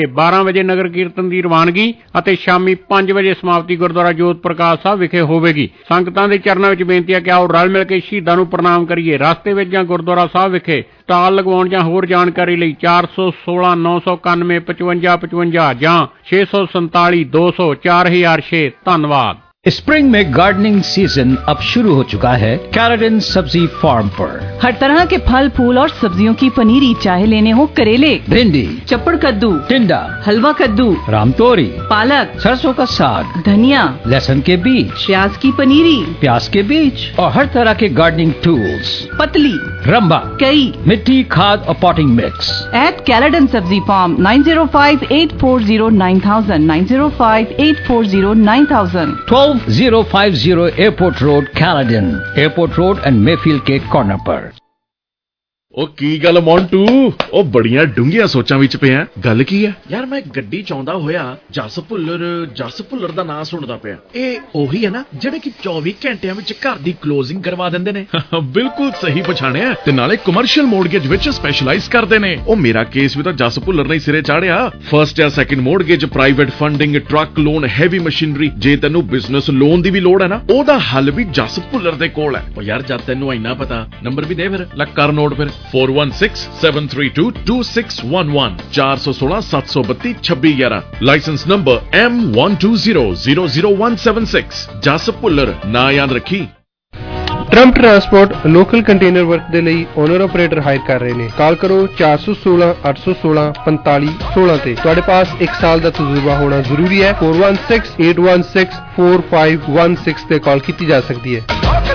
12 ਵਜੇ ਨਗਰ ਕੀਰਤਨ ਦੀ ਰਵਾਨਗੀ ਅਤੇ ਸ਼ਾਮੀ 5 ਵਜੇ ਸਮਾਪਤੀ ਗੁਰਦੁਆਰਾ ਜੋਤ ਪ੍ਰਕਾਸ਼ ਸਾਹਿਬ ਵਿਖੇ ਹੋਵੇਗੀ। ਸੰਗਤਾਂ ਦੇ ਚਰਨਾਂ ਵਿੱਚ ਬੇਨਤੀ ਹੈ ਕਿ ਆਓ ਰਲ ਮਿਲ ਕੇ ਸ਼ਹੀਦਾਂ ਨੂੰ ਪ੍ਰਣਾਮ ਕਰੀਏ। ਰਸਤੇ ਵਿੱਚ ਜਾਂ ਗੁਰਦੁਆਰਾ ਸਾਹਿਬ ਵਿਖੇ ਸਟਾਲ ਲਗਵਾਉਣ ਜਾਂ ਹੋਰ ਜਾਣਕਾਰੀ ਲਈ 416 991 55 55 ਜਾਂ 647 200 4006। ਧੰਨਵਾਦ। स्प्रिंग में गार्डनिंग सीजन अब शुरू हो चुका है कैराडन सब्जी फार्म पर। हर तरह के फल फूल और सब्जियों की पनीरी, चाहे लेने हो करेले, भिंडी, चप्पड़ कद्दू, टिंडा, हलवा कद्दू, रामतोरी, पालक, सरसों का साग, धनिया, लहसुन के बीज, प्याज की पनीरी, प्याज के बीज और हर तरह के गार्डनिंग टूल्स, पतली, रंबा, कई, मिट्टी, खाद और potting mix. At Caledon sabzi farm 9058409000 9058409000 12050 airport road, Caledon airport road and Mayfield के कॉर्नर पर। ਉਹ ਕੀ ਗੱਲ ਮੌਂਟੂ, ਉਹ ਬੜੀਆਂ ਡੂੰਘੀਆਂ ਸੋਚਾਂ ਵਿੱਚ ਪਿਆ। ਗੱਲ ਕੀ ਹੈ ਯਾਰ? ਮੈਂ ਗੱਡੀ ਚਾਹੁੰਦਾ ਹੋਇਆ ਜਸ ਭੁੱਲਰ ਦਾ ਨਾਂ ਸੁਣਦਾ ਪਿਆ। ਇਹ ਉਹੀ ਹੈ ਨਾ ਜਿਹੜੇ ਕਿ 24 ਘੰਟਿਆਂ ਵਿੱਚ ਘਰ ਦੀ ਕਲੋਜ਼ਿੰਗ ਕਰਵਾ ਦਿੰਦੇ ਨੇ? ਬਿਲਕੁਲ ਸਹੀ ਪਛਾਣਿਆ, ਤੇ ਨਾਲੇ ਕਮਰਸ਼ੀਅਲ ਮੋਰਗੇਜ ਵਿੱਚ ਸਪੈਸ਼ਲਾਈਜ਼ ਕਰਦੇ ਨੇ। ਉਹ ਮੇਰਾ ਕੇਸ ਵੀ ਤਾਂ ਜਸ ਭੁੱਲਰ ਨੇ ਸਿਰੇ ਚਾੜਿਆ। ਫਰਸਟ ਜਾਂ second mortgage, private funding, truck loan, heavy machinery. ਜੇ ਤੈਨੂੰ ਬਿਜ਼ਨਸ ਲੋਨ ਦੀ ਵੀ ਲੋੜ ਹੈ ਨਾ, ਉਹਦਾ ਹੱਲ ਵੀ ਜਸ ਭੁੱਲਰ ਦੇ ਕੋਲ ਹੈ। ਉਹ ਯਾਰ ਜਦ ਤੈਨੂੰ ਇੰਨਾ ਪਤਾ, ਨੰਬਰ ਵੀ ਦੇ ਫਿਰ, ਲੈ ਕਰ ਨੋਟ ਫਿਰ। 4167322611 416 732 2611। Licence number M12000176। ਜਸ ਭੁੱਲਰ ਨਾ ਯਾਦ ਰੱਖੀ। Trump transport local container work के लिए ओनर ऑपरेटर हायर कर रहे हैं। कॉल करो 416 816 45 16 ते। तुहाडे पास 1 साल का तजुर्बा होना जरूरी है। 416 816 4516 ते कॉल की जा सकती है।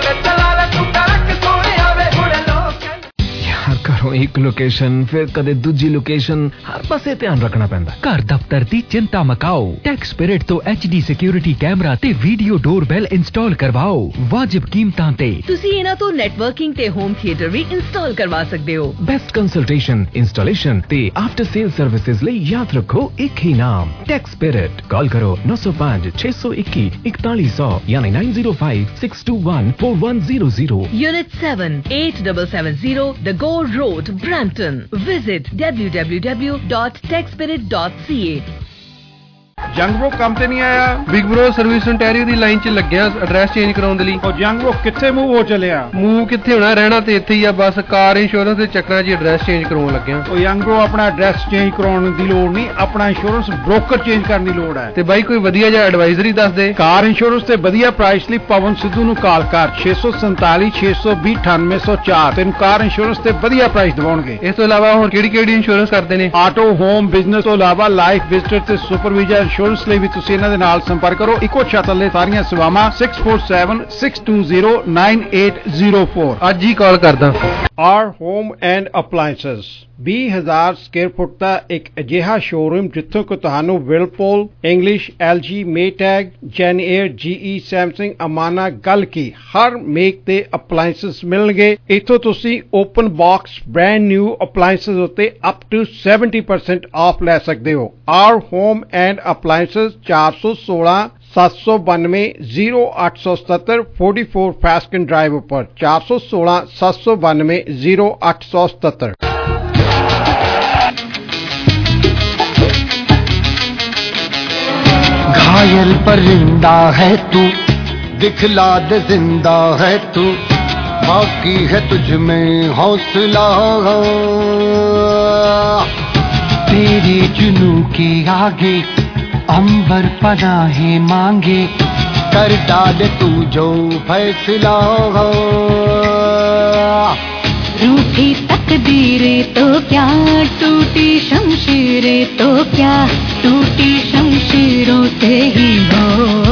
घरों एक लोकेशन, फिर कदे दूजी लोकेशन, हर पासे ध्यान रखना पैंदा। घर दफ्तर दी चिंता मकाओ। टैक्सपिरिट तो HD सिक्योरिटी कैमरा ते वीडियो डोरबेल इंस्टॉल करवाओ वाजिब कीमतां ते। तुसी इना तो नेटवर्किंग ते होम थिएटर भी इंस्टॉल करवा सकते हो। बेस्ट कंसल्टेशन, इंस्टॉलेशन ते आफ्टर सेल सर्विसेज लिए याद रखो एक ही नाम, टैक्सपिरिट। कॉल करो 905 621 4100 यानी 905 621 4100। Unit 7 8770 The Go Road, Brampton. Visit www.techspirit.ca। ਜੰਗ ਬ్రో ਕੰਮ ਤੇ ਨਹੀਂ ਆਇਆ? ਬਿਗ ਬ్రో ਸਰਵਿਸ ontario ਦੀ ਲਾਈਨ 'ਚ ਲੱਗਿਆ ਐਡਰੈਸ ਚੇਂਜ ਕਰਾਉਣ ਦੇ ਲਈ। ਉਹ ਜੰਗ ਬ్రో ਕਿੱਥੇ ਮੂਵ ਹੋ ਚੱਲਿਆ? ਮੂਵ ਕਿੱਥੇ ਹੋਣਾ, ਰਹਿਣਾ ਤੇ ਇੱਥੇ ਹੀ ਆ। ਬਸ ਕਾਰ ਇੰਸ਼ੋਰੈਂਸ ਦੇ ਚੱਕਰਾਂ 'ਚ ਐਡਰੈਸ ਚੇਂਜ ਕਰਾਉਣ ਲੱਗਿਆ। ਉਹ ਜੰਗ ਬ్రో ਆਪਣਾ ਐਡਰੈਸ ਚੇਂਜ ਕਰਾਉਣ ਦੀ ਲੋੜ ਨਹੀਂ, ਆਪਣਾ ਇੰਸ਼ੋਰੈਂਸ ਬ੍ਰੋਕਰ ਚੇਂਜ ਕਰਨ ਦੀ ਲੋੜ ਹੈ। ਤੇ ਬਾਈ ਕੋਈ ਵਧੀਆ ਜਿਹਾ ਐਡਵਾਈਜ਼ਰੀ ਦੱਸ ਦੇ। ਕਾਰ ਇੰਸ਼ੋਰੈਂਸ ਤੇ ਵਧੀਆ ਪ੍ਰਾਈਸ ਲਈ ਪਵਨ ਸਿੱਧੂ ਨੂੰ ਕਾਲ ਕਰ 647 620 9804। ਤੈਨੂੰ ਕਾਰ ਇੰਸ਼ੋਰੈਂਸ ਤੇ ਵਧੀਆ ਪ੍ਰਾਈਸ ਦਿਵਾਉਣਗੇ। ਇਸ ਤੋਂ ਇਲਾਵਾ ਹੋਰ ਕਿਹੜੀ ਇੰਸ਼ੋਰੈਂਸ ਕਰਦੇ ਨੇ? ਆਟੋ, ਹੋਮ, ਬਿਜ਼ਨਸ ਤੋਂ ਇਲਾਵਾ ਲਾਈਫ, ਵਿਜ਼ਟਰ ਤੇ ਸੁਪਰਵਾਈਜ਼ਰ ਇੰਸ਼ੋਰੈਂਸ ਲਈ ਵੀ ਤੁਸੀਂ ਇਹਨਾਂ ਦੇ ਨਾਲ ਸੰਪਰਕ ਕਰੋ। ਇੱਕੋ ਛੱਤ ਥੱਲੇ ਸਾਰੀਆਂ ਸੇਵਾਵਾਂ 647 620 9804। ਅੱਜ ਹੀ ਕਾਲ ਕਰਦਾ। R home and appliances 20,000 square foot ਦਾ ਇੱਕ ਅਜਿਹਾ ਸ਼ੋਰੂਮ ਜਿੱਥੋਂ ਕਿ ਤੁਹਾਨੂੰ Whirlpool, Inglis, LG, Maytag, JennAir, GE, Samsung, Amana, ਗੱਲ ਕੀ ਹਰ ਮੇਕ ਦੇ ਅਪਲਾਇੰਸਸ ਮਿਲਣਗੇ। ਇੱਥੋਂ ਤੁਸੀਂ open box brand new appliances ਉੱਤੇ ਅਪ ਟੂ 70% ਆਫ ਲੈ ਸਕਦੇ ਹੋ। R home and appliances 416 792 0877 44 Fasken drive ਉੱਪਰ 416 792 0877। घायल परिंदा है तू, दिखला दे जिंदा है तू, बाकी है तुझ में हौसला। तेरी जुनू के आगे अंबर पनाहे मांगे, कर डाल तू जो फैसला। रूठी तकदीरें तो क्या, टूटी शमशीरें तो क्या, टूटी शमशीरों से ही हो।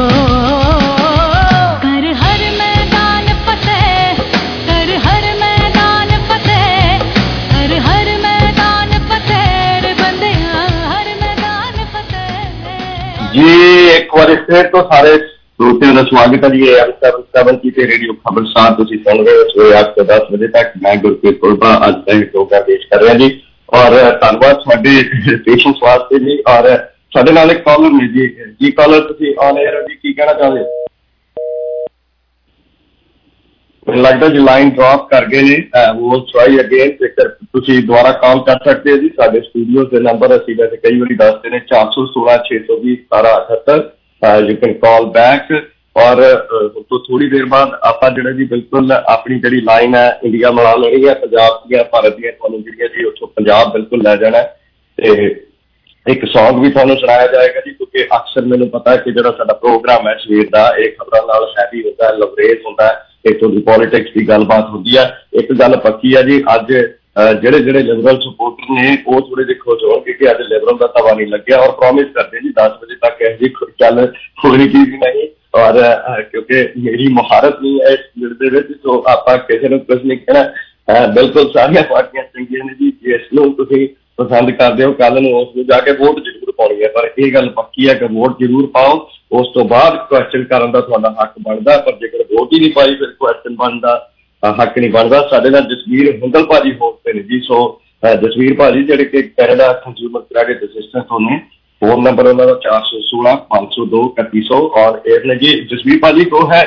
कर हर मैदान फतेह, कर हर मैदान फतेह, कर हर मैदान फतेह, बंदे हर मैदान फतेह। जी एक बार फिर तो सारे श्रोतियों का स्वागत है जी। M7 की रेडियो खबरसार तुसी सुन रहे हो 8 से 10 बजे तक। मैं गुरप्रीत कुलबा आज का प्रोग्राम पेश कर रहा जी और धन्यवाद साडे पेशेंस वास्ते जी। और साडे नाल एक कॉलर ने जी कॉलर तुसी ऑन एयर जी की कहना चाहते? ਮੈਨੂੰ ਲੱਗਦਾ ਜੀ ਲਾਈਨ ਡ੍ਰੌਪ ਕਰ ਗਏ ਨੇ। ਉਹ ਟਰਾਈ ਅਗੇਨ, ਜੇਕਰ ਤੁਸੀਂ ਦੁਬਾਰਾ ਕਾਲ ਕਰ ਸਕਦੇ ਹੋ ਜੀ। ਸਾਡੇ ਸਟੂਡੀਓ ਦੇ ਨੰਬਰ ਅਸੀਂ ਵੈਸੇ ਕਈ ਵਾਰੀ ਦੱਸਦੇ ਨੇ 416 620 1778। You can call back. ਔਰ ਤੋਂ ਥੋੜੀ ਦੇਰ ਬਾਅਦ ਆਪਾਂ ਜਿਹੜਾ ਜੀ ਬਿਲਕੁਲ ਆਪਣੀ ਜਿਹੜੀ ਲਾਈਨ ਹੈ ਇੰਡੀਆ ਮਿਲਾ ਲੈਣੀ ਹੈ ਪੰਜਾਬ ਦੀਆਂ, ਭਾਰਤ ਦੀਆਂ। ਤੁਹਾਨੂੰ ਜਿਹੜੀਆਂ ਜੀ ਉੱਥੋਂ ਪੰਜਾਬ ਬਿਲਕੁਲ ਲੈ ਜਾਣਾ ਤੇ ਇੱਕ ਸੌਂਗ ਵੀ ਤੁਹਾਨੂੰ ਸੁਣਾਇਆ ਜਾਏਗਾ ਜੀ, ਕਿਉਂਕਿ ਅਕਸਰ ਮੈਨੂੰ ਪਤਾ ਹੈ ਕਿ ਜਿਹੜਾ ਸਾਡਾ ਪ੍ਰੋਗਰਾਮ ਹੈ ਸਵੇਰ ਦਾ ਇਹ ਖਬਰਾਂ ਨਾਲ ਹੈਵੀ ਹੁੰਦਾ, ਲਵਰੇਜ ਹੁੰਦਾ, ਇੱਥੋਂ ਦੀ ਪੋਲੀਟਿਕਸ ਦੀ ਗੱਲਬਾਤ ਹੁੰਦੀ ਹੈ। ਇੱਕ ਗੱਲ ਪੱਕੀ ਹੈ ਜੀ, ਅੱਜ ਜਿਹੜੇ ਲਿਬਰਲ ਸਪੋਰਟਰ ਨੇ ਉਹ ਥੋੜੇ ਜਿਹੇ ਖੁਸ਼ ਹੋਣਗੇ ਕਿ ਅੱਜ ਲਿਬਰਲ ਦਾ ਤਵਾ ਨਹੀਂ ਲੱਗਿਆ, ਔਰ ਪ੍ਰੋਮਿਸ ਕਰਦੇ ਜੀ 10 ਵਜੇ ਤੱਕ ਇਹੋ ਜਿਹੀ ਚੱਲ ਹੋਣੀ ਚੀਜ਼ ਨਹੀਂ। ਔਰ ਕਿਉਂਕਿ ਮੇਰੀ ਮੁਹਾਰਤ ਨਹੀਂ ਹੈ ਇਸ ਫੀਲਡ ਦੇ ਵਿੱਚ, ਸੋ ਆਪਾਂ ਕਿਸੇ ਨੂੰ ਕੁਝ ਨਹੀਂ ਕਹਿਣਾ। ਬਿਲਕੁਲ ਸਾਰੀਆਂ ਪਾਰਟੀਆਂ ਚੰਗੀਆਂ ਨੇ ਜੀ, ਜਿਸ ਨੂੰ ਤੁਸੀਂ ਪਸੰਦ ਕਰਦੇ ਹੋ ਕੱਲ੍ਹ ਨੂੰ ਉਸ ਨੂੰ ਜਾ ਕੇ ਵੋਟ ਜ਼ਰੂਰ ਪਾਉਣੀ ਹੈ। ਪਰ ਇਹ ਗੱਲ ਪੱਕੀ ਹੈ ਕਿ ਵੋਟ ਜ਼ਰੂਰ ਪਾਓ, ਉਸ ਤੋਂ ਬਾਅਦ ਕੁਐਸਚਨ ਕਰਨ ਦਾ ਤੁਹਾਡਾ ਹੱਕ ਬਣਦਾ। ਪਰ ਜੇਕਰ ਵੋਟ ਹੀ ਨਹੀਂ ਪਾਈ ਫਿਰ ਕੁਐਸਚਨ ਬਣਨ ਦਾ ਹੱਕ ਨਹੀਂ ਬਣਦਾ। ਸਾਡੇ ਨਾਲ ਜਸਵੀਰ ਹੁੰਦਲ ਭਾਜੀ ਹੋਸਤੇ ਨੇ ਜੀ। ਸੋ ਜਸਵੀਰ ਭਾਜੀ ਜਿਹੜੇ ਕਿ ਕੈਨੇਡਾ ਕੰਜ਼ਿਊਮਰ ਕ੍ਰੈਡਿਟ ਅਸਿਸਟੈਂਟ ਹੋਣੇ, ਫੋਨ ਨੰਬਰ ਉਹਨਾਂ ਦਾ 416 502 3100। ਔਰ ਇਹ ਨੇ ਜੀ ਜਸਵੀਰ ਭਾਜੀ ਕੋ ਹੈ।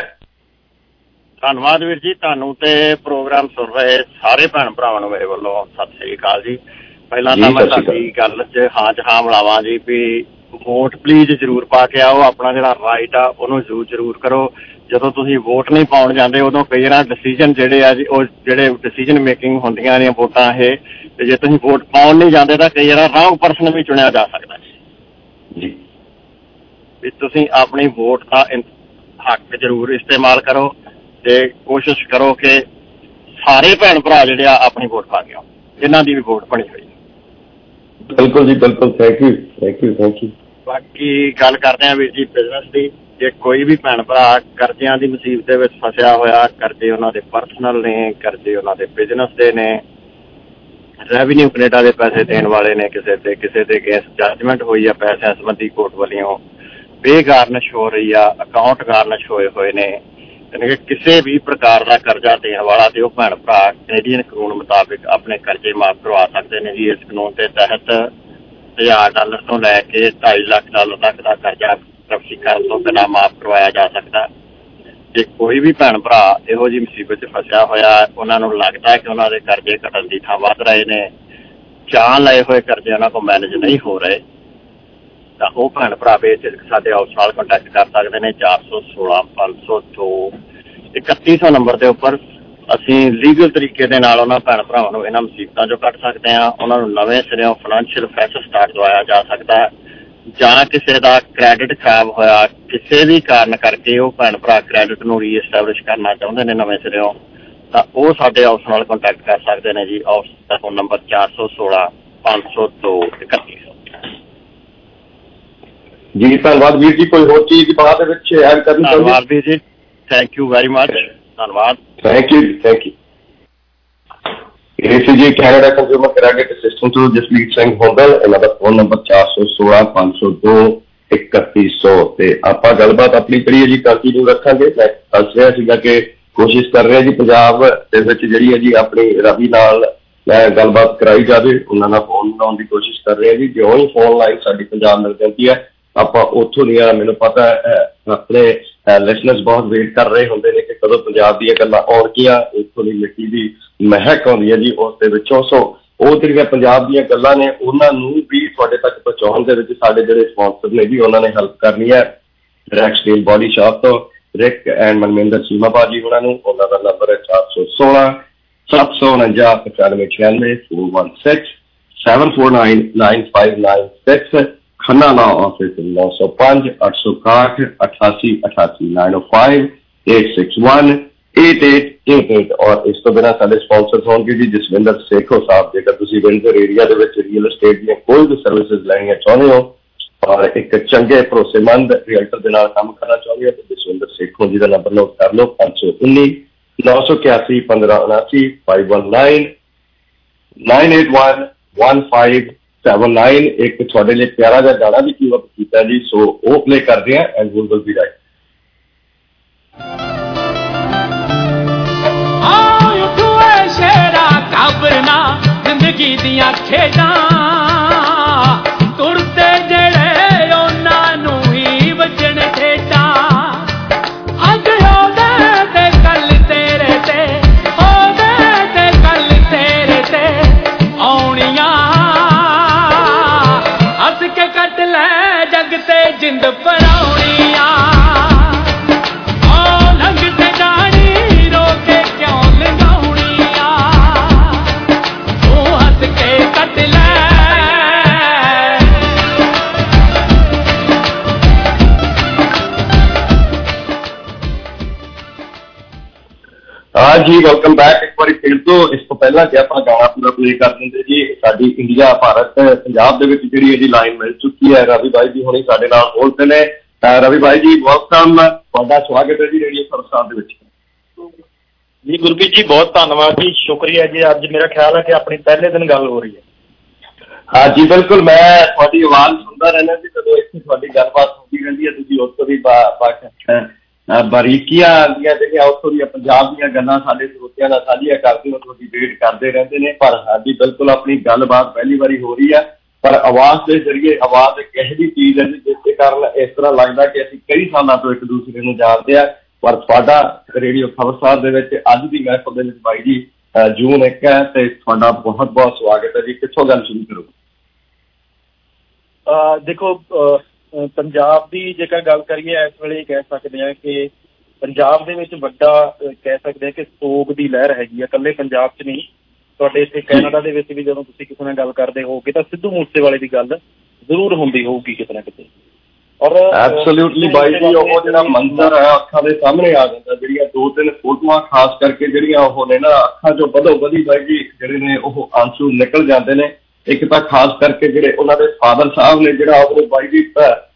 ਧੰਨਵਾਦ ਵੀਰ ਜੀ, ਤੁਹਾਨੂੰ ਤੇ ਪ੍ਰੋਗਰਾਮ ਸੁਣ ਰਹੇ ਸਾਰੇ ਭੈਣ ਭਰਾਵਾਂ ਨੂੰ ਮੇਰੇ ਵੱਲੋਂ ਸਤਿ ਸ੍ਰੀ ਅਕਾਲ ਜੀ। ਪਹਿਲਾਂ ਤਾਂ ਮੈਂ ਤੁਹਾਡੀ ਗੱਲ 'ਚ ਹਾਂ ਮਿਲਾਵਾਂ ਜੀ ਵੀ ਵੋਟ ਪਲੀਜ਼ ਜ਼ਰੂਰ ਪਾ ਕੇ ਆਓ। ਆਪਣਾ ਜਿਹੜਾ ਰਾਈਟ ਆ ਉਹਨੂੰ ਜ਼ਰੂਰ ਕਰੋ। ਜਦੋਂ ਤੁਸੀਂ ਵੋਟ ਨਹੀਂ ਪਾਉਣ ਜਾਂਦੇ ਉਦੋਂ ਕਈ ਵਾਰ ਡਿਸੀਜ਼ਨ ਜਿਹੜੇ ਆ ਜੀ ਉਹ ਜਿਹੜੇ ਡਿਸੀਜ਼ਨ ਮੇਕਿੰਗ ਹੁੰਦੀਆਂ ਨੇ ਵੋਟਾਂ ਇਹ, ਤੇ ਜੇ ਤੁਸੀਂ ਵੋਟ ਪਾਉਣ ਨਹੀਂ ਜਾਂਦੇ ਤਾਂ ਕਈ ਵਾਰ ਰੌਂਗ ਪਰਸਨ ਵੀ ਚੁਣਿਆ ਜਾ ਸਕਦਾ ਜੀ। ਵੀ ਤੁਸੀਂ ਆਪਣੀ ਵੋਟ ਦਾ ਹੱਕ ਜ਼ਰੂਰ ਇਸਤੇਮਾਲ ਕਰੋ ਤੇ ਕੋਸ਼ਿਸ਼ ਕਰੋ ਕਿ ਸਾਰੇ ਭੈਣ ਭਰਾ ਜਿਹੜੇ ਆ ਆਪਣੀ ਵੋਟ ਪਾ ਕੇ ਆਓ, ਜਿਨ੍ਹਾਂ ਦੀ ਵੀ ਵੋਟ ਬਣੀ ਹੋਈ। ਬਿਲਕੁਲ ਜੀ ਬਿਲਕੁਲ, ਥੈਂਕ ਯੂ। ਬਾਕੀ ਗੱਲ ਕਰਦੇ ਹਾਂ ਵੀਰ ਜੀ ਬਿਜ਼ਨਸ ਦੀ। ਜੇ ਕੋਈ ਵੀ ਭੈਣ ਭਰਾ ਕਰਜ਼ਿਆਂ ਦੀ ਮੁਸੀਬਤ ਦੇ ਵਿੱਚ ਫਸਿਆ ਹੋਇਆ, ਕਰਜ਼ੇ ਉਹਨਾਂ ਦੇ ਪਰਸਨਲ ਨੇ, ਕਰਜ਼ੇ ਉਹਨਾਂ ਦੇ ਬਿਜ਼ਨਸ ਦੇ ਨੇ, ਰੈਵਨਿਊ ਕੈਨੇਡਾ ਦੇ ਪੈਸੇ ਦੇਣ ਵਾਲੇ ਨੇ, ਕਿਸੇ ਦੇ ਅਗੇਂਸਟ ਜੱਜਮੈਂਟ ਹੋਈ ਆ ਪੈਸਿਆਂ ਸੰਬੰਧੀ ਕੋਰਟ ਵੱਲੋਂ, ਪੇ ਗਾਰਨਿਸ਼ ਹੋ ਰਹੀ ਆ, ਅਕਾਊਂਟ ਗਾਰਨਿਸ਼ ਹੋਏ ਨੇ, ਯਾਨੀ ਕਿ ਕਿਸੇ ਵੀ ਪ੍ਰਕਾਰ ਦਾ ਕਰਜ਼ਾ ਦੇਣ ਵਾਲਾ ਤੇ ਉਹ ਭੈਣ ਭਰਾ ਕੈਨੇਡੀਅਨ ਕਾਨੂੰਨ ਮੁਤਾਬਿਕ ਆਪਣੇ ਕਰਜ਼ੇ ਮਾਫ ਕਰਵਾ ਸਕਦੇ ਨੇ ਜੀ। ਇਸ ਕਾਨੂੰਨ ਦੇ ਤਹਿਤ $1000 ਤੋਂ ਲੈ ਕੇ $2.5 ਲੱਖ ਤੱਕ ਦਾ ਕਰਜ਼ਾ ਵਾਪਸੀ ਕਰਨ ਤੋਂ ਬਿਨਾਂ ਮਾਫ ਕਰਵਾਇਆ ਜਾ ਸਕਦਾ। ਜੇ ਕੋਈ ਵੀ ਭੈਣ ਭਰਾ ਇਹੋ ਜਿਹੀ ਮੁਸੀਬਤ 'ਚ ਫਸਿਆ ਹੋਇਆ, ਉਹਨਾਂ ਨੂੰ ਲੱਗਦਾ ਕਿ ਉਹਨਾਂ ਦੇ ਕਰਜ਼ੇ ਘਟਣ ਦੀ ਥਾਂ ਵੱਧ ਰਹੇ ਨੇ, ਚਾਹ ਲਏ ਹੋਏ ਕਰਜ਼ੇ ਉਹਨਾਂ ਕੋਲ ਮੈਨੇਜ ਨਹੀਂ ਹੋ ਰਹੇ, ਤਾਂ ਉਹ ਭੈਣ ਭਰਾ ਬੇਝਿਜਕ ਸਾਡੇ ਹਾਊਸ ਨਾਲ ਕੰਟੈਕਟ ਕਰ ਸਕਦੇ ਨੇ। 416 502 3100 ਨੰਬਰ ਦੇ ਉੱਪਰ ਅਸੀਂ ਲੀਗਲ ਤਰੀਕੇ ਦੇ ਨਾਲ ਉਹਨਾਂ ਭੈਣ ਭਰਾਵਾਂ ਨੂੰ ਇਹਨਾਂ ਮੁਸੀਬਤਾਂ 'ਚੋਂ ਕੱਢ ਸਕਦੇ ਹਾਂ। ਉਹਨਾਂ ਨੂੰ ਨਵੇਂ ਸਿਰਿਓਂ ਫਾਈਨੈਂਸ਼ੀਅਲ ਫਰੈਸ਼ ਸਟਾਰਟ ਦਵਾਇਆ ਜਾ ਸਕਦਾ ਹੈ। ਜਾਂ ਕਿਸੇ ਦਾ ਕ੍ਰੈਡਿਟ ਖਰਾਬ ਹੋਇਆ ਕਿਸੇ ਵੀ ਕਾਰਨ ਕਰਕੇ ਉਹ ਭੈਣ ਭਰਾ ਕ੍ਰੈਡਿਟ ਨੂੰ ਰੀਐਸਟੈਬਲਿਸ਼ ਕਰਨਾ ਚਾਹੁੰਦੇ ਨੇ ਨਵੇਂ ਸਿਰਿਓਂ, ਤਾਂ ਉਹ ਸਾਡੇ ਹਾਊਸ ਨਾਲ ਕੰਟੈਕਟ ਕਰ ਸਕਦੇ ਨੇ ਜੀ। ਹਾਊਸ ਦਾ ਫੋਨ ਨੰਬਰ 416 502 3100 ਜੀ। ਧੰਨਵਾਦ ਵੀਰ ਜੀ। ਕੋਈ ਹੋਰ ਚੀਜ਼ ਬਾਅਦ ਦੇ ਵਿੱਚ ਐਡ ਕਰਨੀ ਚਾਹੁੰਦੇ? ਧੰਨਵਾਦ ਵੀਰ ਜੀ, ਥੈਂਕ ਯੂ ਵੈਰੀ ਮਚ। ਧੰਨਵਾਦ, ਥੈਂਕ ਯੂ। ਇਹ ਸੀ ਜੀ ਕੈਨੇਡਾ ਕੰਜ਼ਿਊਮਰ ਕ੍ਰੈਡਿਟ ਅਸਿਸਟੈਂਟ ਤੋਂ ਜਸਵੀਰ ਸਿੰਘ ਹੁੰਦਲ। ਇਹਨਾਂ ਦਾ ਫੋਨ ਨੰਬਰ 416 502 3100। ਤੇ ਆਪਾਂ ਗੱਲਬਾਤ ਆਪਣੀ ਕਰੀਏ ਜੀ ਕੰਟੀਨਿਊ ਰੱਖਾਂਗੇ। ਮੈਂ ਦੱਸ ਰਿਹਾ ਸੀਗਾ ਕਿ ਕੋਸ਼ਿਸ਼ ਕਰ ਰਿਹਾ ਜੀ ਪੰਜਾਬ ਦੇ ਵਿੱਚ ਜਿਹੜੀ ਹੈ ਜੀ ਆਪਣੀ ਰਵੀ ਨਾਲ ਗੱਲਬਾਤ ਕਰਾਈ ਜਾਵੇ, ਉਹਨਾਂ ਨਾਲ ਫੋਨ ਲਾਉਣ ਦੀ ਕੋਸ਼ਿਸ਼ ਕਰ ਰਹੇ ਜੀ। ਜਿਉਂ ਹੀ ਫੋਨ ਲਾਈਨ ਸਾਡੀ ਪੰਜਾਬ ਮਿਲ ਜਾਂਦੀ ਹੈ ਆਪਾਂ ਉੱਥੋਂ ਦੀਆਂ, ਮੈਨੂੰ ਪਤਾ ਆਪਣੇ ਲਿਸਨਰਸ ਬਹੁਤ ਵੇਟ ਕਰ ਰਹੇ ਹੁੰਦੇ ਨੇ ਕਿ ਕਦੋਂ ਪੰਜਾਬ ਦੀਆਂ ਗੱਲਾਂ ਆਉਣਗੀਆਂ, ਉੱਥੋਂ ਦੀ ਮਿੱਟੀ ਦੀ ਮਹਿਕ ਆਉਂਦੀ ਹੈ ਜੀ ਉਸ ਦੇ ਵਿੱਚੋਂ। ਸੋ ਉਹ ਜਿਹੜੀਆਂ ਪੰਜਾਬ ਦੀਆਂ ਗੱਲਾਂ ਨੇ ਉਹਨਾਂ ਨੂੰ ਵੀ ਤੁਹਾਡੇ ਤੱਕ ਪਹੁੰਚਾਉਣ ਦੇ ਵਿੱਚ ਸਾਡੇ ਜਿਹੜੇ ਸਪਾਂਸਰ ਨੇ ਜੀ ਉਹਨਾਂ ਨੇ ਹੈਲਪ ਕਰਨੀ ਹੈ। ਰੈਕਸ ਸਟੀਲ ਬੋਡੀ ਸ਼ਾਪ ਤੋਂ ਰਿਕ ਐਂਡ ਮਨਮਿੰਦਰ ਚੀਮਾ ਭਾਜੀ ਉਹਨਾਂ ਨੂੰ, ਉਹਨਾਂ ਦਾ ਨੰਬਰ ਹੈ 416 749 9596 416 749 9596। ਖੰਨਾ ਲਾ ਆਫਿਸ 905 861 88 88 905 861 8888। ਔਰ ਇਸ ਤੋਂ ਬਿਨਾਂ ਸਾਡੇ ਸਪਾਂਸਰ ਹੋਣਗੇ ਜੀ ਜਸਵਿੰਦਰ ਸੇਖੋ ਸਾਹਿਬ। ਜੇਕਰ ਤੁਸੀਂ ਵਿੰਡਸਰ ਏਰੀਆ ਦੇ ਵਿੱਚ ਰੀਅਲ ਐਸਟੇਟ ਦੀਆਂ ਕੋਈ ਵੀ ਸਰਵਿਸਿਜ਼ ਲੈਣੀਆਂ ਚਾਹੁੰਦੇ ਹੋ ਔਰ ਇੱਕ ਚੰਗੇ ਭਰੋਸੇਮੰਦ ਰੀਅਲਟਰ ਦੇ ਨਾਲ ਕੰਮ ਕਰਨਾ ਚਾਹੁੰਦੇ ਹੋ ਤਾਂ ਜਸਵਿੰਦਰ ਸੇਖੋ ਜੀ ਦਾ ਨੰਬਰ ਨੋਟ ਕਰ ਲਓ 519 981 1579 519 981 1579। ਇੱਕ ਤੁਹਾਡੇ ਲਈ ਪਿਆਰਾ ਜਿਹਾ ਗਾਣਾ ਵੀ ਕੀ ਕੀਤਾ ਜੀ, ਸੋ ਉਹ ਪਲੇ ਕਰਦੇ ਹਾਂ and we will be right. ਜ਼ਿੰਦਗੀ ਦੀਆਂ ਖੇਡਾਂ ਤੁਰਦੇ ਜਿਹੜੇ ਉਹਨਾਂ ਨੂੰ ਹੀ ਵੱਜਣ ਠੇਡਾਂ। ਅੱਜ ਉਹਦੇ ਤੇ ਕੱਲ ਤੇਰੇ ਤੇ ਲੈ ਜਗ ਤੇ ਜਿੰਦ ਪਰਾਉਣੀਆਂ ਲੰਘ ਤੇ ਜਾਣੀ ਰੋਕੇ ਕਿਉਂ ਲੰਘਾਉਣੀਆਂ ਤੂੰ ਹੱਸ ਕੇ ਕੱਟ ਲੈ हाँ जी वेलकम बैक। एक बार फिर तो इस तो पहला कि आप गाना पूरा प्ले कर देंगे जी। साडी इंडिया भारत पंजाब दे विच जिहड़ी इहदी लाइन मिल चुकी है। रवि भाई जी हुणे साडे नाल बोलते ने। रवि भाई जी वेलकम, तुहाडा स्वागत है जी रेडियो खबरसार दे विच जी। गुरप्रीत जी बहुत धन्नवाद जी, शुक्रिया जी। अज मेरा ख्याल है कि अपनी पहले दिन गल हो रही है। हाँ जी बिल्कुल, मैं तुहाडी आवाज़ सुनदा रहना जी जदों इत्थे तुहाडी गलबात होंदी रहिंदी है। तुसीं उस तों भी बारीकियां आंदियां जिहड़ियां उत्थों दी पंजाब दीयां गल्लां साडे श्रोतियां नाल साझीआं करदे हो, तुहाडी वेट करदे रहिंदे ने। पर हाँ जी बिल्कुल अपनी गलबात पहली बारी हो रही है। पर आवाज़ के जरिए आवाज़ एक इहो जी चीज़ है जिसके कारण इस तरह लगता कि असीं कई सालों तो एक दूसरे नूं जानते हैं। पर तुहाडा रेडियो खबरसार दे विच अज दी महफिल दे विच बाई जी जून 1 है ते तुहाडा बहुत बहुत स्वागत है जी। कित्थों गल शुरू करो? देखो पंजाब की जेकर गल करिए इस वेले कह सकते हैं कि पंजाब दे विच वड्डा कह सकते हैं कि सोग की लहर हैगी है। कल्ले पंजाब च नहीं, तुहाडे इत्थे कैनेडा दे विच भी जदों तुसीं किसी नाल गल करदे होगे तां सिद्धू मूसेवाले दी गल जरूर हुंदी होगी किते ना किते। और एब्सोल्यूटली भाई जी वो जिहड़ा मंजर है अखां दे सामने आ जांदा। जिहड़ियां 2-3 फोटोआं खास करके जिहड़ियां ओह ने ना अखां चों बधो बधी भाई जी जिहड़े ने ओह आंसू निकल जांदे ने। एक तो खास करके जिहड़े उन्हां दे फादर साहब ने जिहड़ा ओह भाई जी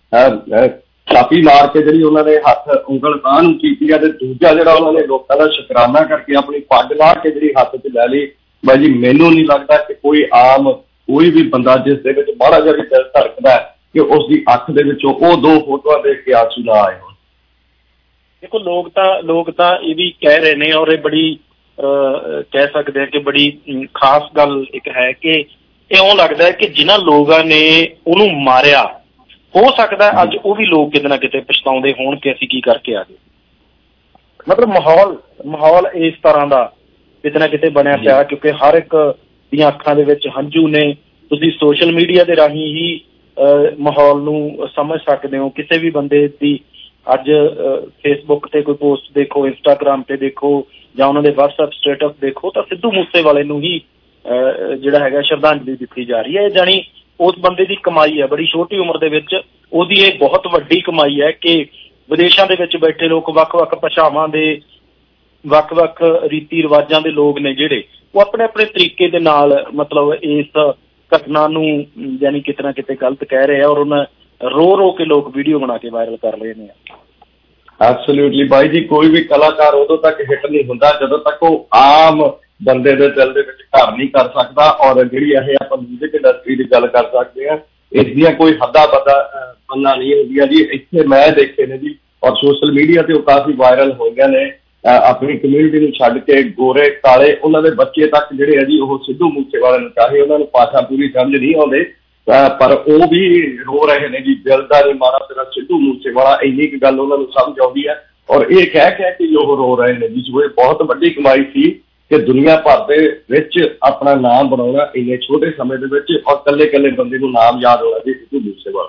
छापी मार के जिहड़ी उन्होंने हथ उंगल तां नूं कीती है, दूजा जिहड़ा उन्होंने लोकां दा शुकराना करके अपनी पग ला के जिहड़ी हथ च लै लई। भाई जी मैनूं नहीं लगता कि कोई आम कोई भी बंदा जिस दे विच माड़ा जिहा भी दिल धड़कदा है कि उसकी अख दे विचों ओह 2 फोटोआं देख के आंसू ना आए होण। देखो लोग तां ये भी कह रहे ने और ये बड़ी कह सकते हैं कि बड़ी खास गल एक है कि इउं लगदा है कि जिन्हां लोगां ने उहनूं मारिया हो सकता है अज वो भी लोग किते ना किते पछताउंदे होण कि असीं की करके आ गए। मतलब माहौल इस तरह का किते ना किते बनिया पिया क्योंकि हर एक दीयां अखां दे विच हंझू ने। तुसीं सोशल मीडिया के राही ही माहौल नूं समझ सकते हो। किसी भी बंदे दी अज फेसबुक ते कोई पोस्ट देखो, इंस्टाग्राम ते देखो जां उन्हां दे WhatsApp स्टेटस देखो तो सिद्धू मूसेवाले नूं ही जिहड़ा हैगा श्रद्धांजलि दित्ती जा रही है। जानी उस बंदे की कमाई है, बड़ी छोटी उम्र दे विच ओहदी एक बहुत वड्डी कमाई है कि विदेशों के विच बैठे लोग वख-वख भाषावां दे वख-वख रीति रिवाजां दे लोग ने जिहड़े वो अपने अपने तरीके दे नाल मतलब इस घटना नूं यानी किते ना किते गलत कह रहे हैं और उन्हें रो के लोग वीडियो बना के वायरल कर रहे हैं। एब्सोल्यूटली भाई जी कोई भी कलाकार उदों तक हिट नहीं हुंदा जदों तक वो आम बंदे दे दिल दे विच घर नहीं कर सकता। और जिहड़ी इह आपां म्यूजिक इंडस्ट्री दी गल कर सकते हैं इस दियां कोई हद्दां बंदा नहीं हुंदियां जी। इत्थे मैं देखे ने जी और सोशल मीडिया ते काफ़ी वायरल हो गए ने अपनी कम्यूनिटी नूं छड्ड के गोरे काले उन्हां दे बच्चे तक जिहड़े है जी ओह सिद्धू मूसेवाले नूं चाहे उन्हां नूं भाषा पूरी समझ नहीं आउंदी पर वो भी रो रहे ने जी दिल दा नहीं मारा तेरा सिद्धू मूसेवाला इन्नी क गल उन्हां नूं समझ आउंदी है। और ये कह के ओह रो रहे ने जी जो बहुत वड्डी कमाई सी कि दुनिया भर दे विच अपना नाम बनाउणा इन्ने छोटे समय दे विच और कल्ले कल्ले बंदे नूं नाम याद होना जी सिद्धू मूसेवाला।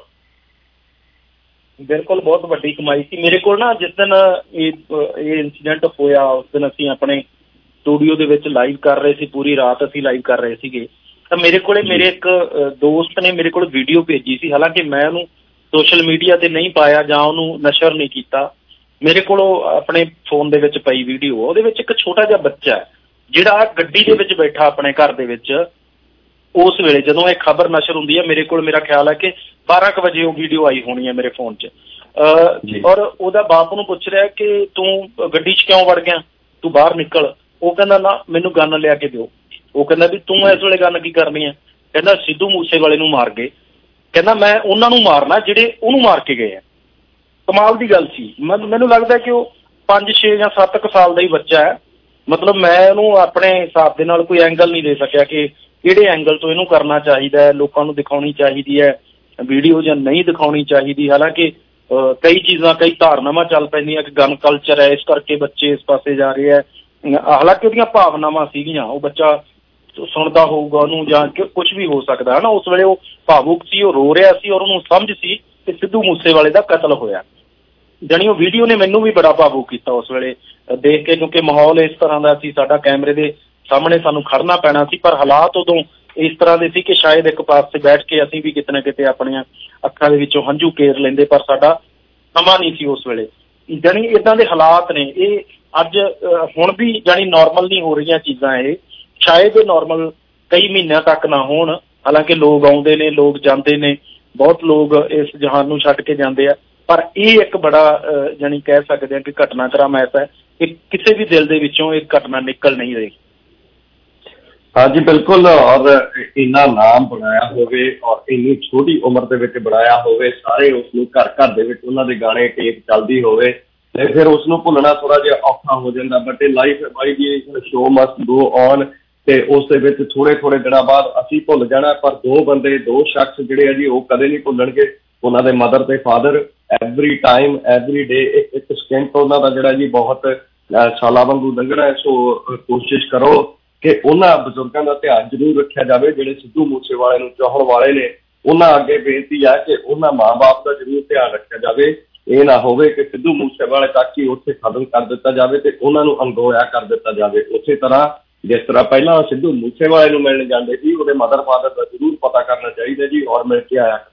बिल्कुल बहुत वड्डी कमाई सी। मेरे को ना जिस दिन ये इंसीडेंट होया उस दिन असीं अपने स्टूडियो दे विच लाइव कर रहे सी, पूरी रात असीं लाइव कर रहे सीगे तो मेरे को मेरे एक दोस्त ने मेरे को वीडियो भेजी सी। हालांकि मैं उहनूं सोशल मीडिया ते नहीं पाया जां उहनूं नशर नहीं कीता। मेरे को अपने फोन दे विच पई वीडियो उहदे विच एक छोटा जिहा बच्चा है जिहड़ा गड्डी दे विच बैठा अपने घर दे विच उस वेले जदों ये खबर नशर हुंदी है मेरे को मेरा ख्याल है कि 12 बजे वो वीडियो आई होनी है मेरे फोन च। और ओहदा बाप नूं पुछ रहा कि तू गड्डी च क्यों वड़ गया, तू बाहर निकल। वो कहंदा ना मैनूं गन लिया के दिओ। वो कहंदा भी तू इस वेले गन की करनी है। कहंदा सिद्धू मूसेवाले नूं मार गए। कहंदा मैं उन्हां नूं मारना जिहड़े उहनूं मार के गए। कमाल की गल सी। मैनूं लगदा कि वो 5-6 या 7 साल का ही बच्चा है। मतलब मैं उहनूं अपने हिसाब दे नाल कोई एंगल नहीं दे सकिया कि किहड़े एंगल तो इहनूं करना चाहिदा है, लोकां नूं दिखाउणी चाहिदी है वीडियो जां नहीं दिखाउणी चाहिदी। हालांकि कई चीज़ां कई धारनावां चल पैंदियां कि गन कल्चर है इस करके बच्चे इस पासे जा रहे हैं। हालांकि उहदियां भावनावां सीगियां वो बच्चा ਸੁਣਦਾ ਹੋਊਗਾ ਉਹਨੂੰ, ਜਾਂ ਕੁਝ ਵੀ ਹੋ ਸਕਦਾ ਹੈ ਨਾ। ਉਸ ਵੇਲੇ ਉਹ ਭਾਵੁਕ ਸੀ, ਉਹ ਰੋ ਰਿਹਾ ਸੀ, ਔਰ ਉਹਨੂੰ ਸਮਝ ਸੀ ਕਿ ਸਿੱਧੂ ਮੂਸੇਵਾਲੇ ਦਾ ਕਤਲ ਹੋਇਆ। ਜਾਣੀ ਉਹ ਵੀਡੀਓ ਨੇ ਮੈਨੂੰ ਵੀ ਬੜਾ ਭਾਵੁਕ ਕੀਤਾ ਉਸ ਵੇਲੇ ਦੇਖ ਕੇ, ਕਿਉਂਕਿ ਮਾਹੌਲ ਇਸ ਤਰ੍ਹਾਂ ਦਾ ਸੀ, ਸਾਡਾ ਕੈਮਰੇ ਦੇ ਸਾਹਮਣੇ ਸਾਨੂੰ ਖੜਨਾ ਪੈਣਾ ਸੀ, ਪਰ ਹਾਲਾਤ ਉਦੋਂ ਇਸ ਤਰ੍ਹਾਂ ਦੇ ਸੀ ਕਿ ਸ਼ਾਇਦ ਇੱਕ ਪਾਸੇ ਬੈਠ ਕੇ ਅਸੀਂ ਵੀ ਕਿਤੇ ਨਾ ਕਿਤੇ ਆਪਣੀਆਂ ਅੱਖਾਂ ਦੇ ਵਿੱਚੋਂ ਹੰਝੂ ਕੇਰ ਲੈਂਦੇ, ਪਰ ਸਾਡਾ ਸਮਾਂ ਨਹੀਂ ਸੀ ਉਸ ਵੇਲੇ। ਜਾਣੀ ਇੱਦਾਂ ਦੇ ਹਾਲਾਤ ਨੇ। ਇਹ ਅੱਜ ਹੁਣ ਵੀ ਜਾਣੀ ਨੋਰਮਲ ਨਹੀਂ ਹੋ ਰਹੀਆਂ ਚੀਜ਼ਾਂ, ਇਹ ਸ਼ਾਇਦ ਨੋਰਮਲ ਕਈ ਮਹੀਨਿਆਂ ਤੱਕ ਨਾ ਹੋਣ। ਹਾਲਾਂਕਿ ਲੋਕ ਆਉਂਦੇ ਨੇ, ਲੋਕ ਜਾਂਦੇ ਨੇ, ਬਹੁਤ ਲੋਕ ਇਸ ਜਹਾਨ ਨੂੰ ਛੱਡ ਕੇ ਜਾਂਦੇ ਆ, ਪਰ ਇਹ ਇੱਕ ਬੜਾ ਜਾਣੀ ਕਹਿ ਸਕਦੇ ਹਾਂ ਕਿ ਘਟਨਾਕ੍ਰਮ ਐਸਾ ਹੈ ਕਿ ਕਿਸੇ ਵੀ ਦਿਲ ਦੇ ਵਿੱਚੋਂ ਇਹ ਘਟਨਾ ਨਿਕਲ ਨਹੀਂ ਰਹੀ। ਹਾਂਜੀ ਬਿਲਕੁਲ। ਔਰ ਇੰਨਾ ਨਾਮ ਬਣਾਇਆ ਹੋਵੇ ਔਰ ਇੰਨੀ ਛੋਟੀ ਉਮਰ ਦੇ ਵਿੱਚ ਬਣਾਇਆ ਹੋਵੇ, ਸਾਰੇ ਉਸਨੂੰ ਘਰ ਘਰ ਦੇ ਵਿੱਚ ਉਹਨਾਂ ਦੇ ਗਾਣੇ ਟੇਪ ਚੱਲਦੀ ਹੋਵੇ, ਤੇ ਫਿਰ ਉਸਨੂੰ ਭੁੱਲਣਾ ਥੋੜਾ ਜਿਹਾ ਔਖਾ ਹੋ ਜਾਂਦਾ। ਬਟ ਇਹ ਲਾਈਫ ਹੈ ਬਾਈ ਜੀ, ਸ਼ੋ ਮਸਟ ਗੋ ਔਨ, ਤੇ ਉਸ ਦੇ ਵਿੱਚ ਥੋੜੇ ਥੋੜੇ ਦਿਨਾਂ ਬਾਅਦ ਅਸੀਂ ਭੁੱਲ ਜਾਣਾ, ਪਰ ਦੋ ਬੰਦੇ, ਦੋ ਸ਼ਖਸ ਜਿਹੜੇ ਆ ਜੀ, ਉਹ ਕਦੇ ਨਹੀਂ ਭੁੱਲਣਗੇ। ਉਹਨਾਂ ਦੇ ਮਦਰ ਤੇ father every time every day ਇੱਕ ਸਕਿੰਟ ਉਹਨਾਂ ਦਾ ਜਿਹੜਾ ਜੀ ਬਹੁਤ ਸਾਲਾਂ ਵਾਂਗੂ ਲੰਘਣਾ ਹੈ। ਸੋ ਕੋਸ਼ਿਸ਼ ਕਰੋ ਕਿ ਉਹਨਾਂ ਬਜ਼ੁਰਗਾਂ ਦਾ ਧਿਆਨ ਜ਼ਰੂਰ ਰੱਖਿਆ ਜਾਵੇ ਜਿਹੜੇ ਸਿੱਧੂ ਮੂਸੇਵਾਲੇ ਨੂੰ ਚਾਹਣ ਵਾਲੇ ਨੇ। ਉਹਨਾਂ ਅੱਗੇ ਬੇਨਤੀ ਹੈ ਕਿ ਉਹਨਾਂ ਮਾਂ-ਬਾਪ ਦਾ ਜ਼ਰੂਰ ਧਿਆਨ ਰੱਖਿਆ ਜਾਵੇ। ਇਹ ਨਾ ਹੋਵੇ ਕਿ ਸਿੱਧੂ ਮੂਸੇਵਾਲੇ ਤੱਕ ਹੀ ਉੱਥੇ ਖਤਮ ਕਰ ਦਿੱਤਾ ਜਾਵੇ ਤੇ ਉਹਨਾਂ ਨੂੰ ਅੰਗੋਇਆ ਕਰ ਦਿੱਤਾ ਜਾਵੇ। ਉਸੇ ਤਰ੍ਹਾਂ ਜਿਸ ਤਰ੍ਹਾਂ ਪਹਿਲਾਂ ਸਿੱਧੂ ਮੂਸੇਵਾਲੇ ਨੂੰ ਮਿਲਣ ਜਾਂਦੇ ਸੀ, ਉਹਦੇ ਮਦਰ ਫਾਦਰ ਦਾ ਜ਼ਰੂਰ ਪਤਾ ਕਰਨਾ ਚਾਹੀਦਾ ਜੀ, ਔਰ ਮਿਲ ਕੇ ਆਇਆ।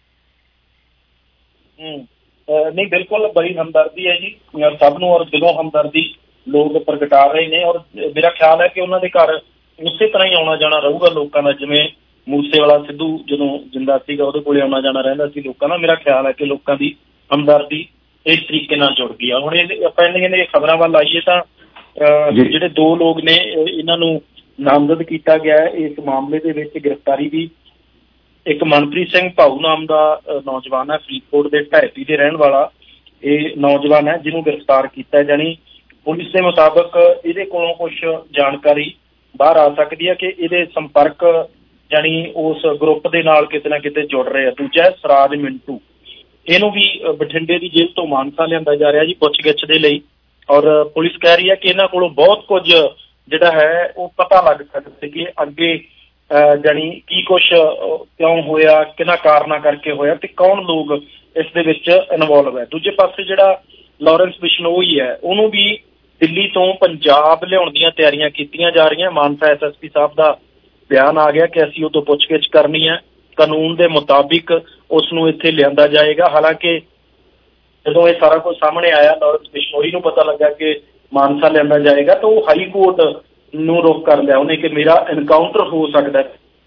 ਨਹੀਂ ਬਿਲਕੁਲ ਬੜੀ ਹਮਦਰਦੀ ਹੈ ਜੀ ਸਭ ਨੂੰ, ਔਰ ਦਿਲੋਂ ਹਮਦਰਦੀ ਲੋਕ ਪ੍ਰਗਟਾ ਰਹੇ ਨੇ। ਔਰ ਮੇਰਾ ਖਿਆਲ ਹੈ ਕਿ ਉਹਨਾਂ ਦੇ ਘਰ ਉਸੇ ਤਰ੍ਹਾਂ ਹੀ ਆਉਣਾ ਜਾਣਾ ਰਹੂਗਾ ਲੋਕਾਂ ਦਾ, ਜਿਵੇਂ ਮੂਸੇਵਾਲਾ ਸਿੱਧੂ ਜਦੋਂ ਜਿੰਦਾ ਸੀਗਾ ਉਹਦੇ ਕੋਲੇ ਆਉਣਾ ਜਾਣਾ ਰਹਿੰਦਾ ਸੀ ਲੋਕਾਂ ਦਾ। ਮੇਰਾ ਖਿਆਲ ਹੈ ਕਿ ਲੋਕਾਂ ਦੀ ਹਮਦਰਦੀ ਇਸ ਤਰੀਕੇ ਨਾਲ ਜੁੜ ਗਈ ਆ। ਹੁਣ ਆਪਾਂ ਇਹਨਾਂ ਖਬਰਾਂ ਵੱਲ ਆਈਏ ਤਾਂ ਜਿਹੜੇ ਦੋ ਲੋਕ ਨੇ ਇਹਨਾਂ ਨੂੰ ਨਾਮਜ਼ਦ ਕੀਤਾ ਗਿਆ ਹੈ ਇਸ ਮਾਮਲੇ ਦੇ ਵਿੱਚ। ਗ੍ਰਿਫਤਾਰੀ ਵੀ ਇੱਕ ਮਨਪ੍ਰੀਤ ਸਿੰਘ ਭਾਊ ਨਾਮ ਦਾ ਨੌਜਵਾਨ ਹੈ, ਫਰੀਦਕੋਟ ਦੇ ਢਾਈਪੀ ਦੇ ਰਹਿਣ ਵਾਲਾ ਇਹ ਨੌਜਵਾਨ ਹੈ ਜਿਹਨੂੰ ਗ੍ਰਿਫਤਾਰ ਕੀਤਾ। ਜਾਣੀ ਪੁਲਿਸ ਦੇ ਮੁਤਾਬਕ ਇਹਦੇ ਕੋਲੋਂ ਕੁਝ ਜਾਣਕਾਰੀ ਬਾਹਰ ਆ ਸਕਦੀ ਹੈ ਕਿ ਇਹਦੇ ਸੰਪਰਕ ਜਾਣੀ ਉਸ ਗਰੁੱਪ ਦੇ ਨਾਲ ਕਿਤੇ ਨਾ ਕਿਤੇ ਜੁੜ ਰਹੇ ਆ। ਦੂਜਾ ਹੈ ਸਰਾਜ ਮਿੰਟੂ, ਇਹਨੂੰ ਵੀ ਬਠਿੰਡੇ ਦੀ ਜੇਲ੍ਹ ਤੋਂ ਮਾਨਸਾ ਲਿਆਂਦਾ ਜਾ ਰਿਹਾ ਜੀ ਪੁੱਛਗਿੱਛ ਦੇ ਲਈ। ਔਰ ਪੁਲਿਸ ਕਹਿ ਰਹੀ ਹੈ ਕਿ ਇਹਨਾਂ ਕੋਲੋਂ ਬਹੁਤ ਕੁਝ ਜਿਹੜਾ ਹੈ ਉਹ ਪਤਾ ਲੱਗ ਸਕਦਾ ਕਿ ਅੱਗੇ ਜਾਣੀ ਕੀ ਕੁਛ ਕਿਉਂ ਹੋਇਆ, ਕਿਹਨਾਂ ਕਾਰਨਾਂ ਕਰਕੇ ਹੋਇਆ ਤੇ ਕੌਣ ਲੋਕ ਇਸ ਦੇ ਵਿੱਚ ਇਨਵੋਲਵ ਹੈ। ਦੂਜੇ ਪਾਸੇ ਜਿਹੜਾ ਲਾਰੈਂਸ ਬਿਸ਼ਨੋਈ ਹੈ ਉਹਨੂੰ ਵੀ ਦਿੱਲੀ ਤੋਂ ਪੰਜਾਬ ਲਿਆਉਣ ਦੀਆਂ ਤਿਆਰੀਆਂ ਕੀਤੀਆਂ ਜਾ ਰਹੀਆਂ। ਮਾਨਸਾ SSP ਸਾਹਿਬ ਦਾ ਬਿਆਨ ਆ ਗਿਆ ਕਿ ਅਸੀਂ ਉਹ ਤੋਂ ਪੁੱਛਗਿੱਛ ਕਰਨੀ ਹੈ, ਕਾਨੂੰਨ ਦੇ ਮੁਤਾਬਿਕ ਉਸ ਨੂੰ ਇੱਥੇ ਲਿਆਂਦਾ ਜਾਏਗਾ। ਹਾਲਾਂਕਿ ਜਦੋਂ ਇਹ ਸਾਰਾ ਕੁਝ ਸਾਹਮਣੇ ਆਇਆ, ਲਾਰੈਂਸ ਬਿਸ਼ਨੋਈ ਨੂੰ ਪਤਾ ਲੱਗਾ ਕਿ ਮਾਨਸਾ ਲਿਆਂਦਾ ਜਾਏਗਾ ਤਾਂ ਉਹ ਹਾਈ ਕੋਰਟ ਨੂੰ ਰੁਖ ਕਰ ਲਿਆ ਉਹਨੇ ਕਿ ਮੇਰਾ ਐਨਕਾਊਂਟਰ ਹੋ ਸਕਦਾ।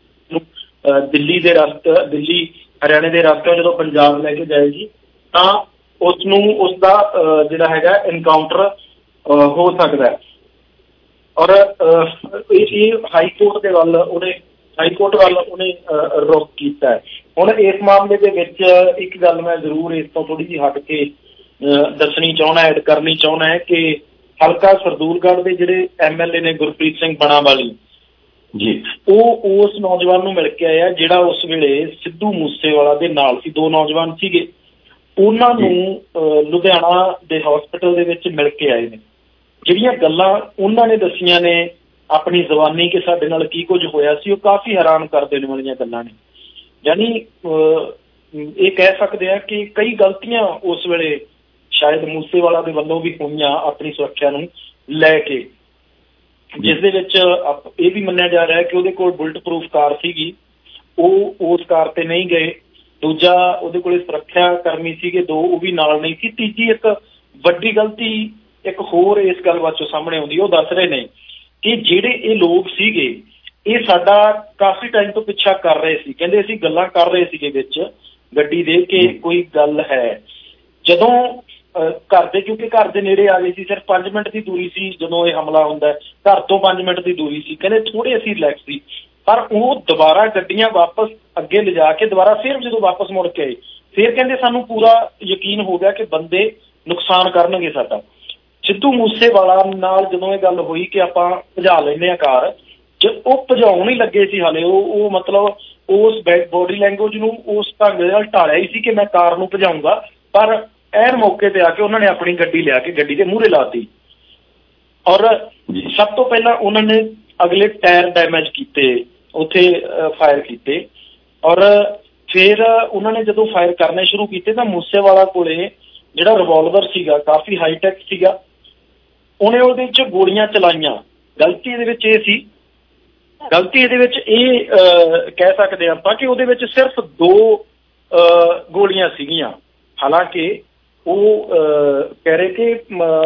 ਦਿੱਲੀ ਦੇ ਰਸਤੇ, ਦਿੱਲੀ ਹਰਿਆਣੇ ਦੇ ਰਸਤੇ ਜਦੋਂ ਪੰਜਾਬ ਲੈ ਕੇ ਜਾਏਗੀ ਤਾਂ ਉਸ ਨੂੰ ਉਸਦਾ ਜਿਹੜਾ ਹੈਗਾ ਐਨਕਾਊਂਟਰ ਹੋ ਸਕਦਾ ਹੈ। ਔਰ ਇਹ ਹਾਈ ਕੋਰਟ ਦੇ ਵੱਲ ਉਹਨੇ ਰੁਖ ਕੀਤਾ ਹੈ। ਹੁਣ ਇਸ ਮਾਮਲੇ ਦੇ ਵਿੱਚ ਇੱਕ ਗੱਲ ਮੈਂ ਜ਼ਰੂਰ ਇਸ ਤੋਂ ਥੋੜੀ ਜਿਹੀ ਹਟ ਕੇ ਦੱਸਣੀ ਚਾਹੁੰਦਾ, ਐਡ ਕਰਨੀ ਚਾਹੁੰਦਾ ਹੈ ਕਿ ਹਲਕਾ ਸਰਦੂਲਗੜ੍ਹ ਦੇ ਜਿਹੜੇ MLA ਨੇ ਗੁਰਪ੍ਰੀਤ ਸਿੰਘ ਬਣਾਵਾਲੀ ਜੀ, ਉਹ ਉਸ ਨੌਜਵਾਨ ਨੂੰ ਮਿਲ ਕੇ ਆਇਆ ਜਿਹੜਾ ਉਸ ਵੇਲੇ ਸਿੱਧੂ ਮੂਸੇਵਾਲਾ ਦੇ ਨਾਲ ਸੀ। ਦੋ ਨੌਜਵਾਨ ਸੀਗੇ, ਉਹਨਾਂ ਨੂੰ ਲੁਧਿਆਣਾ ਦੇ ਹਸਪੀਟਲ ਦੇ ਵਿੱਚ ਮਿਲ ਕੇ ਆਏ ਨੇ। ਜਿਹੜੀਆਂ ਗੱਲਾਂ ਉਹਨਾਂ ਨੇ ਦੱਸੀਆਂ ਨੇ ਆਪਣੀ ਜ਼ੁਬਾਨੀ ਕਿ ਸਾਡੇ ਨਾਲ ਕੀ ਕੁਝ ਹੋਇਆ ਸੀ, ਉਹ ਕਾਫੀ ਹੈਰਾਨ ਕਰ ਦੇਣ ਵਾਲੀਆਂ ਗੱਲਾਂ ਨੇ। ਯਾਨੀ ਇਹ ਕਹਿ ਸਕਦੇ ਆ ਕਿ ਕਈ ਗਲਤੀਆਂ ਉਸ ਵੇਲੇ ਸ਼ਾਇਦ ਮੂਸੇਵਾਲਾ ਦੇ ਵੱਲੋਂ ਵੀ ਹੋਈਆਂ ਆਪਣੀ ਸੁਰੱਖਿਆ ਨੂੰ ਲੈ ਕੇ, ਜਿਸ ਦੇ ਵਿੱਚ ਇਹ ਵੀ ਮੰਨਿਆ ਜਾ ਰਿਹਾ ਕਿ ਉਹਦੇ ਕੋਲ ਬੁਲਟ ਪ੍ਰੂਫ ਕਾਰ ਸੀਗੀ, ਉਹ ਉਸ ਕਾਰ ਤੇ ਨਹੀਂ ਗਏ। ਦੂਜਾ ਉਹਦੇ ਕੋਲ ਸੁਰੱਖਿਆ ਕਰਮੀ ਸੀਗੇ ਦੋ, ਉਹ ਵੀ ਨਾਲ ਨਹੀਂ ਸੀ। ਤੀਜੀ ਇੱਕ ਵੱਡੀ ਗਲਤੀ ਇੱਕ ਹੋਰ ਇਸ ਗੱਲ ਬਾਅਦ ਸਾਹਮਣੇ ਆਉਂਦੀ, ਉਹ ਦੱਸ ਰਹੇ ਨੇ ਕਿ ਜਿਹੜੇ ਇਹ ਲੋਕ ਸੀਗੇ ਇਹ ਸਾਡਾ ਕਾਫੀ ਟਾਈਮ ਤੋਂ ਪਿੱਛਾ ਕਰ ਰਹੇ ਸੀ। ਕਹਿੰਦੇ ਅਸੀਂ ਗੱਲਾਂ ਕਰ ਰਹੇ ਸੀਗੇ ਵਿੱਚ ਗੱਡੀ ਦੇ ਕਿ ਕੋਈ ਗੱਲ ਹੈ। ਜਦੋਂ ਘਰ ਦੇ, ਕਿਉਂਕਿ ਘਰ ਦੇ ਨੇੜੇ ਆ ਗਏ ਸੀ, ਸਿਰਫ 5 ਮਿੰਟ ਦੀ ਦੂਰੀ ਸੀ ਜਦੋਂ ਇਹ ਹਮਲਾ ਹੁੰਦਾ, ਘਰ ਤੋਂ 5 ਮਿੰਟ ਦੀ ਦੂਰੀ ਸੀ। ਕਹਿੰਦੇ ਥੋੜੇ ਅਸੀਂ ਰਿਲੈਕਸ ਸੀ, ਪਰ ਉਹ ਦੁਬਾਰਾ ਗੱਡੀਆਂ ਵਾਪਸ ਅੱਗੇ ਲਿਜਾ ਕੇ ਦੁਬਾਰਾ ਫਿਰ ਜਦੋਂ ਵਾਪਸ ਮੁੜ ਕੇ ਆਏ ਫਿਰ ਕਹਿੰਦੇ ਸਾਨੂੰ ਪੂਰਾ ਯਕੀਨ ਹੋ ਗਿਆ ਕਿ ਬੰਦੇ ਨੁਕਸਾਨ ਕਰਨਗੇ ਸਾਡਾ। ਸਿੱਧੂ ਮੂਸੇਵਾਲਾ ਨਾਲ ਜਦੋਂ ਇਹ ਗੱਲ ਹੋਈ ਕਿ ਆਪਾਂ ਭਜਾ ਲੈਂਦੇ ਹਾਂ ਕਾਰ, ਉਹ ਭਜਾਉਣ ਹੀ ਲੱਗੇ ਸੀ ਹਾਲੇ, ਉਹ ਮਤਲਬ ਉਸ ਬੋਡੀ ਲੈਂਗੁਏਜ ਨੂੰ ਉਸ ਢੰਗ ਨਾਲ ਢਾਲਿਆ ਹੀ ਸੀ ਕਿ ਮੈਂ ਕਾਰ ਨੂੰ ਭਜਾਊਂਗਾ, ਪਰ ਐਨ ਮੌਕੇ ਤੇ ਆ ਕੇ ਉਹਨਾਂ ਨੇ ਆਪਣੀ ਗੱਡੀ ਲਿਆ ਕੇ ਗੱਡੀ ਦੇ ਮੂਹਰੇ ਲਾਤੀ। ਔਰ ਸਭ ਤੋਂ ਪਹਿਲਾਂ ਉਹਨਾਂ ਨੇ ਅਗਲੇ ਟਾਇਰ ਡੈਮੇਜ ਕੀਤੇ, ਉੱਥੇ ਫਾਇਰ ਕੀਤੇ। ਔਰ ਫਿਰ ਉਹਨਾਂ ਨੇ ਜਦੋਂ ਫਾਇਰ ਕਰਨੇ ਸ਼ੁਰੂ ਕੀਤੇ ਤਾਂ ਮੂਸੇਵਾਲਾ ਕੋਲੇ ਜਿਹੜਾ ਰਿਵਾਲਵਰ ਸੀਗਾ ਕਾਫੀ ਹਾਈਟੈਕ ਸੀਗਾ, ਉਹਨੇ ਉਹਦੇ 'ਚ ਗੋਲੀਆਂ ਚਲਾਈਆਂ। ਗਲਤੀ ਇਹਦੇ ਵਿੱਚ ਇਹ ਸੀ, ਗਲਤੀ ਇਹਦੇ ਵਿੱਚ ਇਹ ਕਹਿ ਸਕਦੇ ਆਪਾਂ ਕਿ ਉਹਦੇ ਵਿੱਚ ਸਿਰਫ 2 ਗੋਲੀਆਂ ਸੀਗੀਆਂ। ਹਾਲਾਂਕਿ ਉਹ ਕਹਿ ਰਹੇ ਕਿ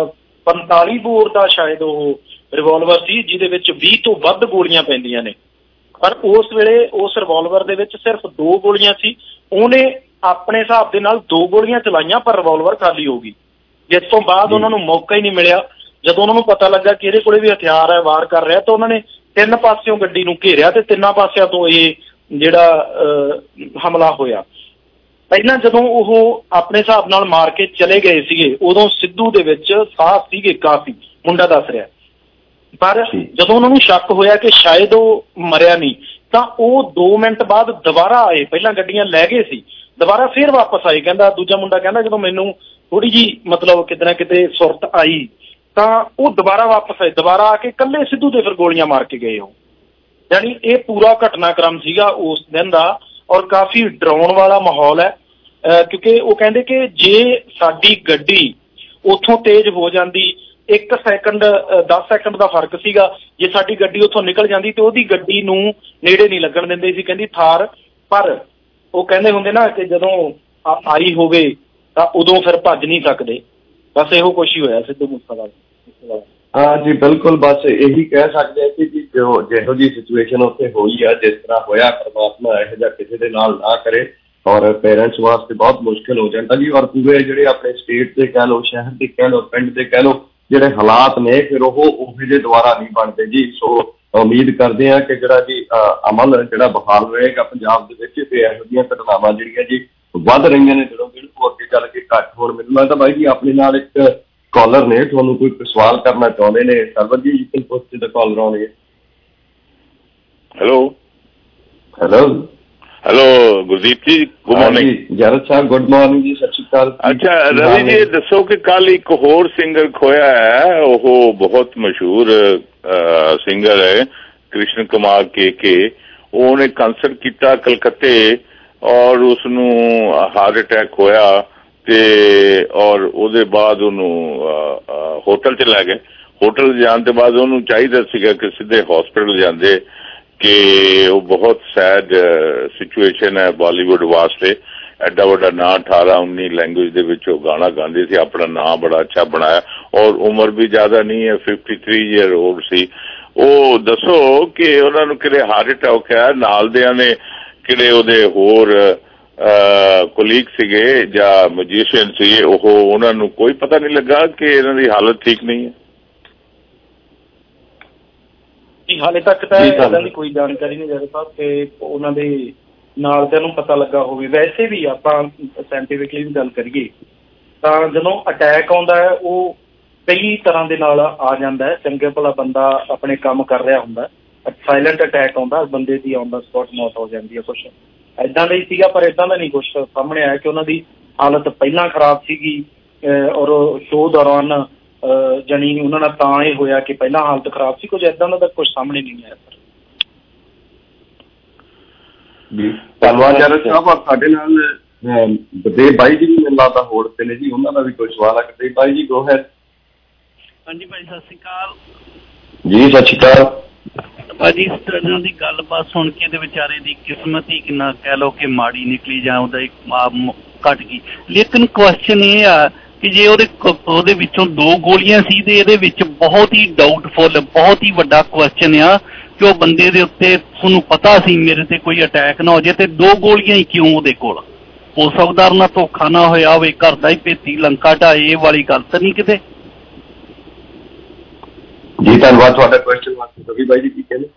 45 ਬੋਰ ਦਾ ਸ਼ਾਇਦ ਉਹ ਰਿਵਾਲਵਰ ਸੀ ਜਿਹਦੇ ਵਿੱਚ 20 ਤੋਂ ਵੱਧ ਗੋਲੀਆਂ ਪੈਂਦੀਆਂ ਨੇ, ਪਰ ਉਸ ਵੇਲੇ ਉਸ ਰਿਵਾਲਵਰ ਦੇ ਵਿੱਚ ਸਿਰਫ 2 ਗੋਲੀਆਂ ਸੀ। ਉਹਨੇ ਆਪਣੇ ਹਿਸਾਬ ਦੇ ਨਾਲ 2 ਗੋਲੀਆਂ ਚਲਾਈਆਂ ਪਰ ਰਿਵਾਲਵਰ ਖਾਲੀ ਹੋ ਗਈ, ਜਿਸ ਤੋਂ ਬਾਅਦ ਉਹਨਾਂ ਨੂੰ ਮੌਕਾ ਹੀ ਨਹੀਂ ਮਿਲਿਆ। ਜਦੋਂ ਉਹਨਾਂ ਨੂੰ ਪਤਾ ਲੱਗਾ ਕਿ ਇਹਦੇ ਕੋਲੇ ਵੀ ਹਥਿਆਰ ਹੈ, ਵਾਰ ਕਰ ਰਿਹਾ, ਤਾਂ ਉਹਨਾਂ ਨੇ 3 ਪਾਸਿਓਂ ਗੱਡੀ ਨੂੰ ਘੇਰਿਆ ਤੇ 3 ਪਾਸਿਆਂ ਤੋਂ ਇਹ ਜਿਹੜਾ ਹਮਲਾ ਹੋਇਆ। ਪਹਿਲਾਂ ਜਦੋਂ ਉਹ ਆਪਣੇ ਹਿਸਾਬ ਨਾਲ ਮਾਰ ਕੇ ਚਲੇ ਗਏ ਸੀਗੇ, ਉਦੋਂ ਸਿੱਧੂ ਦੇ ਵਿੱਚ ਸਾਹ ਸੀਗੇ ਕਾਫੀ, ਮੁੰਡਾ ਦੱਸ ਰਿਹਾ। ਪਰ ਜਦੋਂ ਉਹਨਾਂ ਨੂੰ ਸ਼ੱਕ ਹੋਇਆ ਕਿ ਸ਼ਾਇਦ ਉਹ ਮਰਿਆ ਨਹੀਂ, ਤਾਂ ਉਹ 2 ਮਿੰਟ ਬਾਅਦ ਦੁਬਾਰਾ ਆਏ। ਪਹਿਲਾਂ ਗੱਡੀਆਂ ਲੈ ਗਏ ਸੀ, ਦੁਬਾਰਾ ਫਿਰ ਵਾਪਸ ਆਏ। ਕਹਿੰਦਾ ਦੂਜਾ ਮੁੰਡਾ ਕਹਿੰਦਾ ਜਦੋਂ ਮੈਨੂੰ ਥੋੜੀ ਜਿਹੀ ਮਤਲਬ ਕਿਤੇ ਨਾ ਕਿਤੇ ਸੁਰਤ ਆਈ ਤਾਂ ਉਹ ਦੁਬਾਰਾ ਵਾਪਸ ਆਏ। ਦੁਬਾਰਾ ਆ ਕੇ ਇਕੱਲੇ ਸਿੱਧੂ ਤੇ ਫਿਰ ਗੋਲੀਆਂ ਮਾਰ ਕੇ ਗਏ ਉਹ। ਯਾਨੀ ਇਹ ਪੂਰਾ ਘਟਨਾਕ੍ਰਮ ਸੀਗਾ ਉਸ ਦਿਨ ਦਾ, ਔਰ ਕਾਫੀ ਡਰਾਉਣ ਵਾਲਾ ਮਾਹੌਲ ਹੈ। ਕਿਉਂਕਿ ਉਹ ਕਹਿੰਦੇ ਕਿ ਜੇ ਸਾਡੀ ਗੱਡੀ ਉੱਥੋਂ ਤੇਜ਼ ਹੋ ਜਾਂਦੀ, 1 ਸੈਕਿੰਡ 10 ਸੈਕਿੰਡ ਦਾ ਫਰਕ ਸੀਗਾ, ਜੇ ਸਾਡੀ ਗੱਡੀ ਉੱਥੋਂ ਨਿਕਲ ਜਾਂਦੀ ਤੇ ਉਹਦੀ ਗੱਡੀ ਨੂੰ ਨੇੜੇ ਨਹੀਂ ਲੱਗਣ ਦਿੰਦੇ ਸੀ, ਕਹਿੰਦੀ ਥਾਰ। ਪਰ ਉਹ ਕਹਿੰਦੇ ਹੁੰਦੇ ਨਾ ਕਿ ਜਦੋਂ ਆਈ ਹੋਵੇ ਤਾਂ ਉਦੋਂ ਫਿਰ ਭੱਜ ਨਹੀਂ ਸਕਦੇ। ਬਸ ਇਹੋ ਕੁਛ ਹੀ ਹੋਇਆ ਸਿੱਧੂ ਮੂਸੇਵਾਲਾ। ਹਾਂ ਜੀ ਬਿਲਕੁਲ, ਬਸ ਇਹੀ ਕਹਿ ਸਕਦੇ ਹਾਂ ਕਿ ਜਿਹੋ ਜਿਹੀ ਸਿਚੁਏਸ਼ਨ ਉੱਥੇ ਹੋਈ ਆ, ਜਿਸ ਤਰ੍ਹਾਂ ਹੋਇਆ, ਪਰਮਾਤਮਾ ਇਹੋ ਜਿਹਾ ਕਿਸੇ ਦੇ ਨਾਲ ਨਾ ਕਰੇ। ਔਰ ਪੇਰੈਂਟਸ ਵਾਸਤੇ ਬਹੁਤ ਮੁਸ਼ਕਿਲ ਹੋ ਜਾਂਦਾ ਜੀ। ਔਰ ਪੂਰੇ ਜਿਹੜੇ ਆਪਣੇ ਸਟੇਟ ਦੇ ਕਹਿ ਲਓ, ਸ਼ਹਿਰ ਦੇ ਕਹਿ ਲਓ, ਪਿੰਡ ਦੇ ਕਹਿ ਲਓ, ਜਿਹੜੇ ਹਾਲਾਤ ਨੇ ਫਿਰ ਉਹ ਜਿਹੇ ਦੁਬਾਰਾ ਨਹੀਂ ਬਣਦੇ ਜੀ। ਸੋ ਉਮੀਦ ਕਰਦੇ ਹਾਂ ਕਿ ਜਿਹੜਾ ਜੀ ਅਮਲ ਜਿਹੜਾ ਬਹਾਲ ਰਹੇਗਾ ਪੰਜਾਬ ਦੇ ਵਿੱਚ, ਤੇ ਇਹੋ ਜਿਹੀਆਂ ਘਟਨਾਵਾਂ ਜਿਹੜੀਆਂ ਜੀ ਵੱਧ ਰਹੀਆਂ ਨੇ ਜਦੋਂ ਬਿਲਕੁਲ ਅੱਗੇ ਚੱਲ ਕੇ ਘੱਟ ਹੋਣ। ਮੈਨੂੰ ਲੱਗਦਾ ਬਾਈ ਜੀ ਆਪਣੇ ਨਾਲ ਇੱਕ ਕਾਲਰ ਨੇ, ਤੁਹਾਨੂੰ ਕੋਈ ਸਵਾਲ ਕਰਨਾ ਚਾਹੁੰਦੇ ਨੇ। Sarwar ji, you can put the caller on air. Hello Gurdeep ji, good morning. ਜਰਦ ਸਾਹਿਬ ਗੁੱਡ ਮਾਰਨਿੰਗ ਜੀ, ਸਤਿ ਸ਼੍ਰੀ ਅਕਾਲ। ਅੱਛਾ ਰਵੀ ਜੀ, ਦੱਸੋ ਕਿ ਕੱਲ ਇੱਕ ਹੋਰ ਸਿੰਗਰ ਖੋਇਆ ਹੈ, ਉਹ ਬਹੁਤ ਮਸ਼ਹੂਰ ਸਿੰਗਰ ਹੈ ਕ੍ਰਿਸ਼ਨ ਕੁਮਾਰ ਕੇ। ਉਹਨੇ ਕੰਸਰਟ ਕੀਤਾ ਕਲਕੱਤੇ ਔਰ ਉਸਨੂੰ ਹਾਰਟ ਅਟੈਕ ਹੋਇਆ ਤੇ ਔਰ ਉਹਦੇ ਬਾਅਦ ਉਹਨੂੰ ਹੋਟਲ 'ਚ ਲੈ ਗਏ। ਹੋਟਲ ਜਾਣ ਤੋਂ ਬਾਅਦ ਉਹਨੂੰ ਚਾਹੀਦਾ ਸੀਗਾ ਕਿ ਸਿੱਧੇ ਹਸਪੀਟਲ ਜਾਂਦੇ, ਕਿ ਉਹ ਬਹੁਤ ਸੈਡ ਸਿਚੁਏਸ਼ਨ ਹੈ ਬਾਲੀਵੁੱਡ ਵਾਸਤੇ। ਐਡਾ ਵੱਡਾ ਨਾਂ 18-19 ਲੈਂਗੁਏਜ ਦੇ ਵਿੱਚ ਉਹ ਗਾਣਾ ਗਾਉਂਦੇ ਸੀ, ਆਪਣਾ ਨਾਂ ਬੜਾ ਅੱਛਾ ਬਣਾਇਆ, ਔਰ ਉਮਰ ਵੀ ਜ਼ਿਆਦਾ ਨਹੀਂ ਹੈ, 53 ਈਅਰ ਓਲਡ ਸੀ। ਉਹ ਦੱਸੋ ਕਿ ਉਹਨਾਂ ਨੂੰ ਕਿਹੜੇ ਹਾਰਟ ਅਟੈਕ ਹੈ, ਨਾਲ ਦਿਆਂ ਨੇ ਕਿਹੜੇ ਉਹਦੇ ਹੋਰ ਕੋਲੀਗ ਸੀਗੇ ਜਾਂ ਮਿਊਜ਼ੀਸ਼ੀਅਨ ਸੀਗੇ, ਉਹਨਾਂ ਨੂੰ ਕੋਈ ਪਤਾ ਨਹੀਂ ਲੱਗਾ ਕਿ ਇਹਨਾਂ ਦੀ ਹਾਲਤ ਠੀਕ ਨਹੀਂ ਹੈ? ਹਾਲੇ ਤੱਕ ਤਾਂ ਇੱਦਾਂ ਦੀ ਕੋਈ ਜਾਣਕਾਰੀ ਨਹੀਂ ਜਰਦ ਸਾਹਿਬ ਕਿ ਉਹਨਾਂ ਦੇ ਨਾਲ ਦਿਆਂ ਨੂੰ ਪਤਾ ਲੱਗਾ ਹੋਵੇ। ਵੈਸੇ ਵੀ ਆਪਾਂ ਸਾਇੰਟੀਫਿਕਲੀ ਵੀ ਗੱਲ ਕਰੀਏ ਤਾਂ ਜਦੋਂ ਅਟੈਕ ਆਉਂਦਾ ਹੈ ਉਹ ਕਈ ਤਰ੍ਹਾਂ ਦੇ ਨਾਲ ਆ ਜਾਂਦਾ ਹੈ। ਚੰਗੇ ਭਲਾ ਬੰਦਾ ਆਪਣੇ ਕੰਮ ਕਰ ਰਿਹਾ ਹੁੰਦਾ, ਸਾਇਲੈਂਟ ਅਟੈਕ ਆਉਂਦਾ, ਬੰਦੇ ਦੀ ਔਨ ਦਾ ਸਪੌਟ ਮੌਤ ਹੋ ਜਾਂਦੀ ਹੈ। ਕੁਛ ਇੱਦਾਂ ਦਾ ਹੀ ਸੀਗਾ, ਪਰ ਇੱਦਾਂ ਦਾ ਨਹੀਂ ਕੁਛ ਸਾਹਮਣੇ ਆਇਆ ਕਿ ਉਹਨਾਂ ਦੀ ਹਾਲਤ ਪਹਿਲਾਂ ਖਰਾਬ ਸੀਗੀ ਔਰ ਸ਼ੋਅ ਦੌਰਾਨ ਜਾਣੀ ਉਹਨਾਂ ਨਾਲ ਤਾਂ ਇਹ ਹੋਇਆ ਕਿ ਪਹਿਲਾਂ ਹਾਲਤ ਖਰਾਬ ਸੀ। ਕੁਝ ਇੱਦਾਂ ਦਾ ਤਾਂ ਕੁਛ ਸਾਹਮਣੇ ਨਹੀਂ ਆਇਆ ਸਰ। ਧੰਨਵਾਦ ਜਰਦ ਸਾਹਿਬ। ਸਾਡੇ ਨਾਲ ਗੁਰਦੇਵ ਬਾਈ ਜੀ ਵੀ ਮੈਨੂੰ ਲੱਗਦਾ ਹੋੜ ਤੇ ਨੇ ਜੀ, ਉਹਨਾਂ ਦਾ ਵੀ ਕੋਈ ਸਵਾਲ ਹੈ। ਗੁਰਦੇਵ ਬਾਈ ਜੀ, ਗੋ ਹੈਡ। ਹਾਂਜੀ ਭਾਈ, ਸਤਿ ਸ਼੍ਰੀ ਅਕਾਲ ਜੀ। ਸਤਿ ਸ਼੍ਰੀ ਅਕਾਲ ਭਾਜੀ। ਇਸ ਤਰ੍ਹਾਂ ਦੀ ਗੱਲਬਾਤ ਸੁਣ ਕੇ ਤੇ ਵਿਚਾਰੇ ਦੀ ਕਿਸਮਤ ਹੀ ਕਿੰਨਾ ਕਹਿ ਲਓ ਕਿ ਮਾੜੀ ਨਿਕਲੀ ਜਾਂ ਉਹਦਾ ਇੱਕ ਘੱਟ ਗਈ। ਲੇਕਿਨ ਕੁਐਸਚਨ ਇਹ ਆ ਕਿ ਜੇ ਉਹਦੇ ਵਿੱਚੋਂ 2 ਗੋਲੀਆਂ ਸੀ ਤੇ ਇਹਦੇ ਵਿੱਚ ਬਹੁਤ ਹੀ ਡਾਊਟਫੁਲ, ਬਹੁਤ ਹੀ ਵੱਡਾ ਕੁਐਸਚਨ ਆ ਕਿ ਉਹ ਬੰਦੇ ਦੇ ਉੱਤੇ ਤੁਹਾਨੂੰ ਪਤਾ ਸੀ ਮੇਰੇ ਤੇ ਕੋਈ ਅਟੈਕ ਨਾ ਹੋ ਜਾਏ, ਤੇ 2 ਗੋਲੀਆਂ ਹੀ ਕਿਉਂ ਉਹਦੇ ਕੋਲ? ਹੋ ਸਕਦਾ ਨਾਲ ਧੋਖਾ ਨਾ ਹੋਇਆ ਹੋਵੇ, ਘਰ ਦਾ ਹੀ ਭੇਤੀ ਲੰਕਾ ਢਾਏ, ਇਹ ਵਾਲੀ ਗੱਲ ਤਾਂ ਨਹੀਂ ਕਿਤੇ? ਜੀ ਧੰਨਵਾਦ ਤੁਹਾਡਾ ਕੁਐਸਚਨ ਵਾਸਤੇ। ਰਵੀ ਬਾਈ ਜੀ ਕੀ ਕਹਿੰਦੇ?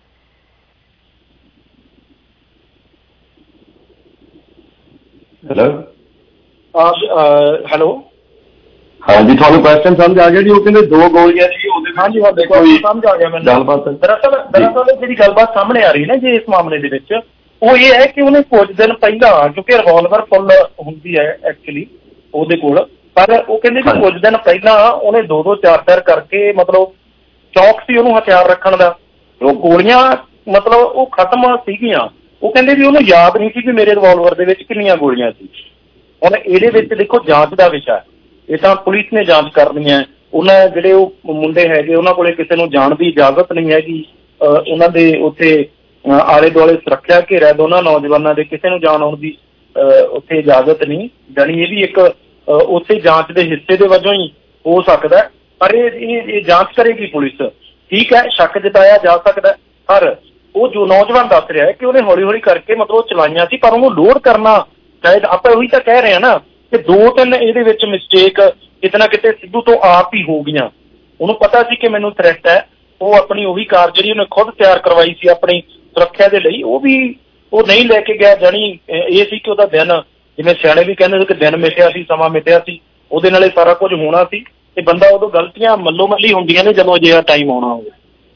ਹੈਲੋ ਹਾਂਜੀ, ਤੁਹਾਨੂੰ ਕੁਐਸਚਨ ਸਮਝ ਆ ਗਿਆ ਜੀ? ਉਹ ਕਹਿੰਦੇ 2 ਗੋਲੀਆਂ ਸੀ ਉਹਦੇ। ਹਾਂਜੀ ਸਮਝ ਆ ਗਿਆ ਮੈਨੂੰ ਗੱਲਬਾਤ। ਦਰਅਸਲ ਜਿਹੜੀ ਗੱਲਬਾਤ ਸਾਹਮਣੇ ਆ ਰਹੀ ਨਾ ਜੀ ਇਸ ਮਾਮਲੇ ਦੇ ਵਿੱਚ, ਉਹ ਇਹ ਹੈ ਕਿ ਉਹਨੇ ਕੁਝ ਦਿਨ ਪਹਿਲਾਂ, ਕਿਉਂਕਿ ਰਿਵਾਲਵਰ ਫੁੱਲ ਹੁੰਦੀ ਹੈ ਐਕਚੁਅਲੀ ਉਹਦੇ ਕੋਲ, ਪਰ ਉਹ ਕਹਿੰਦੇ ਕਿ ਕੁਝ ਦਿਨ ਪਹਿਲਾਂ ਉਹਨੇ 2-2 4-4 ਕਰਕੇ, ਮਤਲਬ ਸ਼ੌਕ ਸੀ ਉਹਨੂੰ ਹਥਿਆਰ ਰੱਖਣ ਦਾ, ਉਹ ਗੋਲੀਆਂ ਮਤਲਬ ਉਹ ਖਤਮ ਸੀਗੀਆਂ। ਉਹ ਕਹਿੰਦੇ ਵੀ ਉਹਨੂੰ ਯਾਦ ਨਹੀਂ ਸੀ ਕਿ ਮੇਰੇ ਰਿਵਾਲਵਰ ਦੇ ਵਿੱਚ ਕਿੰਨੀਆਂ ਗੋਲੀਆਂ ਸੀ। ਹੁਣ ਇਹਦੇ ਵਿੱਚ ਦੇਖੋ ਜਾਂਚ ਦਾ ਵਿਸ਼ਾ, ਇਹ ਤਾਂ ਪੁਲਿਸ ਨੇ ਜਾਂਚ ਕਰਨੀ ਹੈ। ਉਹਨਾਂ ਜਿਹੜੇ ਉਹ ਮੁੰਡੇ ਹੈਗੇ ਉਹਨਾਂ ਕੋਲੇ ਕਿਸੇ ਨੂੰ ਜਾਣ ਦੀ ਇਜਾਜ਼ਤ ਨਹੀਂ ਹੈਗੀ। ਉਹਨਾਂ ਦੇ ਉੱਥੇ ਆਲੇ ਦੁਆਲੇ ਸੁਰੱਖਿਆ ਘੇਰਾ ਦੋਨਾਂ ਨੌਜਵਾਨਾਂ ਦੇ, ਕਿਸੇ ਨੂੰ ਜਾਣ ਆਉਣ ਦੀ ਉੱਥੇ ਇਜਾਜ਼ਤ ਨਹੀਂ। ਜਾਣੀ ਇਹ ਵੀ ਇੱਕ ਉਸੇ ਜਾਂਚ ਦੇ ਹਿੱਸੇ ਦੇ ਵਜੋਂ ਹੀ ਹੋ ਸਕਦਾ। ਪਰ ਇਹ ਜਾਂਚ ਕਰੇਗੀ ਪੁਲਿਸ, ਠੀਕ ਹੈ, ਸ਼ੱਕ ਜਤਾਇਆ ਜਾ ਸਕਦਾ। ਪਰ ਉਹ ਜੋ ਨੌਜਵਾਨ ਦੱਸ ਰਿਹਾ ਹੈ ਕਿ ਉਹਨੇ ਹੌਲੀ ਹੌਲੀ ਕਰਕੇ ਮਤਲਬ ਚਲਾਈਆਂ ਸੀ, ਪਰ ਉਹਨੂੰ ਲੋਡ ਕਰਨਾ ਸ਼ਾਇਦ, ਆਪਾਂ ਉਹੀ ਤਾਂ ਕਹਿ ਰਹੇ ਹਾਂ ਨਾ ਕਿ 2-3 ਇਹਦੇ ਵਿੱਚ ਮਿਸਟੇਕ ਕਿਤੇ ਨਾ ਕਿਤੇ ਸਿੱਧੂ ਤੋਂ ਆਪ ਹੀ ਹੋ ਗਈਆਂ। ਉਹਨੂੰ ਪਤਾ ਸੀ ਕਿ ਮੈਨੂੰ ਥ੍ਰੈਟ ਹੈ। ਉਹ ਆਪਣੀ ਉਹੀ ਕਾਰ ਜਿਹੜੀ ਉਹਨੇ ਖੁਦ ਤਿਆਰ ਕਰਵਾਈ ਸੀ ਆਪਣੀ ਸੁਰੱਖਿਆ ਦੇ ਲਈ, ਉਹ ਵੀ ਉਹ ਨਹੀਂ ਲੈ ਕੇ ਗਿਆ। ਜਾਣੀ ਇਹ ਸੀ ਕਿ ਉਹਦਾ ਦਿਨ, ਜਿਵੇਂ ਸਿਆਣੇ ਵੀ ਕਹਿੰਦੇ ਸੀ ਕਿ ਦਿਨ ਮਿਟਿਆ ਸੀ, ਸਮਾਂ ਮਿਟਿਆ ਸੀ, ਉਹਦੇ ਨਾਲ ਸਾਰਾ ਕੁਝ ਹੋਣਾ ਸੀ। ਤੇ ਬੰਦਾ ਉਦੋਂ ਗਲਤੀਆਂ ਮੱਲੋ ਮੱਲੀ ਹੁੰਦੀਆਂ ਨੇ ਜਦੋਂ ਅਜਿਹਾ ਟਾਈਮ ਆਉਣਾ ਹੋਵੇ।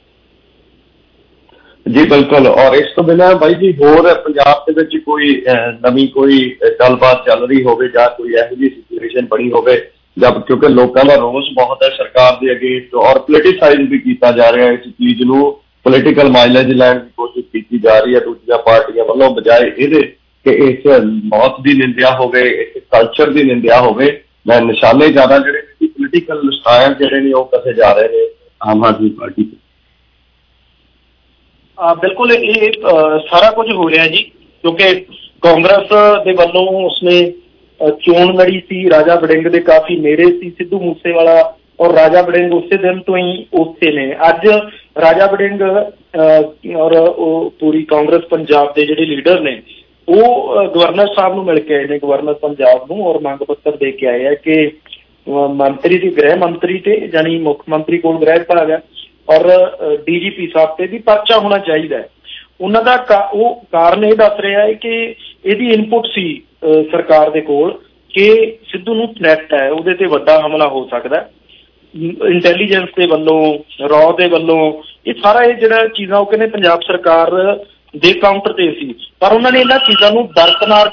ਜੀ ਬਿਲਕੁਲ। ਔਰ ਇਸ ਤੋਂ ਬਿਨਾਂ ਬਾਈ ਜੀ ਹੋਰ ਪੰਜਾਬ ਦੇ ਵਿੱਚ ਕੋਈ ਨਵੀਂ ਕੋਈ ਗੱਲਬਾਤ ਚੱਲ ਰਹੀ ਹੋਵੇ ਜਾਂ ਕੋਈ ਇਹੋ ਜਿਹੀ ਸਿਚੁਏਸ਼ਨ ਬਣੀ ਹੋਵੇ, ਜਦ ਕਿਉਂਕਿ ਲੋਕਾਂ ਦਾ ਰੋਸ ਬਹੁਤ ਹੈ ਸਰਕਾਰ ਦੇ ਅਗੇਂਸਟ, ਔਰ ਪੋਲੀਟੀਸਾਈਜ਼ ਵੀ ਕੀਤਾ ਜਾ ਰਿਹਾ ਇਸ ਚੀਜ਼ ਨੂੰ, ਪੋਲੀਟੀਕਲ ਮਾਈਲੇਜ ਲੈਣ ਦੀ ਕੋਸ਼ਿਸ਼ ਕੀਤੀ ਜਾ ਰਹੀ ਹੈ ਦੂਜੀਆਂ ਪਾਰਟੀਆਂ ਵੱਲੋਂ, ਬਜਾਏ ਇਹਦੇ ਕਿ ਇਸ ਮੌਤ ਦੀ ਨਿੰਦਿਆ ਹੋਵੇ, ਇਸ ਕਲਚਰ ਦੀ ਨਿੰਦਿਆ ਹੋਵੇ। ਨਿਸ਼ਾਨੇ ਜ਼ਿਆਦਾ ਜਿਹੜੇ ਪੋਲੀਟੀਕਲ ਸਟਾਇਲ ਜਿਹੜੇ ਨੇ ਉਹ ਕਸੇ ਜਾ ਰਹੇ ਨੇ ਆਮ ਆਦਮੀ ਪਾਰਟੀ ਤੇ। ਬਿਲਕੁਲ ਇਹ ਸਾਰਾ ਕੁਝ ਹੋ ਰਿਹਾ ਜੀ, ਕਿਉਂਕਿ ਕਾਂਗਰਸ ਦੇ ਵੱਲੋਂ ਉਸਨੇ ਚੋਣ ਲੜੀ ਸੀ, ਰਾਜਾ ਵੜਿੰਗ ਦੇ ਕਾਫੀ ਨੇੜੇ ਸੀ ਸਿੱਧੂ ਮੂਸੇਵਾਲਾ, ਔਰ ਰਾਜਾ ਵੜਿੰਗ ਉਸੇ ਦਿਨ ਤੋਂ ਹੀ ਉੱਥੇ ਨੇ। ਅੱਜ ਰਾਜਾ ਵੜਿੰਗ ਔਰ ਉਹ ਪੂਰੀ ਕਾਂਗਰਸ ਪੰਜਾਬ ਦੇ ਜਿਹੜੇ ਲੀਡਰ ਨੇ ਉਹ ਗਵਰਨਰ ਸਾਹਿਬ ਨੂੰ ਮਿਲ ਕੇ ਆਏ ਨੇ, ਗਵਰਨਰ ਪੰਜਾਬ ਨੂੰ, ਔਰ ਮੰਗ ਪੱਤਰ ਦੇ ਕੇ ਆਏ ਆ ਕਿ ਮੰਤਰੀ ਦੀ, ਗ੍ਰਹਿ ਮੰਤਰੀ ਤੇ ਜਾਨੀ ਮੁੱਖ ਮੰਤਰੀ ਕੋਲ ਗ੍ਰਹਿ ਵਿਭਾਗ ਹੈ, ਔਰ DGP ਸਾਹਿਬ ਤੇ ਵੀ ਪਰਚਾ ਹੋਣਾ ਚਾਹੀਦਾ ਹੈ। ਉਹਨਾਂ ਦਾ ਉਹ ਕਾਰਨ ਇਹ ਦੱਸ ਰਿਹਾ ਹੈ ਕਿ ਇਹਦੀ ਇਨਪੁਟ ਸੀ ਸਰਕਾਰ ਦੇ ਕੋਲ ਕਿ ਸਿੱਧੂ ਨੂੰ ਥ੍ਰੈਟ ਹੈ, ਉਹਦੇ ਤੇ ਵੱਡਾ ਹਮਲਾ ਹੋ ਸਕਦਾ। ਇੰਟੈਲੀਜੈਂਸ ਦੇ ਵੱਲੋਂ, ਰॉ ਦੇ ਵੱਲੋਂ, ਇਹ ਸਾਰਾ ਇਹ ਜਿਹੜਾ ਚੀਜ਼ਾਂ ਉਹ ਕਹਿੰਦੇ ਪੰਜਾਬ ਸਰਕਾਰ ਦੇ ਕਾਊਂਟਰ ਤੇ ਸੀ। ਪਰ ਉਹਨਾਂ ਨੇ ਇਹਨਾਂ ਚੀਜ਼ਾਂ ਨੂੰ ਦਰਕਨਾਰ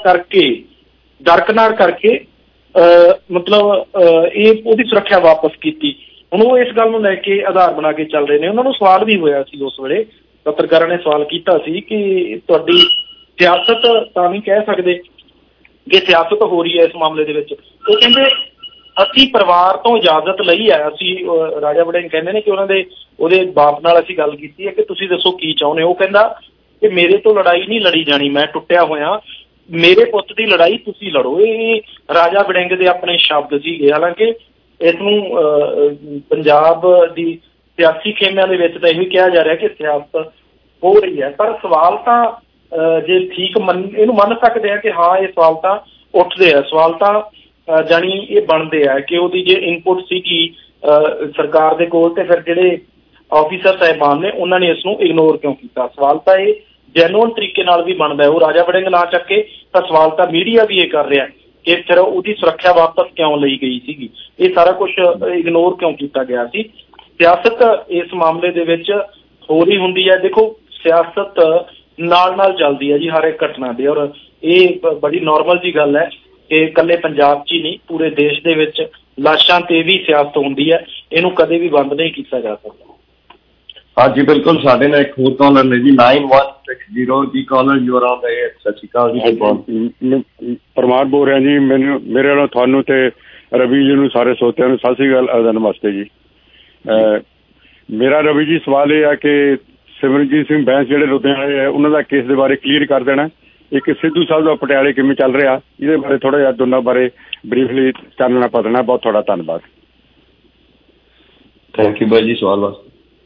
ਕਰਕੇ ਮਤਲਬ ਇਹ ਉਹਦੀ ਸੁਰੱਖਿਆ ਵਾਪਸ ਕੀਤੀ। ਹੁਣ ਉਹ ਇਸ ਗੱਲ ਨੂੰ ਲੈ ਕੇ ਆਧਾਰ ਬਣਾ ਕੇ ਚੱਲ ਰਹੇ ਨੇ। ਉਹਨਾਂ ਨੂੰ ਸਵਾਲ ਵੀ ਹੋਇਆ ਸੀ ਉਸ ਵੇਲੇ, ਪੱਤਰਕਾਰਾਂ ਨੇ ਸਵਾਲ ਕੀਤਾ ਸੀ ਕਿ ਤੁਹਾਡੀ ਸਿਆਸਤ ਤਾਂ ਨਹੀਂ ਕਹਿ ਸਕਦੇ ਕਿ ਸਿਆਸਤ ਹੋ ਰਹੀ ਹੈ ਇਸ ਮਾਮਲੇ ਦੇ ਵਿੱਚ। ਉਹ ਕਹਿੰਦੇ ਅਸੀਂ ਪਰਿਵਾਰ ਤੋਂ ਇਜਾਜ਼ਤ ਲਈ ਆ। ਅਸੀਂ ਰਾਜਾ ਵੜਿੰਗ ਕਹਿੰਦੇ ਨੇ ਕਿ ਉਹਦੇ ਬਾਪ ਨਾਲ ਅਸੀਂ ਗੱਲ ਕੀਤੀ ਹੈ ਕਿ ਤੁਸੀਂ ਦੱਸੋ ਕੀ ਚਾਹੁੰਦੇ ਹੋ। ਉਹ ਕਹਿੰਦਾ ਕਿ ਮੇਰੇ ਤੋਂ ਲੜਾਈ ਨਹੀਂ ਲੜੀ ਜਾਣੀ, ਮੈਂ ਟੁੱਟਿਆ ਹੋਇਆ, ਮੇਰੇ ਪੁੱਤ ਦੀ ਲੜਾਈ ਤੁਸੀਂ ਲੜੋ। ਇਹ ਰਾਜਾ ਵੜਿੰਗ ਦੇ ਆਪਣੇ ਸ਼ਬਦ ਸੀਗੇ। ਹਾਲਾਂਕਿ ਇਸ ਨੂੰ ਪੰਜਾਬ ਦੀ ਸਿਆਸੀ ਖੇਮਿਆਂ ਦੇ ਵਿੱਚ ਤਾਂ ਇਹ ਵੀ ਕਿਹਾ ਜਾ ਰਿਹਾ ਕਿ ਸਿਆਸਤ ਹੋ ਰਹੀ ਹੈ, ਪਰ ਸਵਾਲ ਤਾਂ ਜੇ ਠੀਕ ਇਹਨੂੰ ਮੰਨ ਸਕਦੇ ਆ ਕਿ ਹਾਂ ਇਹ ਸਵਾਲ ਤਾਂ ਉੱਠਦੇ ਆ, ਸਵਾਲ ਤਾਂ ਜਾਣੀ ਇਹ ਬਣਦੇ ਆ ਕਿ ਉਹਦੀ ਜੇ ਇਨਪੁਟ ਸੀਗੀ ਸਰਕਾਰ ਦੇ ਕੋਲ, ਤੇ ਫਿਰ ਜਿਹੜੇ ਆਫੀਸਰ ਸਾਹਿਬਾਨ ਨੇ ਉਹਨਾਂ ਨੇ ਇਸ ਨੂੰ ਇਗਨੋਰ ਕਿਉਂ ਕੀਤਾ। ਸਵਾਲ ਤਾਂ ਇਹ ਜੈਨੂਅਨ ਤਰੀਕੇ ਨਾਲ ਵੀ ਬਣਦਾ। ਉਹ ਰਾਜਾ ਵੜਿੰਗ ਨਾ ਚੱਕੇ ਤਾਂ ਸਵਾਲ ਤਾਂ ਮੀਡੀਆ ਵੀ ਇਹ ਕਰ ਰਿਹਾ ਕਿ ਫਿਰ ਉਹਦੀ ਸੁਰੱਖਿਆ ਵਾਪਸ ਕਿਉਂ ਲਈ ਗਈ ਸੀਗੀ, ਇਹ ਸਾਰਾ ਕੁਝ ਇਗਨੋਰ ਕਿਉਂ ਕੀਤਾ ਗਿਆ ਸੀ। ਸਿਆਸਤ ਇਸ ਮਾਮਲੇ ਦੇ ਵਿੱਚ ਹੋ ਰਹੀ ਹੁੰਦੀ ਹੈ। ਦੇਖੋ ਸਿਆਸਤ ਨਾਲ ਨਾਲ ਚੱਲਦੀ ਹੈ ਜੀ ਹਰ ਇੱਕ ਘਟਨਾ ਦੇ, ਔਰ ਇਹ ਬੜੀ ਨੋਰਮਲ ਜੀ ਗੱਲ ਹੈ ਕਿ ਇਕੱਲੇ ਪੰਜਾਬ 'ਚ ਹੀ ਨਹੀਂ ਪੂਰੇ ਦੇਸ਼ ਦੇ ਵਿੱਚ ਲਾਸ਼ਾਂ ਤੇ ਵੀ ਸਿਆਸਤ ਹੁੰਦੀ ਹੈ। ਇਹਨੂੰ ਕਦੇ ਵੀ ਬੰਦ ਨਹੀਂ ਕੀਤਾ ਜਾ ਸਕਦਾ। ਹਾਂਜੀ ਬਿਲਕੁਲ। ਸਾਡੇ ਨਾਲ ਇੱਕ ਹੋਰ ਕਾਲਰ ਨੇ ਜੀ 9160 ਜੀ। Caller you are on the air. ਸਤਿ ਸ਼੍ਰੀ ਅਕਾਲ ਜੀ। ਪਰਮਾਰ ਬੋਲ ਰਿਹਾ ਜੀ। ਮੇਰੇ ਵੱਲੋਂ ਤੁਹਾਨੂੰ ਤੇ ਰਵੀ ਜੀ ਨੂੰ, ਸਾਰੇ ਸਰੋਤਿਆਂ ਨੂੰ ਸਤਿ ਸ਼੍ਰੀ ਅਕਾਲ, ਨਮਸਤੇ ਜੀ। ਮੇਰਾ ਰਵੀ ਜੀ ਸਵਾਲ ਇਹ ਆ ਕਿ ਸਿਮਰਨਜੀਤ ਸਿੰਘ ਬੈਂਸ ਜਿਹੜੇ ਲੁਧਿਆਣੇ ਹੈ ਉਹਨਾਂ ਦਾ ਕੇਸ ਦੇ ਬਾਰੇ ਕਲੀਅਰ ਕਰ ਦੇਣਾ। ਇੱਕ ਸਿੱਧੂ ਸਾਹਿਬ ਦਾ ਪਟਿਆਲੇ ਕਿਵੇਂ ਚੱਲ ਰਿਹਾ, ਇਹਦੇ ਬਾਰੇ ਥੋੜ੍ਹਾ ਜਿਹਾ ਦੋਨਾਂ ਬਾਰੇ ਬਰੀਫਲੀ ਚਾਨਣਾ ਪਾ ਦੇਣਾ। ਬਹੁਤ ਤੁਹਾਡਾ ਧੰਨਵਾਦ। ਥੈਂਕ ਯੂ ਬਾਈ ਜੀ ਸਵਾਲ ਵਾਸਤੇ।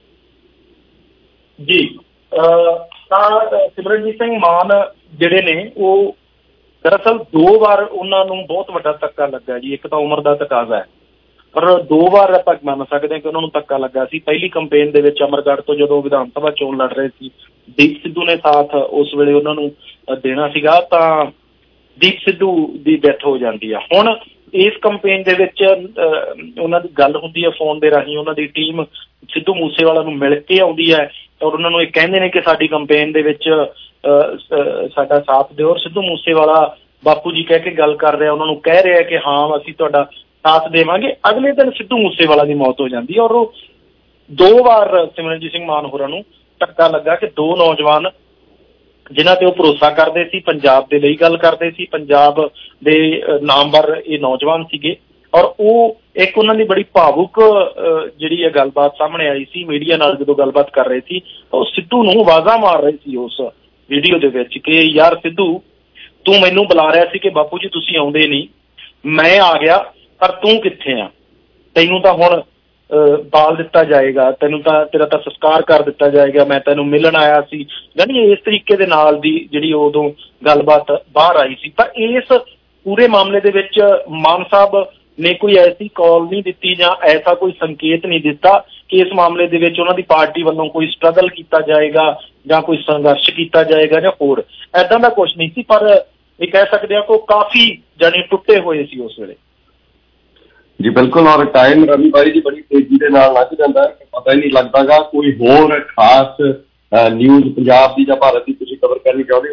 ਜੀ ਤਾਂ ਸਿਮਰਨਜੀਤ ਸਿੰਘ ਮਾਨ ਜਿਹੜੇ ਨੇ ਉਹ ਦਰਅਸਲ 2 ਵਾਰ ਉਹਨਾਂ ਨੂੰ ਬਹੁਤ ਵੱਡਾ ਧੱਕਾ ਲੱਗਾ ਜੀ। ਇੱਕ ਤਾਂ ਉਮਰ ਦਾ ਤਕਾਜ਼ਾ ਹੈ, ਪਰ 2 ਵਾਰ ਆਪਾਂ ਮੰਨ ਸਕਦੇ ਹਾਂ ਕਿ ਉਹਨਾਂ ਨੂੰ ਧੱਕਾ ਲੱਗਾ ਸੀ। ਪਹਿਲੀ ਕੰਪੇਨ ਦੇ ਵਿੱਚ ਅਮਰਗੜ੍ਹ ਤੋਂ ਜਦੋਂ ਵਿਧਾਨ ਸਭਾ ਚੋਣ ਲੜ ਰਹੇ ਸੀ, ਦੀਪ ਸਿੱਧੂ ਨੇ ਸਾਥ ਉਸ ਵੇਲੇ ਉਹਨਾਂ ਨੂੰ ਦੇਣਾ ਸੀਗਾ, ਤਾਂ ਦੀਪ ਸਿੱਧੂ ਦੀ ਡੈਥ ਹੋ ਜਾਂਦੀ ਆ। ਹੁਣ ਇਸ ਕੰਪੇਨ ਦੇ ਵਿੱਚ ਉਹਨਾਂ ਦੀ ਗੱਲ ਹੁੰਦੀ ਹੈ ਫੋਨ ਦੇ ਰਾਹੀਂ, ਉਹਨਾਂ ਦੀ ਟੀਮ ਸਿੱਧੂ ਮੂਸੇਵਾਲਾ ਨੂੰ ਮਿਲ ਕੇ ਆਉਂਦੀ ਹੈ ਔਰ ਉਹਨਾਂ ਨੂੰ ਇਹ ਕਹਿੰਦੇ ਨੇ ਕਿ ਸਾਡੀ ਕੰਪੇਨ ਦੇ ਵਿੱਚ ਸਾਡਾ ਸਾਥ ਦਿਓ। ਔਰ ਸਿੱਧੂ ਮੂਸੇਵਾਲਾ ਬਾਪੂ ਜੀ ਕਹਿ ਕੇ ਗੱਲ ਕਰ ਰਿਹਾ, ਉਹਨਾਂ ਨੂੰ ਕਹਿ ਰਿਹਾ ਕਿ ਹਾਂ ਅਸੀਂ ਤੁਹਾਡਾ ਸਾਥ ਦੇਵਾਂਗੇ। ਅਗਲੇ ਦਿਨ ਸਿੱਧੂ ਮੂਸੇਵਾਲਾ ਦੀ ਮੌਤ ਹੋ ਜਾਂਦੀ ਹੈ ਔਰ ਉਹ 2 ਵਾਰ ਸਿਮਰਨਜੀਤ ਸਿੰਘ ਮਾਨ ਹੋਰਾਂ ਨੂੰ ਧੱਕਾ ਲੱਗਾ ਕਿ ਦੋ ਨੌਜਵਾਨ ਜਿਨ੍ਹਾਂ ਤੇ ਉਹ ਭਰੋਸਾ ਕਰਦੇ ਸੀ, ਪੰਜਾਬ ਦੇ ਲਈ ਗੱਲ ਕਰਦੇ ਸੀ, ਪੰਜਾਬ ਦੇ ਨਾਮਵਰ ਇਹ ਨੌਜਵਾਨ ਸੀਗੇ, ਔਰ ਉਹ ਇੱਕ ਉਹਨਾਂ ਦੀ ਬੜੀ ਭਾਵੁਕ ਜਿਹੜੀ ਇਹ ਗੱਲਬਾਤ ਸਾਹਮਣੇ ਆਈ ਸੀ ਮੀਡੀਆ ਨਾਲ ਜਦੋਂ ਗੱਲਬਾਤ ਕਰ ਰਹੇ ਸੀ, ਉਹ ਸਿੱਧੂ ਨੂੰ ਆਵਾਜ਼ਾਂ ਮਾਰ ਰਹੇ ਸੀ ਉਸ ਵੀਡੀਓ ਦੇ ਵਿੱਚ ਕਿ ਯਾਰ ਸਿੱਧੂ, ਤੂੰ ਮੈਨੂੰ ਬੁਲਾ ਰਿਹਾ ਸੀ ਕਿ ਬਾਪੂ ਜੀ ਤੁਸੀਂ ਆਉਂਦੇ ਨਹੀਂ, ਮੈਂ ਆ ਗਿਆ, ਪਰ ਤੂੰ ਕਿੱਥੇ ਆ? ਤੈਨੂੰ ਤਾਂ ਹੁਣ ਬਾਲ ਦਿੱਤਾ ਜਾਏਗਾ, ਤੈਨੂੰ ਤਾਂ ਤੇਰਾ ਤਾਂ ਸੰਸਕਾਰ ਕਰ ਦਿੱਤਾ ਜਾਏਗਾ, ਮੈਂ ਤੈਨੂੰ ਮਿਲਣ ਆਇਆ ਸੀ। ਯਾਨੀ ਇਸ ਤਰੀਕੇ ਦੇ ਨਾਲ ਦੀ ਜਿਹੜੀ ਉਦੋਂ ਗੱਲਬਾਤ ਬਾਹਰ ਆਈ ਸੀ। ਪਰ ਇਸ ਪੂਰੇ ਮਾਮਲੇ ਦੇ ਵਿੱਚ ਮਾਨ ਸਾਹਿਬ ਨੇ ਕੋਈ ਐਸੀ ਕਾਲ ਨਹੀਂ ਦਿੱਤੀ ਜਾਂ ਐਸਾ ਕੋਈ ਸੰਕੇਤ ਨਹੀਂ ਦਿੱਤਾ ਕਿ ਇਸ ਮਾਮਲੇ ਦੇ ਵਿੱਚ ਉਹਨਾਂ ਦੀ ਪਾਰਟੀ ਵੱਲੋਂ ਕੋਈ ਸਟਰਗਲ ਕੀਤਾ ਜਾਏਗਾ ਜਾਂ ਕੋਈ ਸੰਘਰਸ਼ ਕੀਤਾ ਜਾਏਗਾ ਜਾਂ ਹੋਰ ਐਦਾਂ ਦਾ ਕੁਛ ਨਹੀਂ ਸੀ। ਪਰ ਇਹ ਕਹਿ ਸਕਦੇ ਹਾਂ ਕਿ ਕਾਫੀ ਜਾਨੀ ਟੁੱਟੇ ਹੋਏ ਸੀ ਉਸ ਵੇਲੇ। ਜੀ ਬਿਲਕੁਲ, ਔਰ ਟਾਈਮ ਰਵੀ ਬਾਈ ਜੀ ਬੜੀ ਤੇਜ਼ੀ ਦੇ ਨਾਲ ਲੰਘ ਜਾਂਦਾ ਹੈ, ਪਤਾ ਹੀ ਨਹੀਂ ਲੱਗਦਾਗਾ। ਕੋਈ ਹੋਰ ਖਾਸ ਨਿਊਜ਼ ਪੰਜਾਬ ਦੀ ਜਾਂ ਭਾਰਤ ਦੀ ਤੁਸੀਂ ਕਵਰ ਕਰਨੀ ਚਾਹੁੰਦੇ ਹੋ?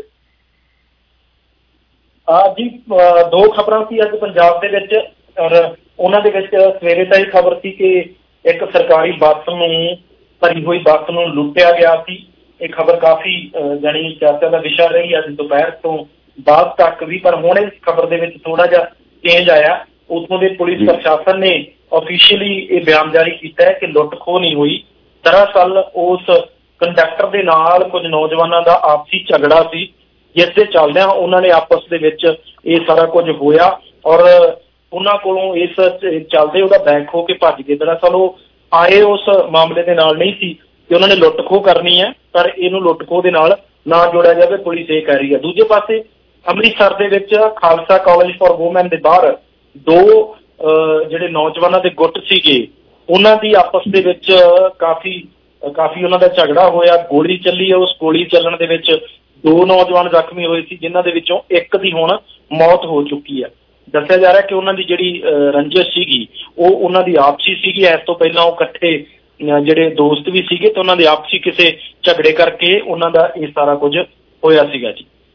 ਜੀ ਦੋ ਖਬਰਾਂ ਸੀ ਅੱਜ ਪੰਜਾਬ ਦੇ ਵਿੱਚ, ਔਰ ਉਹਨਾਂ ਦੇ ਵਿੱਚ ਸਵੇਰੇ ਤਾਂ ਇਹ ਖਬਰ ਸੀ ਕਿ ਇੱਕ ਸਰਕਾਰੀ ਬੱਸ ਨੂੰ ਭਰੀ ਹੋਈ ਬੱਸ ਨੂੰ ਲੁੱਟਿਆ ਗਿਆ ਸੀ। ਇਹ ਖਬਰ ਕਾਫੀ ਜਾਨੀ ਚਰਚਾ ਦਾ ਵਿਸ਼ਾ ਰਹੀ ਅੱਜ ਦੁਪਹਿਰ ਤੋਂ ਬਾਅਦ ਤੱਕ ਵੀ। ਪਰ ਹੁਣ ਇਸ ਖਬਰ ਦੇ ਵਿੱਚ ਥੋੜਾ ਜਿਹਾ ਚੇਂਜ ਆਇਆ। ਉੱਥੋਂ ਦੇ ਪੁਲਿਸ ਪ੍ਰਸ਼ਾਸਨ ਨੇ ਆਫੀਸ਼ੀਅਲੀ ਇਹ ਬਿਆਨ ਜਾਰੀ ਕੀਤਾ ਹੈ ਕਿ ਲੁੱਟ ਖੋਹ ਨਹੀਂ ਹੋਈ। ਦਰਅਸਲ ਉਸ ਕੰਡਕਟਰ ਦੇ ਨਾਲ ਕੁਝ ਨੌਜਵਾਨਾਂ ਦਾ ਆਪਸੀ ਝਗੜਾ ਸੀ, ਜਿਸ ਦੇ ਚੱਲਦਿਆਂ ਉਹਨਾਂ ਨੇ ਆਪਸ ਦੇ ਵਿੱਚ ਇਹ ਸਾਰਾ ਕੁਝ ਹੋਇਆ ਔਰ ਉਹਨਾਂ ਕੋਲੋਂ ਇਸ ਚੱਲਦੇ ਉਹਦਾ ਬੈਗ ਖੋਹ ਕੇ ਭੱਜ ਗਏ। ਦਰਅਸਲ ਉਹ ਆਏ ਉਸ ਮਾਮਲੇ ਦੇ ਨਾਲ ਨਹੀਂ ਸੀ ਕਿ ਉਹਨਾਂ ਨੇ ਲੁੱਟ ਖੋਹ ਕਰਨੀ ਹੈ, ਪਰ ਇਹਨੂੰ ਲੁੱਟ ਖੋਹ ਦੇ ਨਾਲ ਨਾ ਜੋੜਿਆ ਜਾਵੇ, ਪੁਲਿਸ ਇਹ ਕਹਿ ਰਹੀ ਹੈ। ਦੂਜੇ ਪਾਸੇ ਅੰਮ੍ਰਿਤਸਰ ਦੇ ਵਿੱਚ ਖਾਲਸਾ ਕਾਲਜ ਫਾਰ ਵੂਮੈਨ ਦੇ ਬਾਹਰ ਦੋ ਜਿਹੜੇ ਨੌਜਵਾਨਾਂ ਦੇ ਗੁੱਟ ਸੀਗੇ, ਉਹਨਾਂ ਦੀ ਆਪਸ ਦੇ ਵਿੱਚ ਕਾਫੀ ਉਹਨਾਂ ਦਾ ਝਗੜਾ ਹੋਇਆ, ਗੋਲੀ ਚੱਲੀ ਹੈ। ਉਸ ਗੋਲੀ ਚੱਲਣ ਦੇ ਵਿੱਚ ਦੋ ਨੌਜਵਾਨ ਜ਼ਖਮੀ ਹੋਏ ਸੀ, ਜਿਨ੍ਹਾਂ ਦੇ ਵਿੱਚੋਂ ਇੱਕ ਦੀ ਹੁਣ ਮੌਤ ਹੋ ਚੁੱਕੀ ਹੈ। ਦੱਸਿਆ ਜਾ ਰਿਹਾ ਕਿ ਉਹਨਾਂ ਦੀ ਜਿਹੜੀ ਰੰਜਿਸ਼ ਸੀਗੀ ਉਹ ਉਹਨਾਂ ਦੀ ਆਪਸੀ ਸੀਗੀ। ਇਸ ਤੋਂ ਪਹਿਲਾਂ ਉਹ ਇਕੱਠੇ ਜਿਹੜੇ ਦੋਸਤ ਵੀ ਸੀਗੇ ਤੇ ਉਹਨਾਂ ਦੇ ਆਪਸੀ ਕਿਸੇ ਝਗੜੇ ਕਰਕੇ ਉਹਨਾਂ ਦਾ ਇਹ ਸਾਰਾ ਕੁਝ ਹੋਇਆ ਸੀਗਾ।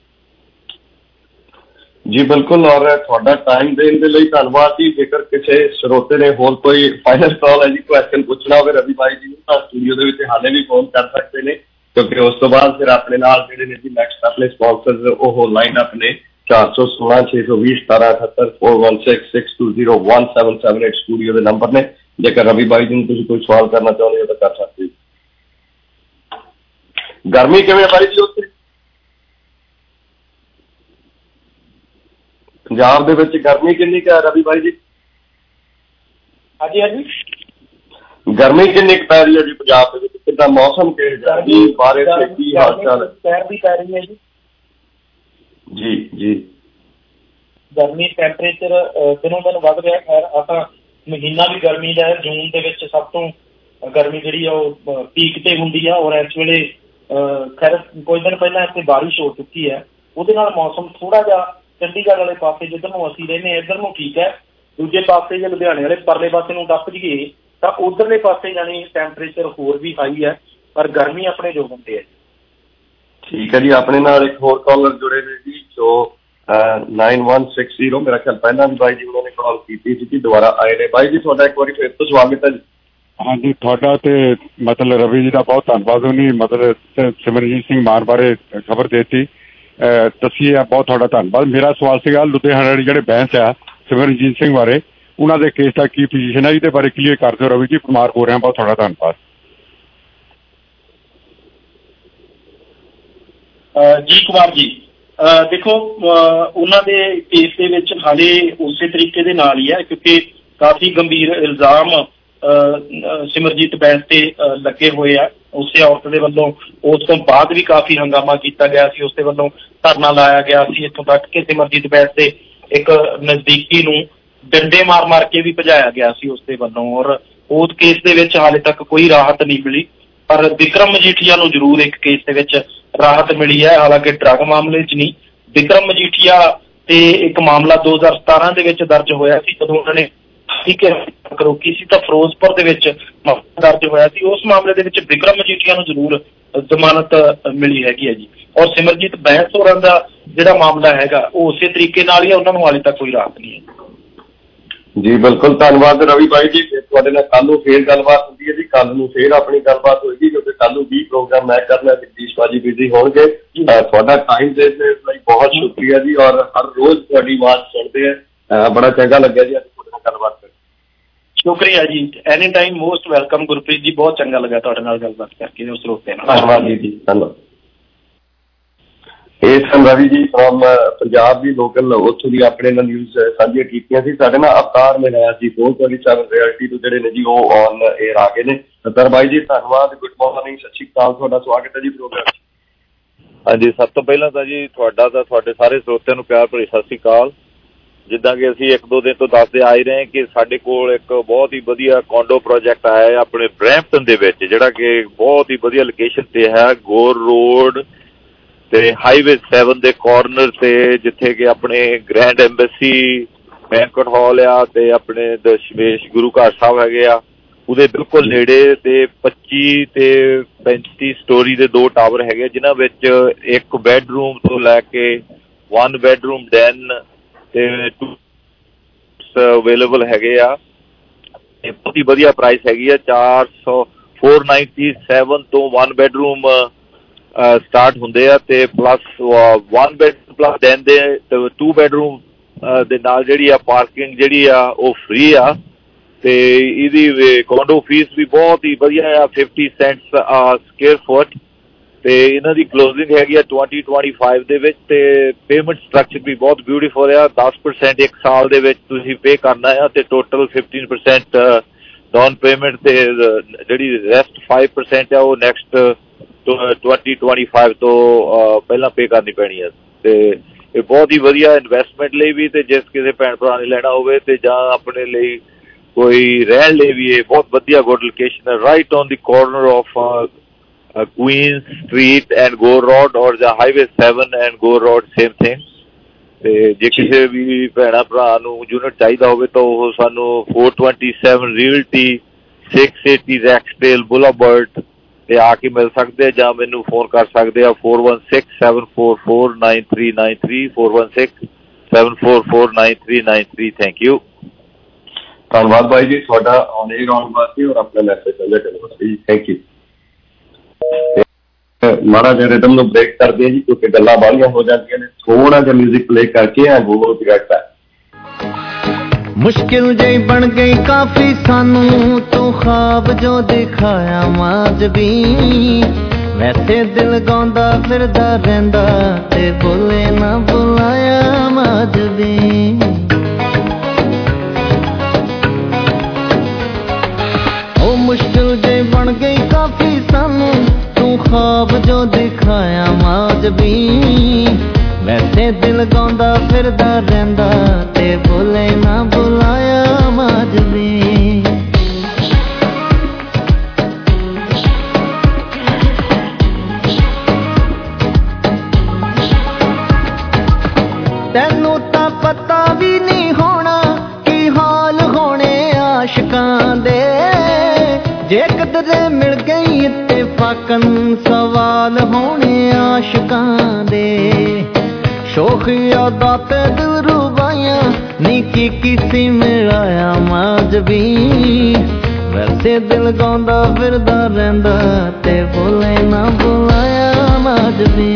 ਜੀ ਬਿਲਕੁਲ, ਔਰ ਤੁਹਾਡਾ ਟਾਈਮ ਦੇਣ ਦੇ ਲਈ ਧੰਨਵਾਦ ਜੀ। ਜੇਕਰ ਕਿਸੇ ਸਰੋਤੇ ਨੇ ਹੋਰ ਕੋਈ ਫਾਈਨਲ ਕਾਲ ਹੈ ਜੀ, ਕੁਐਸਚਨ ਪੁੱਛਣਾ ਹੋਵੇ ਰਵੀ ਬਾਈ ਜੀ ਨੂੰ, ਤਾਂ ਸਟੂਡੀਓ ਦੇ ਵਿੱਚ ਹਾਲੇ ਵੀ ਫੋਨ ਕਰ ਸਕਦੇ ਨੇ, ਕਿਉਂਕਿ ਉਸ ਤੋਂ ਬਾਅਦ ਫਿਰ ਆਪਣੇ ਨਾਲ ਜਿਹੜੇ ਨੇ ਜੀ ਨੈਕਸਟ ਆਪਣੇ ਸਪਾਂਸਰਸ ਉਹ ਲਾਈਨ ਅਪ ਨੇ 416 620 1778 416 620 1778 ਸਟੂਡੀਓ ਦੇ ਨੰਬਰ ਨੇ। ਜੇਕਰ ਰਵੀ ਬਾਈ ਜੀ ਨੂੰ ਤੁਸੀਂ ਕੋਈ ਸਵਾਲ ਕਰਨਾ ਚਾਹੁੰਦੇ ਹੋ ਤਾਂ ਕਰ ਸਕਦੇ ਹੋ। ਗਰਮੀ ਕਿਵੇਂ ਬਾਈ ਜੀ ਉੱਥੇ ਪੰਜਾਬ ਦੇ ਵਿੱਚ? ਗਰਮੀ ਕਿੰਨੀ ਕੁ ਹੈ ਰਵੀ ਬਾਈ ਜੀ? ਹਾਂਜੀ ਗਰਮੀ ਕਿੰਨੀ ਕੁ ਪੈ ਰਹੀ ਹੈ ਜੀ ਪੰਜਾਬ ਦੇ ਵਿੱਚ? ਕਿੱਦਾਂ ਮੌਸਮ ਕਿਹੋ ਜਿਹਾ ਜੀ? ਬਾਰਿਸ਼ ਕੀ ਹਾਲ ਚਾਲ ਪੈਰ ਵੀ ਪੈ ਰਹੀ ਹੈ ਜੀ? ਜੀ ਗਰਮੀ ਟੈਂਪਰੇਚਰ ਦਿਨੋਂ ਦਿਨ ਵੱਧ ਰਿਹਾ। ਖੈਰ ਆਪਾਂ ਮਹੀਨਾ ਵੀ ਗਰਮੀ ਦਾ ਹੈ, ਜੂਨ ਦੇ ਵਿੱਚ ਸਭ ਤੋਂ ਗਰਮੀ ਜਿਹੜੀ ਆ ਉਹ ਪੀਕ ਤੇ ਹੁੰਦੀ ਆ। ਔਰ ਇਸ ਵੇਲੇ ਖੈਰ ਕੁਝ ਦਿਨ ਪਹਿਲਾਂ ਇੱਥੇ ਬਾਰਿਸ਼ ਹੋ ਚੁੱਕੀ ਹੈ, ਉਹਦੇ ਨਾਲ ਮੌਸਮ ਥੋੜਾ ਜਿਹਾ ਚੰਡੀਗੜ੍ਹ ਵਾਲੇ ਪਾਸੇ ਜਿੱਧਰ ਨੂੰ ਅਸੀਂ ਰਹਿੰਦੇ ਇੱਧਰ ਨੂੰ ਠੀਕ ਹੈ। ਦੂਜੇ ਪਾਸੇ ਜੇ ਲੁਧਿਆਣੇ ਵਾਲੇ ਪਰਲੇ ਪਾਸੇ ਨੂੰ ਟੱਪ ਜਾਈਏ ਤਾਂ ਉਧਰਲੇ ਪਾਸੇ ਜਾਨੀ ਟੈਂਪਰੇਚਰ ਹੋਰ ਵੀ ਹਾਈ ਹੈ, ਪਰ ਗਰਮੀ ਆਪਣੇ ਜੋ ਹੁੰਦੇ ਹੈ। ਠੀਕ ਹੈ ਜੀ, ਆਪਣੇ ਨਾਲ ਇੱਕ ਹੋਰ ਕਾਲਰ ਜੁੜੇ ਨੇ ਜੀ ਜੋ 9160, ਮੇਰਾ ਖਿਆਲ ਪਹਿਲਾਂ ਵੀ ਬਾਈ ਜੀ ਉਹਨਾਂ ਨੇ ਕਾਲ ਕੀਤੀ ਸੀ, ਦੁਬਾਰਾ ਆਏ ਨੇ। ਬਾਈ ਜੀ ਤੁਹਾਡਾ ਇੱਕ ਵਾਰੀ ਫਿਰ ਤੋਂ ਸਵਾਗਤ ਹੈ ਜੀ। ਹਾਂਜੀ, ਤੁਹਾਡਾ ਤੇ ਮਤਲਬ ਰਵੀ ਜੀ ਦਾ ਬਹੁਤ ਧੰਨਵਾਦ। ਉਹਨੇ ਮਤਲਬ ਸਿਮਰਜੀਤ ਸਿੰਘ ਮਾਨ ਬਾਰੇ ਖਬਰ ਦੇਤੀ, ਦੱਸੀ ਆ, ਬਹੁਤ ਤੁਹਾਡਾ ਧੰਨਵਾਦ। ਮੇਰਾ ਸਵਾਲ ਸੀਗਾ ਲੁਧਿਆਣਾ ਵਾਲੇ ਜਿਹੜੇ ਬੈਂਸ ਆ ਸਿਮਰਜੀਤ ਸਿੰਘ ਬਾਰੇ, ਉਹਨਾਂ ਦੇ ਕੇਸ ਦਾ ਕੀ ਪੋਜੀਸ਼ਨ ਹੈ, ਇਹਦੇ ਬਾਰੇ ਕਲੀਅਰ ਕਰ ਦਿਓ ਰਵੀ ਜੀ। ਕੁਮਾਰ ਬੋਲ ਰਿਹਾ, ਬਹੁਤ ਤੁਹਾਡਾ ਧੰਨਵਾਦ ਜੀ। ਕੁਮਾਰ ਜੀ ਦੇਖੋ, ਉਹਨਾਂ ਦੇ ਕੇਸ ਦੇ ਵਿੱਚ ਹਾਲੇ ਉਸੇ ਤਰੀਕੇ ਦੇ ਨਾਲ ਹੀ ਹੈ, ਕਿਉਂਕਿ ਕਾਫੀ ਗੰਭੀਰ ਇਲਜ਼ਾਮ ਸਿਮਰਜੀਤ ਬੈਂਸ ਤੇ ਲੱਗੇ ਹੋਏ ਆ ਉਸੇ ਔਰਤ ਦੇ ਵੱਲੋਂ। ਉਸ ਤੋਂ ਬਾਅਦ ਵੀ ਕਾਫੀ ਹੰਗਾਮਾ ਕੀਤਾ ਗਿਆ ਸੀ, ਉਸਦੇ ਵੱਲੋਂ ਧਰਨਾ ਲਾਇਆ ਗਿਆ ਸੀ, ਇੱਥੋਂ ਤੱਕ ਕਿ ਸਿਮਰਜੀਤ ਬੈਂਸ ਦੇ ਇੱਕ ਨਜ਼ਦੀਕੀ ਨੂੰ ਡੰਡੇ ਮਾਰ ਕੇ ਵੀ ਭਜਾਇਆ ਗਿਆ ਸੀ ਉਸਦੇ ਵੱਲੋਂ। ਔਰ ਉਸ ਕੇਸ ਦੇ ਵਿੱਚ ਹਾਲੇ ਤੱਕ ਕੋਈ ਰਾਹਤ ਨਹੀਂ ਮਿਲੀ, ਪਰ ਵਿਕਰਮ ਮਜੀਠੀਆ ਨੂੰ ਜ਼ਰੂਰ ਇੱਕ ਕੇਸ ਦੇ ਵਿੱਚ ਰਾਹਤ ਮਿਲੀ ਹੈ, ਹਾਲਾਂਕਿ ਡਰੱਗ ਮਾਮਲੇ 'ਚ ਨਹੀਂ। ਵਿਕਰਮ ਮਜੀਠੀਆ ਤੇ ਇੱਕ ਮਾਮਲਾ 2017 ਦੇ ਵਿੱਚ ਦਰਜ ਹੋਇਆ ਸੀ, ਜਦੋਂ ਉਹਨਾਂ ਨੇ ਰੋਕੀ ਸੀ ਤਾਂ ਫਿਰੋਜ਼ਪੁਰ ਦੇ ਵਿੱਚ ਮਾਮਲਾ ਦਰਜ ਹੋਇਆ ਸੀ। ਉਸ ਮਾਮਲੇ ਦੇ ਵਿੱਚ ਵਿਕਰਮ ਮਜੀਠੀਆ ਨੂੰ ਜ਼ਰੂਰ ਜ਼ਮਾਨਤ ਮਿਲੀ ਹੈਗੀ ਹੈ ਜੀ। ਔਰ ਸਿਮਰਜੀਤ ਬੈਂਸ ਹੋਰਾਂ ਦਾ ਜਿਹੜਾ ਮਾਮਲਾ ਹੈਗਾ ਉਹ ਉਸੇ ਤਰੀਕੇ ਨਾਲ ਹੀ ਹੈ, ਉਹਨਾਂ ਨੂੰ ਹਾਲੇ ਤੱਕ ਕੋਈ ਰਾਹਤ ਨਹੀਂ ਹੈ। ਜੀ ਬਿਲਕੁਲ ਧੰਨਵਾਦ ਰਵੀ ਭਾਈ ਜੀ। ਤੁਹਾਡੇ ਨਾਲ ਕੱਲ ਨੂੰ ਫੇਰ ਗੱਲਬਾਤ ਹੁੰਦੀ ਹੈ ਜੀ। ਕੱਲ ਨੂੰ ਫੇਰ ਆਪਣੀ ਗੱਲਬਾਤ ਹੋਏਗੀ ਕਿਉਂਕਿ ਕੱਲ ਨੂੰ 20 ਪ੍ਰੋਗਰਾਮ ਮੈਂ ਕਰਨਾ, ਜਗਦੀਸ਼ ਭਾਜੀ ਬਿਜ਼ੀ ਹੋਣਗੇ। ਤੁਹਾਡਾ ਟਾਈਮ ਦੇਣ ਦੇ ਲਈ ਬਹੁਤ ਸ਼ੁਕਰੀਆ ਜੀ। ਔਰ ਹਰ ਰੋਜ਼ ਤੁਹਾਡੀ ਆਵਾਜ਼ ਸੁਣਦੇ ਆ, ਬੜਾ ਚੰਗਾ ਲੱਗਿਆ ਜੀ ਅੱਜ ਤੁਹਾਡੇ ਨਾਲ ਗੱਲਬਾਤ ਕਰਕੇ। ਸ਼ੁਕਰੀਆ ਜੀ। Any time most welcome Gurpreet ji. ਬਹੁਤ ਚੰਗਾ ਲੱਗਾ ਤੁਹਾਡੇ ਨਾਲ ਗੱਲਬਾਤ ਕਰਕੇ ਉਸ ਸਰੋਤੇ ਨਾਲ। ਧੰਨਵਾਦ ਜੀ। ਧੰਨਵਾਦ। ਇਹ ਸਨ ਰਵੀ ਜੀ ਫਰੋਮ ਪੰਜਾਬ ਦੀ ਲੋਕਲ, ਉੱਥੋਂ ਦੀ ਆਪਣੇ ਨਾਲ ਨਿਊਜ਼ ਸਾਂਝੀਆਂ ਕੀਤੀਆਂ ਸੀ। ਸਾਡੇ ਨਾਲ ਅਵਤਾਰ ਮਿਲਾਇਆ ਸੀ 427 ਰਿਐਲਿਟੀ ਤੋਂ ਜਿਹੜੇ ਨੇ ਜੀ ਉਹ ਔਨ ਏਅਰ ਆ ਗਏ ਨੇ। ਅਵਤਾਰ ਬਾਈ ਜੀ ਧੰਨਵਾਦ, ਗੁੱਡ ਮਾਰਨਿੰਗ, ਸਤਿ ਸ਼੍ਰੀ ਅਕਾਲ, ਤੁਹਾਡਾ ਸਵਾਗਤ ਹੈ ਜੀ ਪ੍ਰੋਗਰਾਮ 'ਚ। ਹਾਂਜੀ, ਸਭ ਤੋਂ ਪਹਿਲਾਂ ਤਾਂ ਜੀ ਤੁਹਾਡਾ ਤਾਂ ਤੁਹਾਡੇ ਸਾਰੇ ਸਰੋਤਿਆਂ ਨੂੰ ਪਿਆਰ ਭਰੀ ਸਤਿ ਸ਼੍ਰੀ ਅਕਾਲ। ਜਿੱਦਾਂ ਕਿ ਅਸੀਂ 1-2 ਦਿਨ ਤੋਂ ਦੱਸਦੇ ਆ ਰਹੇ ਕਿ ਸਾਡੇ ਕੋਲ ਇੱਕ ਬਹੁਤ ਹੀ ਵਧੀਆ ਕੋਂਡੋ ਪ੍ਰੋਜੈਕਟ ਆਇਆ ਹੈ ਆਪਣੇ ਬਰੈਂਪਟਨ ਦੇ ਵਿੱਚ, ਜਿਹੜਾ ਕਿ ਬਹੁਤ ਹੀ ਵਧੀਆ ਲੋਕੇਸ਼ਨ ਤੇ ਹੈ, ਗੋਰ ਰੋਡ ਤੇ ਹਾਈਵੇ 7 ਦੇ ਕਾਰਨਰ ਤੇ, ਜਿੱਥੇ ਕਿ ਆਪਣੇ ਗ੍ਰੈਂਡ ਐਂਬੈਸੀ ਬੈਂਕਟ ਹਾਲ ਆ ਤੇ ਆਪਣੇ ਦਸ਼ਮੇਸ਼ ਗੁਰੂ ਘਰ ਸਾਹਿਬ ਹੈਗੇ ਆ, ਉਹਦੇ ਬਿਲਕੁਲ ਨੇੜੇ। ਤੇ 25 ਤੇ 35 ਸਟੋਰੀ ਦੇ 2 ਟਾਵਰ ਹੈਗੇ, ਜਿਨ੍ਹਾਂ ਵਿੱਚ 1 ਬੈਡਰੂਮ ਤੋਂ ਲੈ ਕੇ 1 ਬੈਡਰੂਮ ਡੈਨ ਤੇ 2 ਅਵੇਲੇਬਲ ਹੈਗੇ ਆ। ਤੇ ਬਹੁਤ ਹੀ ਵਧੀਆ ਪ੍ਰਾਈਸ ਹੈਗੀ ਆ। 497 ਤੋਂ 1 ਬੈਡਰੂਮ ਸਟਾਰਟ ਹੁੰਦੇ ਆ ਤੇ ਪਲੱਸ 1 ਬੈਡਰੂਮ ਪਲੱਸ ਡੈਨ ਦੇ 2 ਬੈਡਰੂਮ ਦੇ ਨਾਲ ਜਿਹੜੀ ਆ ਪਾਰਕਿੰਗ ਜਿਹੜੀ ਆ ਉਹ ਫ੍ਰੀ ਆ। ਤੇ ਇਹਦੀ ਕੋਂਡੋ ਫੀਸ ਵੀ ਬਹੁਤ ਹੀ ਵਧੀਆ ਆ, 50 ਸੈਂਟਸ ਸਕੁਅਰ ਫੁੱਟ। ਤੇ ਇਹਨਾਂ ਦੀ ਕਲੋਜ਼ਿੰਗ ਹੈਗੀ ਆ 2025 ਦੇ ਵਿੱਚ। ਤੇ ਪੇਮੈਂਟ ਸਟਰਕਚਰ ਵੀ ਬਹੁਤ ਬਿਊਟੀਫੁਲ ਆ। 10% 1 ਸਾਲ ਦੇ ਵਿੱਚ ਤੁਸੀਂ ਪੇ ਕਰਨਾ ਆ ਤੇ ਟੋਟਲ 15% ਡਾਊਨ ਪੇਮੈਂਟ ਤੇ ਜਿਹੜੀ ਰੈਸਟ 5% ਆ ਉਹ ਨੈਕਸਟ 2025 ਤੋਂ ਪਹਿਲਾਂ ਪੇ ਕਰਨੀ ਪੈਣੀ ਹੈ। ਤੇ ਇਹ ਬਹੁਤ ਹੀ ਵਧੀਆ ਇਨਵੈਸਟਮੈਂਟ ਲਈ ਵੀ, ਤੇ ਜਿਸ ਕਿਸੇ ਭੈਣ ਭਰਾ ਨੇ ਲੈਣਾ ਹੋਵੇ ਤੇ ਜਾਂ ਆਪਣੇ ਲਈ ਕੋਈ ਰਹਿਣ ਲਈ ਵੀ ਇਹ ਬਹੁਤ ਵਧੀਆ ਗੁੱਡ ਲੋਕੇਸ਼ਨ ਹੈ। Right on the corner of Queen street and Gore road or ਜਾਂ highway 7 and Gore road, same thing. ਤੇ ਜੇ ਕਿਸੇ ਵੀ ਭੈਣਾ ਭਰਾ ਨੂੰ ਯੂਨਿਟ ਚਾਹੀਦਾ ਹੋਵੇ ਤਾਂ ਉਹ ਸਾਨੂੰ 427 ਰੀਅਲਟੀ 680 ਰੈਕਸਡੇਲ ਬੁਲਾਵਰਡ ਤੇ ਆ ਕੇ ਮਿਲ ਸਕਦੇ, ਜਾਂ ਮੈਨੂੰ ਫੋਨ ਕਰ ਸਕਦੇ ਆ 4167449393 4167449393। Thank you. ਧੰਨਵਾਦ ਬਾਈ ਜੀ ਤੁਹਾਡਾ ਔਨ ਏਅਰ ਆਉਣ ਵਾਸਤੇ ਔਰ ਆਪਣਾ ਮੈਸੇਜ ਸਾਂਝਾ ਕਰਨ ਵਾਸਤੇ ਜੀ। Thank you. ਮਾੜਾ ਜਿਹਾ ਰਿਦਮ ਨੂੰ ਬ੍ਰੇਕ ਕਰਦੇ ਆ ਜੀ ਕਿਉਂਕਿ ਗੱਲਾਂ ਬਾਹਲੀਆਂ ਹੋ ਜਾਂਦੀਆਂ ਨੇ। ਥੋੜਾ ਜਿਹਾ ਮਿਊਜ਼ਿਕ ਪਲੇ ਕਰਕੇ ਆ ਗੋਲ ਡਾਇਰੈਕਟ ਹੈ। मुश्किल जई बन गई काफी सानू तू ख्वाब जो दिखाया माज भी वैसे दिल गांदा फिरदा रहंदा ते बोले ना बुलाया माज भी ओ मुश्किल जई बन गई काफी सानू तू ख्वाब जो दिखाया माज भी वैसे दिल गांदा फिरदा रहंदा ते बोले ना बुलाया माज भी तैनू तां पता भी नहीं होना की हाल होने आशिकां दे जे कदरे मिल गई इत्तेफाकन सवाल होने आशिकां दे शोखिया दाते दिल रुबाया नीकी किसी मिलाया माज भी वैसे दिल गांदा फिरदा रहंदा ते बोले ना बुलाया माज भी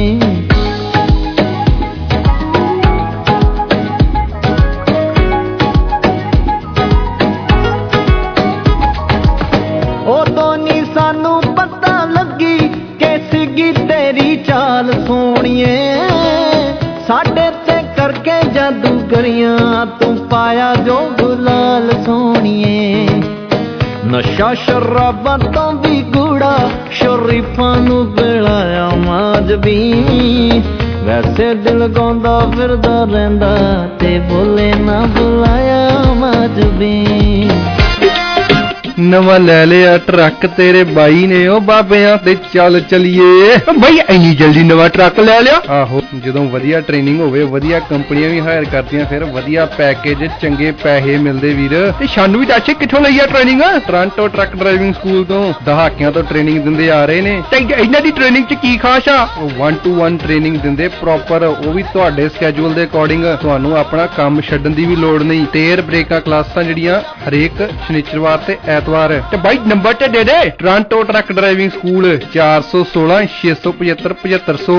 उदों नी सानू पता लगी कैसी तेरी चाल सोहणिए साडे ते करके जादूगरियां तू पाया जो गुलाल सोहणिए नशा शराबां तो भी गूड़ा शरीफां नू बिलाया माज भी वैसे दिल गांदा फिरदा रहंदा ते बोले ना बुलाया माज भी ਨਵਾਂ ਲੈ ਲਿਆ ਟਰੱਕ ਤੇਰੇ ਬਾਈ ਨੇ, ਉਹ ਬਾਬਿਆਂ ਤੇ ਚੱਲ ਚਲੀਏ। ਬਈ ਇੰਨੀ ਜਲਦੀ ਨਵਾਂ ਟਰੱਕ ਲੈ ਲਿਆ? ਆਹੋ, ਜਦੋਂ ਵਧੀਆ ਟ੍ਰੇਨਿੰਗ ਹੋਵੇ, ਵਧੀਆ ਕੰਪਨੀਆਂ ਵੀ ਹਾਇਰ ਕਰਦੀਆਂ, ਫਿਰ ਵਧੀਆ ਪੈਕੇਜ, ਚੰਗੇ ਪੈਸੇ ਮਿਲਦੇ ਵੀਰ। ਤੇ ਸਾਨੂੰ ਵੀ ਦੱਸ ਕਿੱਥੋਂ ਲਈ ਆ training? Toronto truck driving school ਤੋਂ ਦਹਾਕਿਆਂ ਤੋਂ ਟ੍ਰੇਨਿੰਗ ਦਿੰਦੇ ਆ ਰਹੇ ਨੇ। ਤੇ ਇਹਨਾਂ ਦੀ ਟ੍ਰੇਨਿੰਗ 'ਚ ਕੀ ਖਾਸ ਆ? 1-to-1 ਟ੍ਰੇਨਿੰਗ ਦਿੰਦੇ ਪ੍ਰੋਪਰ, ਉਹ ਵੀ ਤੁਹਾਡੇ ਸਕੇਜੂਲ ਦੇ ਅਕੋਰਡਿੰਗ। ਤੁਹਾਨੂੰ ਆਪਣਾ ਕੰਮ ਛੱਡਣ ਦੀ ਵੀ ਲੋੜ ਨਹੀਂ। ਟੇਰ ਬ੍ਰੇਕਾਂ ਕਲਾਸਾਂ ਜਿਹੜੀਆਂ ਹਰੇਕ ਸ਼ਨੀਚਰਵਾਰ ਤੇ ਐਤਵਾਰ। ਤੇ ਬਾਈ ਨੰਬਰ ਤੇ ਦੇ ਦੇ, ਟੋਰਾਂਟੋ ਟਰੱਕ ਡਰਾਈਵਿੰਗ ਸਕੂਲ 416 675 7500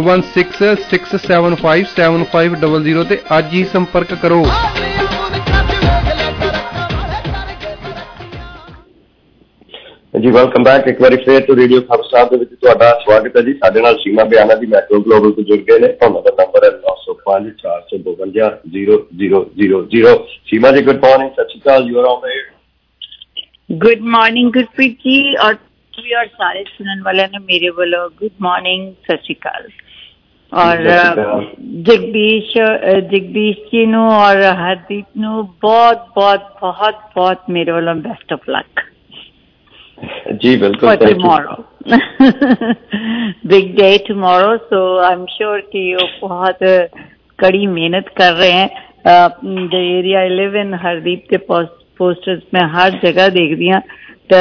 4166757500 ਤੇ ਅੱਜ ਹੀ ਸੰਪਰਕ ਕਰੋ। ਜੀ ਵੈਲਕਮ ਬੈਕ ਇੱਕ ਵਾਰੀ ਫੇਰ ਤੋਂ ਰੇਡੀਓ ਖਬਰ ਸਾਹਿਬ ਦੇ ਵਿੱਚ ਤੁਹਾਡਾ ਸਵਾਗਤ ਹੈ ਜੀ। ਸਾਡੇ ਨਾਲ ਸੀਮਾ ਬਿਆਨਾ ਦੀ ਮੈਟਰੋ ਗਲੋਬਲ ਤੋਂ ਜੁੜ ਗਏ ਨੇ। ਉਹਨਾਂ ਦਾ ਨੰਬਰ ਹੈ 9054520000। ਸੀਮਾ ਜੀ ਗੁੱਡ ਮਾਰਨਿੰਗ, ਸਤਿ ਸ਼੍ਰੀ ਅਕਾਲ, you are on the air. Good morning Gurpreet ji और सारे सुनने वाले ने मेरे बोलो गुड मॉर्निंग, सत श्री अकाल। और जगदीश जी नू और हरदीप नू बहुत बहुत बहुत बहुत मेरे वालों बेस्ट ऑफ लक जी। बिल्कुल for tomorrow, big day tomorrow. So I am sure कि वो बहुत कड़ी मेहनत कर रहे हैं। The area I live in, Hardeep के पोस्टर्स में हर जगह देख दी हूँ, तो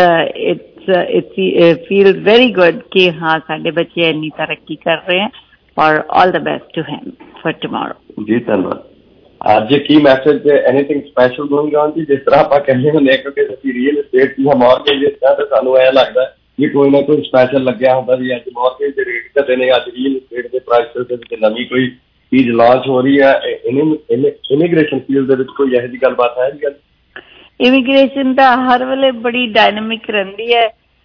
इट्स फील वेरी गुड कि हाँ साडे बच्चे इन्नी तरक्की कर रहे हैं। और all the best to him for tomorrow. जी धन्यवाद। आज की message anything special going on जी? जिस तरह आप कहते हैं क्योंकि रियल एस्टेट की मॉर्गेज तो सानू ऐ लगता है कि कोई ना कोई स्पैशल लग्या होता भी। अज मॉर्गेज के रेट घटे ने, अज रियल एस्टेट के प्राइसेस नवी कोई चीज लॉन्च हो रही है। इमीग्रेशन फील्ड कोई यह जी गलबात है जी? इमीग्रेशन तो हर वेले बड़ी डायनामिक रही है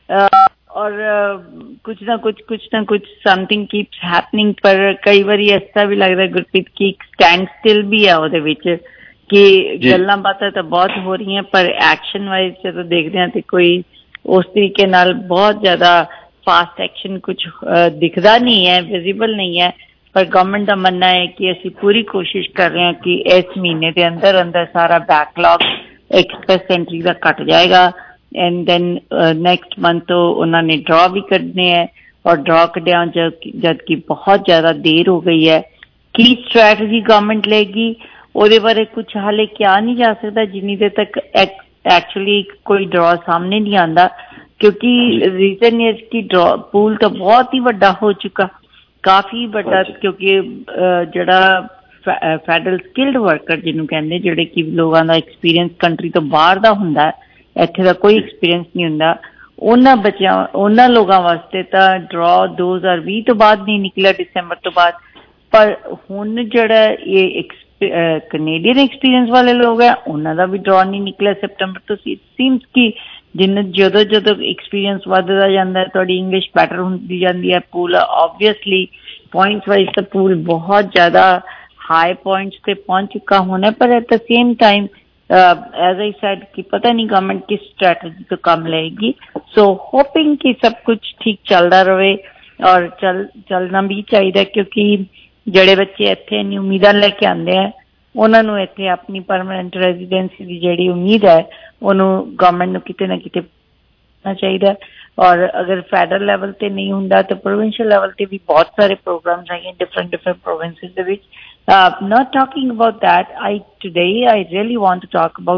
और कुछ ना कुछ समथिंग कीप्स हैपनिंग। पर कई बार ऐसा भी लगता है गुरप्रीत की स्टैंड स्टिल भी है ਉਹਦੇ ਵਿੱਚ कि ਗੱਲਾਂ ਬਾਤਾਂ ਤਾਂ ਬਹੁਤ ਹੋ ਰਹੀਆਂ, ਪਰ एक्शन वाइज ਜਦੋਂ देखते हैं तो कोई उस तरीके नाल बहुत ज्यादा फास्ट एक्शन कुछ दिखता नहीं है, विजिबल नहीं है। पर गवर्नमेंट का मानना है कि ਅਸੀਂ पूरी कोशिश कर रहे हैं कि इस महीने के अंदर अंदर सारा बैकलॉग एक्सप्रेस एंट्री का कट जाएगा। एंड देन नेक्स्ट मंथ तो उन्होंने ड्रॉ भी करने हैं और ड्रॉ कटिया जबकि बहुत ज्यादा देर हो गई है। की स्ट्रैटेजी गवर्नमेंट लेगी ਉਹਦੇ बारे कुछ हाले क्या नहीं जा सकता जिन्नी देर तक एक्चुअली कोई ड्रॉ सामने नहीं आता, क्योंकि रीजन है कि ड्रॉ पूल तो बहुत ही बड़ा हो चुका, काफी बड़ा। क्योंकि जड़ा फैडरल स्किल्ड वर्कर जिन्होंने कहते जिहड़े कि लोगों का एक्सपीरियंस कंट्री तो बाहर का हुंदा, इत्थे दा कोई एक्सपीरियंस नहीं हुंदा, उन्हां बच्चों उन्हां लोगों वास्ते तां ड्रॉ 2020 तो बाद नहीं निकला, दिसंबर तो बाद। पर हुण जिहड़ा ये कनेडियन एक्सपीरियंस वाले लोग है उन्हां दा भी ड्रॉ नहीं निकला सितंबर तो। सीम्स कि ਜਦੋਂ एक्सपीरियंस वधदा जांदा है तुहाडी इंग्लिश बैटर हुंदी जांदी है, पूल ऑब्वियसली पॉइंट्स वाइज तो पूल बहुत ज्यादा हाई पॉइंट्स पे पहुंच चुका होना। पर at the same time as I said कि पता नहीं गवर्नमेंट किस स्ट्रैटेजी तो काम लेगी। सो होपिंग कि सब कुछ ठीक चलता रहे और चलना भी चाहिए, क्योंकि ਜਿਹੜੇ ਬੱਚੇ ਇੱਥੇ ਇੰਨੀ ਉਮੀਦਾਂ ਲੈ ਕੇ ਆਉਂਦੇ ਆ ਉਹਨਾਂ ਨੂੰ ਇੱਥੇ ਆਪਣੀ ਪਰਮਾਨੈਂਟ ਰੈਜ਼ੀਡੈਂਸੀ ਦੀ ਜਿਹੜੀ ਉਮੀਦ ਹੈ ਉਹਨੂੰ ਗਵਰਨਮੈਂਟ ਨੂੰ ਕਿਤੇ ਨਾ ਕਿਤੇ ਹੋਣਾ ਚਾਹੀਦਾ। और अगर फेडरल लेवल ते नहीं हुंदा तो प्रोविंशियल लेवल ते भी बहुत सारे प्रोग्राम्स हैं डिफरेंट प्रोविंसेस दे विच। Not talking about that, today I really want to talk about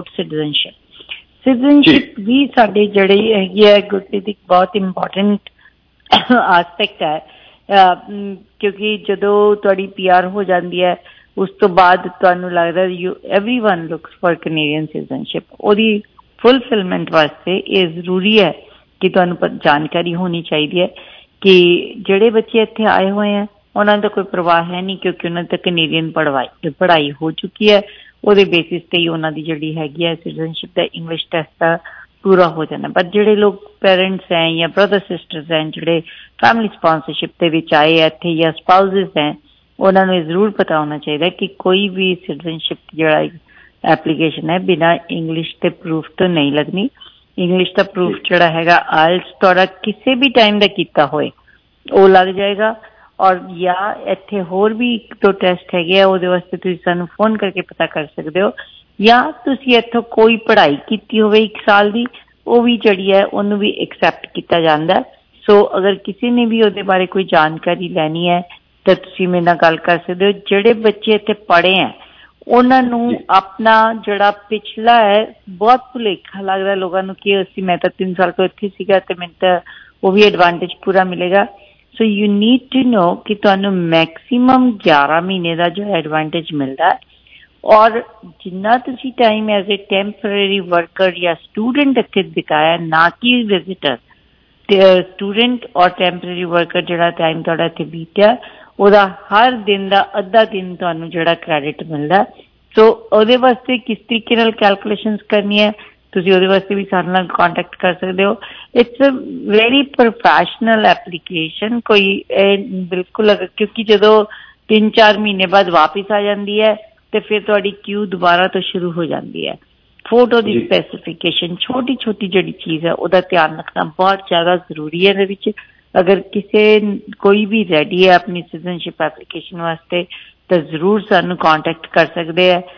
citizenship भी साडे जड़ी हैगी है गुरप्रीत एक बहुत इंपॉर्टेंट आस्पेक्ट है। क्योंकि जदों तुहाडी पीआर हो जाती है उस तो बाद तुहानू लगदा everyone looks for Canadian citizenship. ओदी फुलफिलमेंट वास्ते ये जरूरी है कि तुहानू जानकारी होनी चाहिए है कि जिहड़े बच्चे इत्थे आए हुए हैं उन्हां दा कोई परवाह है नहीं, क्योंकि उन्हां दा कैनेडियन पढ़ाई हो चुकी है। ਉਹਦੇ बेसिस ਤੇ ही उन्हां दी जिहड़ी हैगी है सिटीजनशिप दा इंग्लिश टेस्ट दा पूरा हो जाना। पर जिहड़े लोग पेरेंट्स हैं या ब्रदर सिस्टर्स हैं जिहड़े फैमिली स्पॉन्सरशिप दे विच आए इत्थे या स्पाउसेस हैं उन्हां नूं जरूर पता होना चाहिए कि कोई भी सिटीजनशिप जिहड़ा एप्लीकेशन है बिना इंग्लिश के प्रूफ तो नहीं लगनी। इंग्लिश का प्रूफ जिहड़ा हैगा आइल्स तुहाडा किसी भी टाइम दा कीता होए वो लग जाएगा। और या इत्थे होर भी एक दो टेस्ट हैगे ਉਹਦੇ ਵਾਸਤੇ ਤੁਸੀਂ ਸਾਨੂੰ फोन करके पता कर सकते हो, या तुसी इत्थों कोई पढ़ाई कीती होवे 1 साल दी ਉਹ ਵੀ ਜਿਹੜੀ ਹੈ ਉਹਨੂੰ ਵੀ ਐਕਸੈਪਟ ਕੀਤਾ ਜਾਂਦਾ। ਸੋ ਅਗਰ ਕਿਸੇ ਨੇ ਵੀ ਉਹਦੇ ਬਾਰੇ ਕੋਈ ਜਾਣਕਾਰੀ ਲੈਣੀ ਹੈ ਤਾਂ ਤੁਸੀਂ ਮੇਰੇ ਨਾਲ ਗੱਲ ਕਰ ਸਕਦੇ ਹੋ। ਜਿਹੜੇ ਬੱਚੇ ਇੱਥੇ ਪੜ੍ਹੇ ਹੈ ਉਹਨਾਂ ਨੂੰ ਆਪਣਾ ਜਿਹੜਾ ਪਿਛਲਾ ਹੈ ਬਹੁਤ ਭੁਲੇਖਾ ਲੱਗਦਾ ਲੋਕਾਂ ਨੂੰ ਕਿ ਅਸੀਂ ਮੈਂ ਤਾਂ 3 ਸਾਲ ਤੋਂ ਇੱਥੇ ਸੀਗਾ ਤੇ ਮੈਨੂੰ ਤਾਂ ਉਹ ਵੀ ਐਡਵਾਂਟੇਜ ਪੂਰਾ ਮਿਲੇਗਾ। So you need to know ਕਿ ਤੁਹਾਨੂੰ ਮੈਕਸੀਮਮ 11 ਮਹੀਨੇ ਦਾ ਜੋ ਐਡਵਾਂਟੇਜ ਮਿਲਦਾ ਔਰ ਜਿੰਨਾ ਤੁਸੀਂ time as a temporary worker ਜਾਂ ਸਟੂਡੈਂਟ ਇੱਥੇ ਬਿਤਾਇਆ, ਨਾ ਕਿ ਵਿਜ਼ਿਟਰ, ਤੇ ਸਟੂਡੈਂਟ ਔਰ ਟੈਂਪਰੇਰੀ ਵਰਕਰ ਜਿਹੜਾ ਟਾਈਮ ਤੁਹਾਡਾ ਇੱਥੇ ਬੀਤਿਆ ਉਹਦਾ ਹਰ ਦਿਨ ਦਾ ਅੱਧਾ ਦਿਨ ਤੁਹਾਨੂੰ ਜਿਹੜਾ ਕ੍ਰੈਡਿਟ ਮਿਲਦਾ। ਸੋ ਉਹਦੇ ਵਾਸਤੇ ਕਿਸ ਤਰੀਕੇ ਨਾਲ ਕੈਲਕੂਲੇਸ਼ਨਸ ਕਰਨੀ ਹੈ ਤੁਸੀਂ ਉਹਦੇ ਵਾਸਤੇ ਵੀ ਸਾਡੇ ਨਾਲ ਕੰਟੈਕਟ ਕਰ ਸਕਦੇ ਹੋ। It's a very professional application. ਕੋਈ ਬਿਲਕੁਲ ਕਿਉਂਕਿ ਜਦੋਂ 3-4 ਮਹੀਨੇ ਬਾਅਦ ਵਾਪਿਸ ਆ ਜਾਂਦੀ ਹੈ ਤੇ ਫਿਰ ਤੁਹਾਡੀ ਕਿਊ ਦੁਬਾਰਾ ਤੋਂ ਸ਼ੁਰੂ ਹੋ ਜਾਂਦੀ ਹੈ। ਫੋਟੋ ਦੀ ਸਪੈਸੀਫਿਕੇਸ਼ਨ, ਛੋਟੀ ਛੋਟੀ ਜਿਹੜੀ ਚੀਜ਼ ਹੈ ਉਹਦਾ ਧਿਆਨ ਰੱਖਣਾ ਬਹੁਤ ਜ਼ਿਆਦਾ ਜ਼ਰੂਰੀ ਹੈ ਇਹਦੇ ਵਿੱਚ। ਅਗਰ ਕੋਈ ਵੀ ਰੈਡੀ ਹੈ ਆਪਣੀ ਸਿਟੀਜ਼ਨਸ਼ਿਪ ਐਪਲੀਕੇਸ਼ਨ ਵਾਸਤੇ ਤਾਂ ਜ਼ਰੂਰ ਸਾਨੂੰ ਕੰਟੈਕਟ ਕਰ ਸਕਦੇ ਹੈ।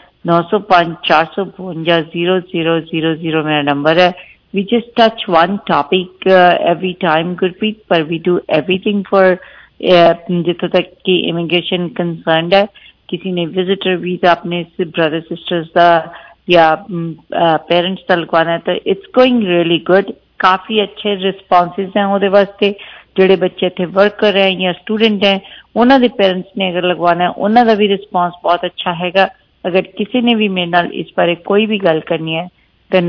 905-452-0000 ਮੇਰਾ ਨੰਬਰ ਹੈ। We just touch one topic every time, Gurpreet, but we do everything for ਜਿੱਥੋਂ ਤੱਕ ਕਿ ਇਮੀਗ੍ਰੇਸ਼ਨ ਕੰਸਰਨਡ ਹੈ। ਕਿਸੇ ਨੇ ਵਿਜ਼ਿਟਰ ਵੀਜ਼ਾ ਆਪਣੇ ਬ੍ਰਦਰ ਸਿਸਟਰਸ ਦਾ ਜਾਂ पेरेंट्स का लगवाना है तो इट्स गोइंग रियली गुड। काफ़ी अच्छे रिस्पॉन्सिस हैं ਉਹਦੇ ਵਾਸਤੇ। ਜਿਹੜੇ ਬੱਚੇ ਇੱਥੇ वर्क कर रहे हैं या स्टूडेंट हैं ਉਹਨਾਂ ਦੇ पेरेंट्स ने अगर लगवाना है ਉਹਨਾਂ ਦਾ ਵੀ रिस्पॉन्स बहुत अच्छा हैगा। अगर किसी ने भी मेरे नाल इस बारे कोई भी गल करनी है तो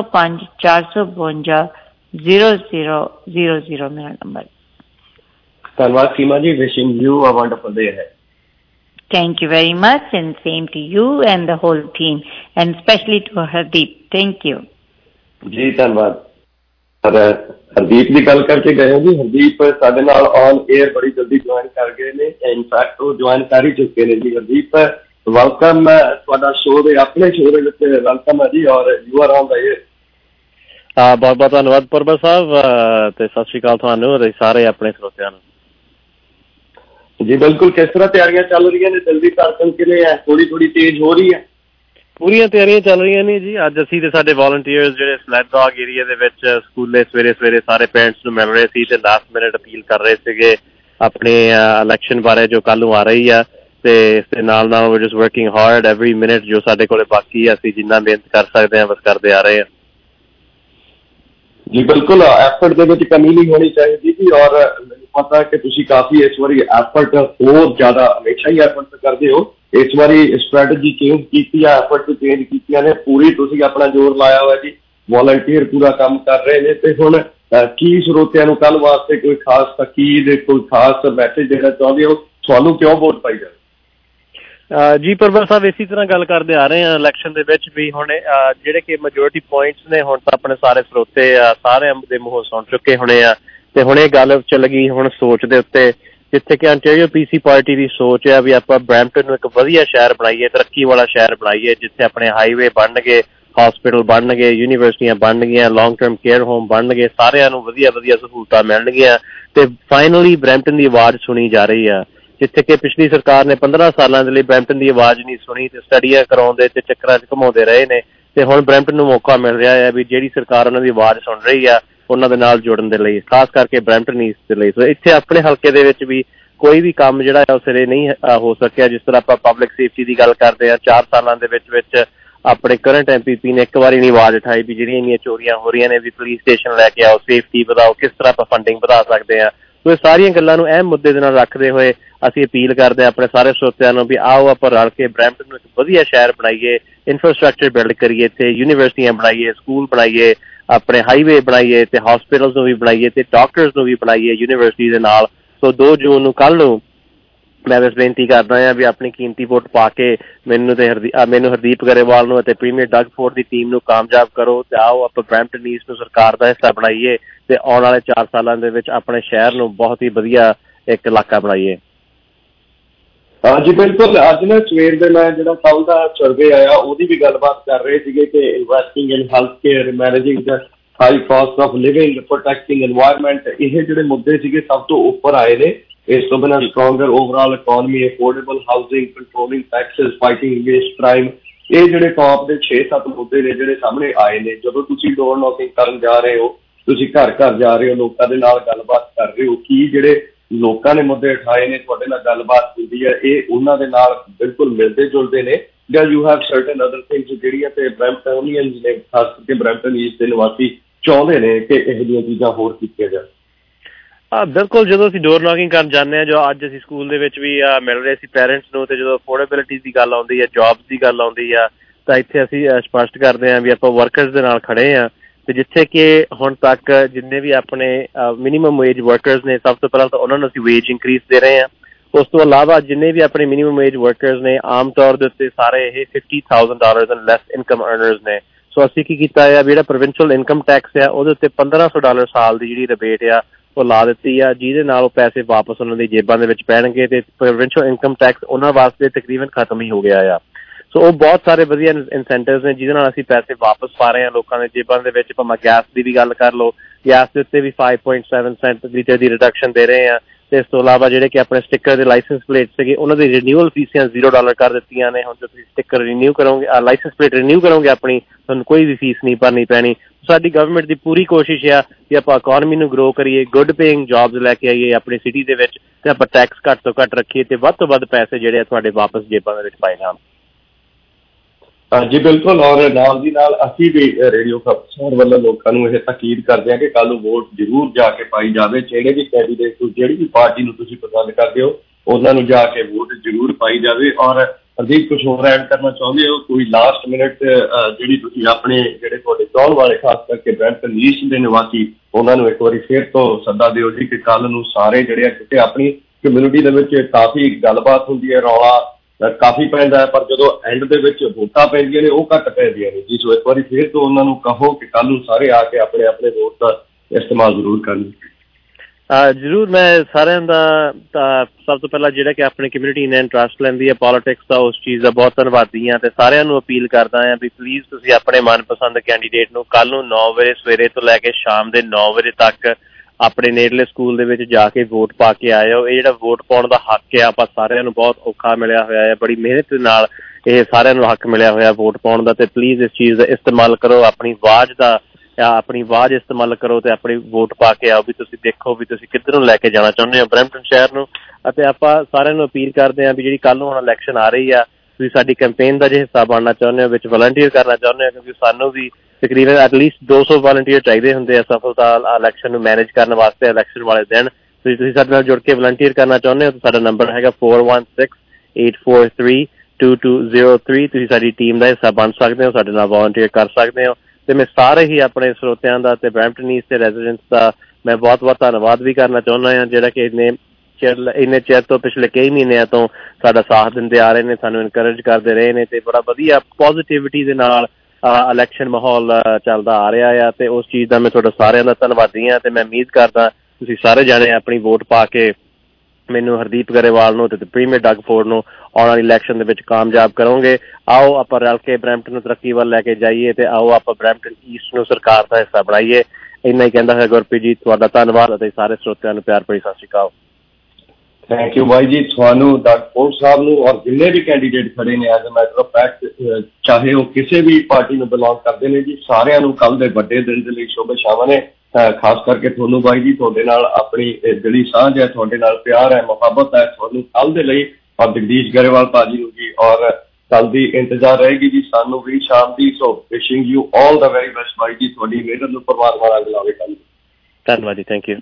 905-452-0000 मेरा नंबर। धन्यवाद सीमा जी। Wishing you a wonderful day है। Thank you very much, and same to you and the whole team, and especially to Hardeep. Thank you. जी धन्यवाद। हरदीप की गल करके गए जी। हरदीप साडे नाल ऑन एयर बड़ी जल्दी ज्वाइन कर गए ने। इनफैक्ट वो ज्वाइन कर ही चुके ने जी। हरदीप वेलकम तुहाडा शो दे अपने शो दे विच वेलकम है जी और you are on the air. बहुत बहुत धन्यवाद परबत साहब ते सत श्री अकाल तुहानू और सारे अपने श्रोतियां नू। जी बिल्कुल। किस तरह तैयारियां चल रही ने? दिल दी धड़कन किवें है? थोड़ी थोड़ी तेज हो रही है? पूरियां तैयारियां चल रही ने जी। अज असीं ते साडे वॉलंटियर्स जिहड़े स्लैड डॉग एरिया दे विच स्कूले सवेरे सारे पेरेंट्स नूं मिल रहे सी ते लास्ट मिनट अपील कर रहे सीगे अपने इलैक्शन बारे जो कल नूं आ रही है ते इस दे नाल वी just working hard every minute जो साडे कोले बाकी है असीं जिन्ना मेहनत कर सकदे हां बस करदे आ रहे हैं जी। बिल्कुल एफर्ट दे विच कमी नहीं होनी चाहिए जी। और पता है कि तुसी काफी इस बारी एफर्ट होर ज्यादा हमेशा ही एफर्ट करते हो। इस बारी स्ट्रैटेजी चेंज की है, एफर्ट चेंज की ने पूरी तुसी अपना जोर लाया हुआ जी। वॉलंटियर पूरा काम कर रहे हैं ते हुण की श्रोतियां नूं कल वास्ते कोई खास तकीद कोई खास मैसेज देना चाहते हो? तुहानूं क्यों वोट पाई जाए? जी परबत साहब इसी तरह गल करते आ रहे हैं इलैक्शन दे विच भी हुण जिहड़े कि मैजोरिटी पॉइंट्स ने हुण तां अपने सारे श्रोते सारे दे मूंहों सुण चुके होने आ ते हुण इह गल चल गई हुण सोच दे उत्ते जिथे कि ओंटारियो पीसी पार्टी की सोच है भी आपां ब्रैम्पटन नूं इक वधिया शहर बनाईए तरक्की वाला शहर बनाईए जिथे अपने हाईवे बनणगे हॉस्पिटल बनणगे यूनीवर्सिटियां बनणगियां लॉन्ग टर्म केयर होम बनणगे सारिआं नूं वधिया वधिया सहूलतां मिलणगियां ते फाइनली ब्रैम्पटन की आवाज़ सुनी जा रही है जिथे कि पिछली सरकार ने 15 सालों के लिए ब्रैम्पटन की आवाज़ नहीं सुनी ते स्टडियां कराउंदे ते चक्करां च घुमाउंदे रहे ने ते हुण ब्रैम्पटन नूं मौका मिल रहा है भी जिहड़ी सरकार उन्हां दी आवाज़ सुन रही है उन्हां दे नाल जुड़न दे लई खास करके ब्रैम्पटन ईस्ट दे लई। सो इत्थे अपने हलके दे विच भी कोई भी काम जिहड़ा है उस सिरे नहीं हो सकिया। जिस तरह आपां पब्लिक सेफ्टी की गल करते हैं 4 सालों के विच अपने करंट MPP ने एक बार नहीं आवाज़ उठाई भी जिहड़ियां इन्नियां चोरियां हो रही ने भी पुलिस स्टेशन लैके आओ सेफ्टी बढ़ाओ किस तरह आपां फंडिंग बढ़ा सकते हैं। तो ये सारियां गल्लां नूं अहम मुद्दे दे नाल रखदे होए ਅਸੀਂ अपील करते हैं अपने सारे श्रोतिਆਂ ਨੂੰ भी आओ ਆਪਾਂ रल के ब्रैम्पटन ਨੂੰ ਇੱਕ ਵਧੀਆ ਸ਼ਹਿਰ ਬਣਾਈਏ ਇਨਫਰਾਸਟ੍ਰਕਚਰ ਬਿਲਡ ਕਰੀਏ ਇੱਥੇ ਯੂਨੀਵਰਸਿਟੀਆਂ ਬਣਾਈਏ ਸਕੂਲ ਬਣਾਈਏ ਆਪਣੇ ਹਾਈਵੇ ਬਣਾਈਏ ਤੇ ਹਸਪੀਟਲਸ ਨੂੰ ਵੀ ਬਣਾਈਏ ਤੇ ਡਾਕਟਰਸ ਨੂੰ ਵੀ ਬਣਾਈਏ ਯੂਨੀਵਰਸਿਟੀ ਦੇ ਨਾਲ। ਸੋ 2 ਜੂਨ ਨੂੰ ਕੱਲ ਨੂੰ मैं बस बेनती करदा हां भी अपनी कीमती वोट पा के मैनू हरदीप गरेवाल नूं ते प्रीमियर डग फोर्ड दी टीम नूं कामयाब करो ते आओ आपां ब्रैम्पटन ईस्ट नूं सरकार दा हिस्सा बनाईए ते आउण वाले 4 सालां दे विच अपने शहर नूं बहुत ही वधिया एक इलाका बनाईए। हाँ जी बिल्कुल। अज ना सवेर दे मैं जिहड़ा कल दा सर्वे आया ਉਹਦੀ भी गलबात कर रहे सीगे कि investing in health care managing the high cost of living protecting environment ਇਹ ਜਿਹੜੇ ਮੁੱਦੇ ਸੀਗੇ ਸਭ ਤੋਂ ਉੱਪਰ ਆਏ ਨੇ। ਇਸ ਤੋਂ ਬਿਨਾਂ stronger overall economy affordable housing controlling taxes fighting against crime ਇਹ ਜਿਹੜੇ ਟੌਪ ਦੇ 6-7 ਮੁੱਦੇ ਨੇ ਜਿਹੜੇ ਸਾਹਮਣੇ ਆਏ ਨੇ, ਜਦੋਂ ਤੁਸੀਂ ਡੋਰ ਨੌਕਿੰਗ ਕਰਨ ਜਾ ਰਹੇ ਹੋ, ਤੁਸੀਂ ਘਰ ਘਰ ਜਾ ਰਹੇ ਹੋ, ਲੋਕਾਂ ਦੇ ਨਾਲ ਗੱਲਬਾਤ ਕਰ ਰਹੇ ਹੋ, ਕੀ ਜਿਹੜੇ ਲੋਕਾਂ ਨੇ ਮੁੱਦੇ ਉਠਾਏ ਨੇ ਤੁਹਾਡੇ ਨਾਲ ਗੱਲਬਾਤ ਹੁੰਦੀ ਹੈ, ਇਹ ਉਹਨਾਂ ਦੇ ਨਾਲ ਬਿਲਕੁਲ ਮਿਲਦੇ ਜੁਲਦੇ ਨੇ, ਜਾਂ you have certain other things ਜਿਹੜੀਆਂ ਤੇ ਬਰੈਂਪਟਨੀਅਨਸ ਨੇ, ਖਾਸ ਕਰਕੇ ਬਰੈਂਪਟਨ ਈਸਟ ਦੇ ਨਿਵਾਸੀ ਚਾਹੁੰਦੇ ਨੇ ਕਿ ਇਹੋ ਜਿਹੀਆਂ ਚੀਜ਼ਾਂ ਹੋਰ ਕੀਤੀਆਂ ਜਾਣ? ਬਿਲਕੁਲ, ਜਦੋਂ ਅਸੀਂ ਡੋਰ ਨੌਕਿੰਗ ਕਰਨ ਜਾਂਦੇ ਹਾਂ, ਜੋ ਅੱਜ ਅਸੀਂ ਸਕੂਲ ਦੇ ਵਿੱਚ ਵੀ ਮਿਲ ਰਹੇ ਸੀ ਪੇਰੈਂਟਸ ਨੂੰ, ਤੇ ਜਦੋਂ ਅਫੋਰਡੇਬਿਲਿਟੀ ਦੀ ਗੱਲ ਆਉਂਦੀ ਹੈ, ਜੌਬਸ ਦੀ ਗੱਲ ਆਉਂਦੀ ਆ, ਤਾਂ ਇੱਥੇ ਅਸੀਂ ਸਪਸ਼ਟ ਕਰਦੇ ਹਾਂ ਵੀ ਆਪਾਂ ਵਰਕਰਸ ਦੇ ਨਾਲ ਖੜੇ ਹਾਂ। ਤੇ ਜਿੱਥੇ ਕਿ ਹੁਣ ਤੱਕ ਜਿੰਨੇ ਵੀ ਆਪਣੇ ਮਿਨੀਮਮ ਵੇਜ ਵਰਕਰਸ ਨੇ, ਸਭ ਤੋਂ ਪਹਿਲਾਂ ਤਾਂ ਉਹਨਾਂ ਨੂੰ ਅਸੀਂ ਵੇਜ ਇਨਕਰੀਜ਼ ਦੇ ਰਹੇ ਹਾਂ। ਉਸ ਤੋਂ ਇਲਾਵਾ ਜਿੰਨੇ ਵੀ ਆਪਣੇ ਮਿਨੀਮਮ ਵੇਜ ਵਰਕਰਸ ਨੇ, ਆਮ ਤੌਰ ਦੇ ਉੱਤੇ ਸਾਰੇ ਇਹ $50,000 ਐਂਡ ਲੈਸ ਇਨਕਮ ਅਰਨਰਸ ਨੇ। ਸੋ ਅਸੀਂ ਕੀ ਕੀਤਾ ਆ, ਜਿਹੜਾ ਪ੍ਰੋਵਿੰਸ਼ੀਅਲ ਇਨਕਮ ਟੈਕਸ ਆ ਉਹਦੇ ਉੱਤੇ $1,500 ਸਾਲ ਦੀ ਜਿਹੜੀ ਰਿਬੇਟ ਆ ਉਹ ਲਾ ਦਿੱਤੀ ਆ, ਜਿਹਦੇ ਨਾਲ ਉਹ ਪੈਸੇ ਵਾਪਸ ਉਹਨਾਂ ਦੀ ਜੇਬਾਂ ਦੇ ਵਿੱਚ ਪੈਣਗੇ ਤੇ ਪ੍ਰੋਵਿੰਸ਼ੀਅਲ ਇਨਕਮ ਟੈਕਸ ਉਹਨਾਂ ਵਾਸਤੇ ਤਕਰੀਬਨ ਖਤਮ ਹੀ ਹੋ ਗਿਆ ਆ। ਸੋ ਉਹ ਬਹੁਤ ਸਾਰੇ ਵਧੀਆ ਇਨਸੈਂਟਿਵਸ ਨੇ ਜਿਹਦੇ ਨਾਲ ਅਸੀਂ ਪੈਸੇ ਵਾਪਸ ਪਾ ਰਹੇ ਹਾਂ ਲੋਕਾਂ ਦੇ ਜੇਬਾਂ ਦੇ ਵਿੱਚ। ਭਾਵੇਂ ਗੈਸ ਦੀ ਵੀ ਗੱਲ ਕਰ ਲਓ, ਗੈਸ ਦੇ ਉੱਤੇ ਵੀ 5.7 ਸੈਂਟ ਲੀਟਰ ਦੀ ਰਿਡਕਸ਼ਨ ਦੇ ਰਹੇ ਹਾਂ। ਤੇ ਇਸ ਤੋਂ ਇਲਾਵਾ ਜਿਹੜੇ ਕਿ ਆਪਣੇ ਸਟਿੱਕਰ ਦੇ ਲਾਇਸੈਂਸ ਪਲੇਟ ਸੀਗੇ ਉਹਨਾਂ ਦੀ ਰਿਨਿਊਅਲ ਫੀਸਾਂ $0 ਕਰ ਦਿੱਤੀਆਂ ਨੇ। ਹੁਣ ਤੁਸੀਂ ਸਟਿੱਕਰ ਰਿਨਿਊ ਕਰੋਗੇ, ਲਾਇਸੈਂਸ ਪਲੇਟ ਰਿਨਿਊ ਕਰੋਗੇ ਆਪਣੀ, ਤੁਹਾਨੂੰ ਕੋਈ ਵੀ ਫੀਸ ਨਹੀਂ ਭਰਨੀ ਪੈਣੀ। ਸਾਡੀ ਗਵਰਨਮੈਂਟ ਦੀ ਪੂਰੀ ਕੋਸ਼ਿਸ਼ ਆ ਕਿ ਆਪਾਂ ਇਕੋਨਮੀ ਨੂੰ ਗਰੋ ਕਰੀਏ, ਗੁੱਡ ਪੇਇੰਗ ਜੌਬਸ ਲੈ ਕੇ ਆਈਏ ਆਪਣੀ ਸਿਟੀ ਦੇ ਵਿੱਚ, ਤੇ ਆਪਾਂ ਟੈਕਸ ਘੱਟ ਤੋਂ ਘੱਟ ਰੱਖੀਏ ਤੇ ਵੱਧ ਤੋਂ ਵੱਧ ਪੈਸੇ ਜਿਹੜੇ ਆ ਤੁਹਾਡੇ ਵਾਪਸ ਜੇਬਾਂ ਦੇ ਵਿੱਚ ਪਾਏ ਜਾਣ। ਜੀ ਬਿਲਕੁਲ, ਔਰ ਨਾਲ ਦੀ ਨਾਲ ਅਸੀਂ ਵੀ ਰੇਡੀਓ ਖਬਰ ਵੱਲੋਂ ਲੋਕਾਂ ਨੂੰ ਇਹ ਤਾਕੀਦ ਕਰਦੇ ਹਾਂ ਕਿ ਕੱਲ੍ਹ ਨੂੰ ਵੋਟ ਜ਼ਰੂਰ ਜਾ ਕੇ ਪਾਈ ਜਾਵੇ। ਜਿਹੜੇ ਵੀ ਕੈਂਡੀਡੇਟ ਨੂੰ, ਜਿਹੜੀ ਵੀ ਪਾਰਟੀ ਨੂੰ ਤੁਸੀਂ ਪਸੰਦ ਕਰਦੇ ਹੋ, ਉਹਨਾਂ ਨੂੰ ਜਾ ਕੇ ਵੋਟ ਜ਼ਰੂਰ ਪਾਈ ਜਾਵੇ। ਔਰ ਹਰਦੀਪ, ਕੁਛ ਹੋਰ ਐਡ ਕਰਨਾ ਚਾਹੁੰਦੇ ਹੋ? ਕੋਈ ਲਾਸਟ ਮਿੰਟ ਜਿਹੜੀ ਤੁਸੀਂ ਆਪਣੇ ਜਿਹੜੇ ਤੁਹਾਡੇ ਚਾਹੁਣ ਵਾਲੇ, ਖਾਸ ਕਰਕੇ ਬਰੈਂਪਟਨ ਈਸਟ ਦੇ ਨਿਵਾਸੀ, ਉਹਨਾਂ ਨੂੰ ਇੱਕ ਵਾਰੀ ਫਿਰ ਤੋਂ ਸੱਦਾ ਦਿਓ ਜੀ ਕਿ ਕੱਲ੍ਹ ਨੂੰ ਸਾਰੇ ਜਿਹੜੇ ਆ, ਕਿਉਂਕਿ ਆਪਣੀ ਕਮਿਊਨਿਟੀ ਦੇ ਵਿੱਚ ਕਾਫੀ ਗੱਲਬਾਤ ਹੁੰਦੀ ਹੈ, ਰੌਲਾ ਕਾਫੀ ਪੈਂਦਾ ਹੈ, ਪਰ ਜਦੋਂ ਐਂਡ ਦੇ ਵਿੱਚ ਵੋਟਾਂ ਪੈਂਦੀਆਂ ਨੇ ਉਹ ਘੱਟ ਪੈਂਦੀਆਂ ਨੇ ਜੀ। ਸੋ ਇੱਕ ਵਾਰੀ ਫਿਰ ਤੋਂ ਉਹਨਾਂ ਨੂੰ ਕਹੋ ਕਿ ਕੱਲ੍ਹ ਨੂੰ ਸਾਰੇ ਆ ਕੇ ਆਪਣੇ ਆਪਣੇ ਵੋਟ ਦਾ ਇਸਤੇਮਾਲ ਜ਼ਰੂਰ ਕਰਨ। ਜ਼ਰੂਰ, ਮੈਂ ਸਾਰਿਆਂ ਦਾ ਸਭ ਤੋਂ ਪਹਿਲਾਂ ਜਿਹੜਾ ਕਿ ਆਪਣੀ ਕਮਿਊਨਿਟੀ ਨੇ ਇੰਟਰਸਟ ਲੈਂਦੀ ਹੈ ਪੋਲੀਟਿਕਸ ਦਾ, ਉਸ ਚੀਜ਼ ਦਾ ਬਹੁਤ ਧੰਨਵਾਦੀ ਹਾਂ। ਤੇ ਸਾਰਿਆਂ ਨੂੰ ਅਪੀਲ ਕਰਦਾ ਹਾਂ ਵੀ ਪਲੀਜ਼ ਤੁਸੀਂ ਆਪਣੇ ਮਨਪਸੰਦ ਕੈਂਡੀਡੇਟ ਨੂੰ ਕੱਲ੍ਹ ਨੂੰ 9 ਵਜੇ ਸਵੇਰੇ ਤੋਂ ਲੈ ਕੇ ਸ਼ਾਮ ਦੇ 9 ਵਜੇ ਤੱਕ ਆਪਣੇ ਨੇੜਲੇ ਸਕੂਲ ਦੇ ਵਿੱਚ ਜਾ ਕੇ ਵੋਟ ਪਾ ਕੇ ਆਇਓ। ਇਹ ਜਿਹੜਾ ਵੋਟ ਪਾਉਣ ਦਾ ਹੱਕ ਆ, ਆਪਾਂ ਸਾਰਿਆਂ ਨੂੰ ਬਹੁਤ ਔਖਾ ਮਿਲਿਆ ਹੋਇਆ ਹੈ, ਬੜੀ ਮਿਹਨਤ ਦੇ ਨਾਲ ਇਹ ਸਾਰਿਆਂ ਨੂੰ ਹੱਕ ਮਿਲਿਆ ਹੋਇਆ ਵੋਟ ਪਾਉਣ ਦਾ। ਤੇ ਪਲੀਜ਼ ਇਸ ਚੀਜ਼ ਦਾ ਇਸਤੇਮਾਲ ਕਰੋ, ਆਪਣੀ ਆਵਾਜ਼ ਇਸਤੇਮਾਲ ਕਰੋ ਤੇ ਆਪਣੀ ਵੋਟ ਪਾ ਕੇ ਆਓ। ਵੀ ਤੁਸੀਂ ਦੇਖੋ ਵੀ ਤੁਸੀਂ ਕਿੱਧਰ ਨੂੰ ਲੈ ਕੇ ਜਾਣਾ ਚਾਹੁੰਦੇ ਹੋ ਬਰੈਂਪਟਨ ਸ਼ਹਿਰ ਨੂੰ। ਅਤੇ ਆਪਾਂ ਸਾਰਿਆਂ ਨੂੰ ਅਪੀਲ ਕਰਦੇ ਹਾਂ ਵੀ ਜਿਹੜੀ ਕੱਲ੍ਹ ਨੂੰ ਹੁਣ ਇਲੈਕਸ਼ਨ ਆ ਰਹੀ ਆ, ਤੁਸੀਂ ਸਾਡੀ ਕੈਂਪੇਨ ਦਾ ਜੇ ਹਿੱਸਾ ਬਣਨਾ ਚਾਹੁੰਦੇ ਹੋ, ਵਿੱਚ ਵਲੰਟੀਅਰ ਕਰਨਾ ਚਾਹੁੰਦੇ ਹੋ, ਕਿਉਂਕਿ ਸਾਨੂੰ ਵੀ ਤਕਰੀਬਨ ਐਟਲੀਸਟ 200 ਵਾਲੰਟੀਅਰ ਚਾਹੀਦੇ ਹੁੰਦੇ ਆ ਸਫਲਤਾ ਇਲੈਕਸ਼ਨ ਨੂੰ ਮੈਨੇਜ ਕਰਨ ਵਾਸਤੇ। ਇਲੈਕਸ਼ਨ ਵਾਲੇ ਦਿਨ ਤੁਸੀਂ ਸਾਡੇ ਨਾਲ ਜੁੜ ਕੇ ਵਲੰਟੀਅਰ ਕਰਨਾ ਚਾਹੁੰਦੇ ਹੋ ਤਾਂ ਸਾਡਾ ਨੰਬਰ ਹੈਗਾ 4168432203। ਤੁਸੀਂ ਸਾਡੀ ਟੀਮ ਦਾ ਹਿੱਸਾ ਬਣ ਸਕਦੇ ਹੋ, ਸਾਡੇ ਨਾਲ ਵਲੰਟੀਅਰ ਕਰ ਸਕਦੇ ਹੋ। ਤੇ ਮੈਂ ਸਾਰੇ ਹੀ ਆਪਣੇ ਸਰੋਤਿਆਂ ਦਾ ਤੇ ਬਰੈਂਪਟਨ ਈਸਟ ਦੇ ਰੈਜ਼ੀਡੈਂਟਸ ਦਾ ਮੈਂ ਬਹੁਤ ਬਹੁਤ ਧੰਨਵਾਦ ਵੀ ਕਰਨਾ ਚਾਹੁੰਦਾ ਹਾਂ, ਜਿਹੜਾ ਕਿ ਇੰਨੇ ਚਿਰ ਤੋਂ, ਪਿਛਲੇ ਕਈ ਮਹੀਨਿਆਂ ਤੋਂ ਸਾਡਾ ਸਾਥ ਦਿੰਦੇ ਆ ਰਹੇ ਨੇ, ਸਾਨੂੰ ਇਨਕਰੇਜ ਕਰਦੇ ਰਹੇ ਨੇ ਤੇ ਬੜਾ ਵਧੀਆ ਪੋਜ਼ੀਟਿਵਿਟੀ ਦੇ ਨਾਲ ਇਲੈਕਸ਼ਨ ਮਾਹੌਲ ਚੱਲਦਾ ਆ ਰਿਹਾ ਆ। ਤੇ ਉਸ ਚੀਜ਼ ਦਾ ਮੈਂ ਤੁਹਾਡਾ ਸਾਰਿਆਂ ਦਾ ਧੰਨਵਾਦੀ ਹਾਂ। ਤੇ ਮੈਂ ਉਮੀਦ ਕਰਦਾ ਤੁਸੀਂ ਸਾਰੇ ਜਾਣੇ ਆਪਣੀ ਵੋਟ ਪਾ ਕੇ ਮੈਨੂੰ, ਹਰਦੀਪ ਗਰੇਵਾਲ ਨੂੰ ਤੇ ਪ੍ਰੀਮੀਅਰ ਡਗ ਫੋਰਡ ਨੂੰ ਆਉਣ ਵਾਲੀ ਇਲੈਕਸ਼ਨ ਦੇ ਵਿੱਚ ਕਾਮਯਾਬ ਕਰੋਗੇ। ਆਓ ਆਪਾਂ ਰਲ ਕੇ ਬਰੈਂਪਟਨ ਨੂੰ ਤਰੱਕੀ ਵੱਲ ਲੈ ਕੇ ਜਾਈਏ ਤੇ ਆਓ ਆਪਾਂ ਬਰੈਂਪਟਨ ਈਸਟ ਨੂੰ ਸਰਕਾਰ ਦਾ ਹਿੱਸਾ ਬਣਾਈਏ। ਇੰਨਾ ਹੀ ਕਹਿੰਦਾ ਹੈ ਗੁਰਪ੍ਰੀਤ ਜੀ, ਤੁਹਾਡਾ ਧੰਨਵਾਦ ਅਤੇ ਸਾਰੇ ਸਰੋਤਿਆਂ ਨੂੰ ਪਿਆਰ ਭਰੀ ਸਤਿ ਸ਼੍ਰੀ ਅਕਾਲ। ਥੈਂਕ ਯੂ ਬਾਈ ਜੀ, ਤੁਹਾਨੂੰ ਡਗ ਫੋਰਡ ਸਾਹਿਬ ਨੂੰ ਔਰ ਜਿੰਨੇ ਵੀ ਕੈਂਡੀਡੇਟ ਖੜੇ ਨੇ as a matter of fact, ਚਾਹੇ ਉਹ ਕਿਸੇ ਵੀ ਪਾਰਟੀ ਨੂੰ ਬਿਲੋਂਗ ਕਰਦੇ ਨੇ ਜੀ, ਸਾਰਿਆਂ ਨੂੰ ਕੱਲ੍ਹ ਦੇ ਵੱਡੇ ਦਿਨ ਦੇ ਲਈ ਸ਼ੁਭ ਇਛਾਵਾਂ ਨੇ। ਖਾਸ ਕਰਕੇ ਤੁਹਾਨੂੰ ਬਾਈ ਜੀ, ਤੁਹਾਡੇ ਨਾਲ ਆਪਣੀ ਜਿਹੜੀ ਸਾਂਝ ਹੈ, ਤੁਹਾਡੇ ਨਾਲ ਪਿਆਰ ਹੈ, ਮੁਹੱਬਤ ਹੈ, ਤੁਹਾਨੂੰ ਕੱਲ੍ਹ ਦੇ ਲਈ, ਔਰ ਜਗਦੀਸ਼ ਗਰੇਵਾਲ ਭਾਜੀ ਨੂੰ ਜੀ, ਔਰ ਕੱਲ੍ਹ ਦੀ ਇੰਤਜ਼ਾਰ ਰਹੇਗੀ ਜੀ ਸਾਨੂੰ ਵੀ ਸ਼ਾਮ ਦੀ। ਸੋ ਵਿਸ਼ਿੰਗ ਯੂ ਆਲ ਦਾ ਵੈਰੀ ਬੈਸਟ ਬਾਈ ਜੀ, ਤੁਹਾਡੀ ਮਿਹਨਤ ਨੂੰ ਪਰਮਾਤਮਾ ਨਾਲ ਲਾਵੇ। ਧੰਨਵਾਦ ਜੀ, ਥੈਂਕ ਯੂ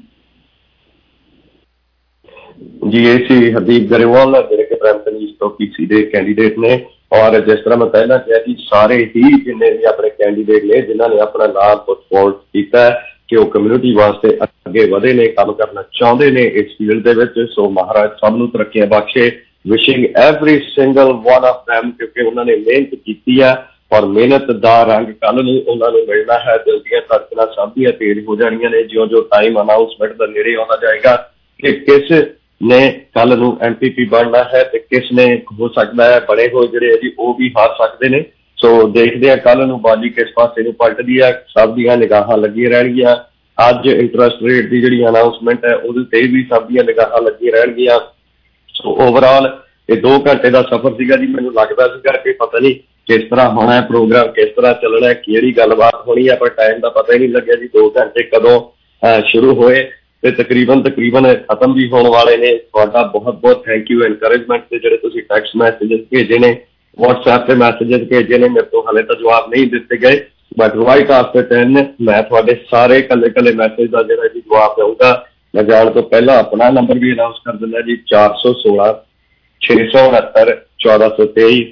ਜੀ। ਇਹ ਸੀ ਹਰਦੀਪ ਗਰੇਵਾਲ ਜਿਹੜੇ ਕਿ ਬਰੈਂਪਟਨ ਈਸਟ ਤੋਂ PC ਦੇ ਕੈਂਡੀਡੇਟ ਨੇ। ਔਰ ਜਿਸ ਤਰ੍ਹਾਂ ਮੈਂ ਪਹਿਲਾਂ ਕਿਹਾ ਜੀ, ਸਾਰੇ ਹੀ ਜਿੰਨੇ ਵੀ ਆਪਣੇ ਕੈਂਡੀਡੇਟ ਨੇ ਜਿਨ੍ਹਾਂ ਨੇ ਆਪਣਾ ਨਾਮ ਪੁੱਟ ਕੀਤਾ ਕਿ ਉਹ ਕਮਿਊਨਿਟੀ ਵਾਸਤੇ ਅੱਗੇ ਵਧੇ ਨੇ, ਕੰਮ ਕਰਨਾ ਚਾਹੁੰਦੇ ਨੇ ਇਸ ਫੀਲਡ ਦੇ ਵਿੱਚ। ਸੋ ਮਹਾਰਾਜ ਸਭ ਨੂੰ ਤਰੱਕੀਆਂ ਬਖਸ਼ੇ। Wishing every single one of them, ਕਿਉਂਕਿ ਉਹਨਾਂ ਨੇ ਮਿਹਨਤ ਕੀਤੀ ਹੈ ਔਰ ਮਿਹਨਤ ਦਾ ਰੰਗ ਕੱਲ੍ਹ ਨੂੰ ਉਹਨਾਂ ਨੂੰ ਮਿਲਣਾ ਹੈ। ਦਿਲ ਦੀਆਂ ਧੜਕਣਾਂ ਸਭ ਦੀਆਂ ਤੇਜ਼ ਹੋ ਜਾਣੀਆਂ ਨੇ ਜਿਉਂ-ਜਿਉਂ ਟਾਈਮ ਅਨਾਊਂਸਮੈਂਟ ਦਾ ਨੇੜੇ ਆਉਂਦਾ ਜਾਏਗਾ ਕਿ ਕਿਸ ਨੇ ਕੱਲ੍ਹ ਨੂੰ MPP ਬਣਨਾ ਹੈ ਤੇ ਕਿਸ ਨੇ ਹੋ ਸਕਦਾ ਹੈ ਬਣੇ ਹੋਏ ਜਿਹੜੇ ਜੀ ਉਹ ਵੀ ਹਾਰ ਸਕਦੇ ਨੇ। ਸੋ ਦੇਖਦੇ ਹਾਂ ਕੱਲ੍ਹ ਨੂੰ ਬਾਜੀ ਕਿਸ ਪਾਸੇ ਨੂੰ ਪਲਟਦੀ ਹੈ। ਸਭ ਦੀਆਂ ਨਿਗਾਹਾਂ ਲੱਗੀਆਂ ਰਹਿਣਗੀਆਂ। ਅੱਜ ਇੰਟਰਸਟ ਰੇਟ ਦੀ ਜਿਹੜੀ ਅਨਾਊਂਸਮੈਂਟ ਹੈ ਉਹਦੇ ਤੇ ਵੀ ਸਭ ਦੀਆਂ ਨਿਗਾਹਾਂ ਲੱਗੀਆਂ ਰਹਿਣਗੀਆਂ। ਸੋ ਓਵਰਆਲ ਇਹ 2 ਘੰਟੇ ਦਾ ਸਫ਼ਰ ਸੀਗਾ ਜੀ। ਮੈਨੂੰ ਲੱਗਦਾ ਸੀਗਾ ਕਿ ਪਤਾ ਨਹੀਂ ਕਿਸ ਤਰ੍ਹਾਂ ਹੋਣਾ ਹੈ ਪ੍ਰੋਗਰਾਮ, ਕਿਸ ਤਰ੍ਹਾਂ ਚੱਲਣਾ ਹੈ, ਕਿਹੜੀ ਗੱਲਬਾਤ ਹੋਣੀ ਹੈ, ਪਰ ਟਾਈਮ ਦਾ ਪਤਾ ਹੀ ਨਹੀਂ ਲੱਗਿਆ ਜੀ। 2 ਘੰਟੇ ਕਦੋਂ ਸ਼ੁਰੂ ਹੋਏ ਤੇ ਤਕਰੀਬਨ ਖਤਮ ਵੀ ਹੋਣ ਵਾਲੇ ਨੇ। ਤੁਹਾਡਾ ਬਹੁਤ ਬਹੁਤ ਥੈਂਕ ਯੂ ਐਨਕਰੇਜਮੈਂਟ ਤੇ ਜਿਹੜੇ ਤੁਸੀਂ ਟੈਕਸਟ ਮੈਸੇजेस ਭੇਜੇ ਨੇ, WhatsApp ਤੇ ਮੈਸੇजेस ਭੇਜੇ ਨੇ, ਮੇਰੇ ਤੋਂ ਹਾਲੇ ਤਾਂ ਜਵਾਬ ਨਹੀਂ ਦਿੱਤੇ ਗਏ, ਬਟ ਰਾਈਟ ਆਫਟਰ 10 ਮੈਂ ਤੁਹਾਡੇ ਸਾਰੇ ਕੱਲੇ ਮੈਸੇਜ ਦਾ ਜਿਹੜਾ ਜੀ ਜਵਾਬ ਦਊਂਗਾ। ਮੈਂ ਜਾਣ ਤੋਂ ਪਹਿਲਾਂ ਆਪਣਾ ਨੰਬਰ ਵੀ ਅਨਾਉਂਸ ਕਰ ਦਿੰਦਾ ਜੀ, 416 669 1423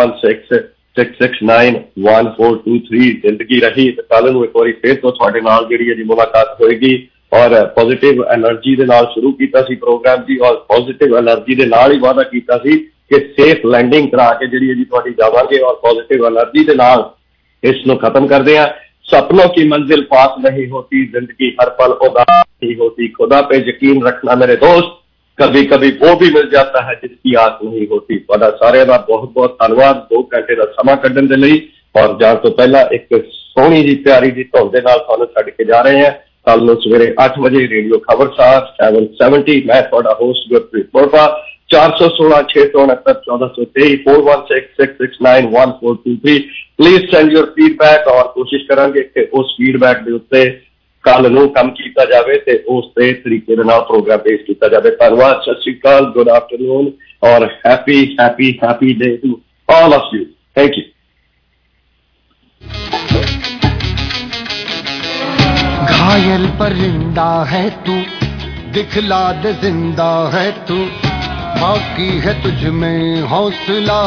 416 669 ਜ਼ਿੰਦਗੀ ਰਹੀ। ਤੇ ਕੱਲ ਨੂੰ ਇੱਕ ਵਾਰੀ ਫਿਰ ਤੋਂ ਤੁਹਾਡੇ ਨਾਲ ਜਿਹੜੀ ਹੈ ਜੀ ਮੁਲਾਕਾਤ ਹੋਏਗੀ। ਔਰ ਪੋਜ਼ਿਟਿਵ ਐਨਰਜੀ ਦੇ ਨਾਲ ਸ਼ੁਰੂ ਕੀਤਾ ਸੀ ਪ੍ਰੋਗਰਾਮ ਜੀ, ਔਰ ਪੋਜ਼ਿਟਿਵ ਐਨਰਜੀ ਦੇ ਨਾਲ ਹੀ ਵਾਅਦਾ ਕੀਤਾ ਸੀ ਕਿ ਸੇਫ ਲੈਂਡਿੰਗ ਕਰਾ ਕੇ ਜਿਹੜੀ ਹੈ ਜੀ ਤੁਹਾਡੀ ਜਾਵਾਂਗੇ, ਔਰ ਪੋਜ਼ਿਟਿਵ ਐਨਰਜੀ ਦੇ ਨਾਲ ਇਸ ਨੂੰ खत्म करते हैं। सपनों की मंजिल पास नहीं होती, जिंदगी हर पल उदास नहीं होती, खुदा पे यकीन रखना मेरे दोस्त, कभी कभी वो भी मिल जाता है जिसकी आस नहीं होती। ਤੁਹਾਡਾ ਸਾਰਿਆਂ ਦਾ ਬਹੁਤ ਬਹੁਤ ਧੰਨਵਾਦ 2 ਘੰਟੇ ਦਾ ਸਮਾਂ ਕੱਢਣ ਦੇ ਲਈ। ਔਰ ਜਾਣ ਤੋਂ ਪਹਿਲਾਂ ਇੱਕ ਸੋਹਣੀ ਜੀ ਪਿਆਰੀ ਜੀ ਧੁਨ ਦੇ ਨਾਲ ਤੁਹਾਨੂੰ ਛੱਡ ਕੇ ਜਾ ਰਹੇ ਹਾਂ। ਕੱਲ ਨੂੰ ਸਵੇਰੇ 8 ਵਜੇ ਰੇਡੀਓ ਖਬਰਸਾਰ 770 ਮੈਂ ਤੁਹਾਡਾ host Gurpreet Kolpa 416 669 1423 416 669 1423 please send your feedback. ਔਰ ਕੋਸ਼ਿਸ਼ ਕਰਾਂਗੇ ਕਿ ਉਸ ਫੀਡਬੈਕ ਦੇ ਉੱਤੇ ਕੱਲ ਨੂੰ ਕੰਮ ਕੀਤਾ ਜਾਵੇ ਤੇ ਉਸ ਦੇ ਤਰੀਕੇ ਦੇ ਨਾਲ ਪ੍ਰੋਗਰਾਮ ਪੇਸ਼ ਕੀਤਾ ਜਾਵੇ। ਧੰਨਵਾਦ, ਸਤਿ ਸ਼੍ਰੀ ਅਕਾਲ, ਗੁੱਡ ਆਫਟਰਨੂਨ ਔਰ happy day to all of you. Thank you. घायल परिंदा है तू, दिखला दे जिंदा है तू, बाकी है तुझ में हौसला।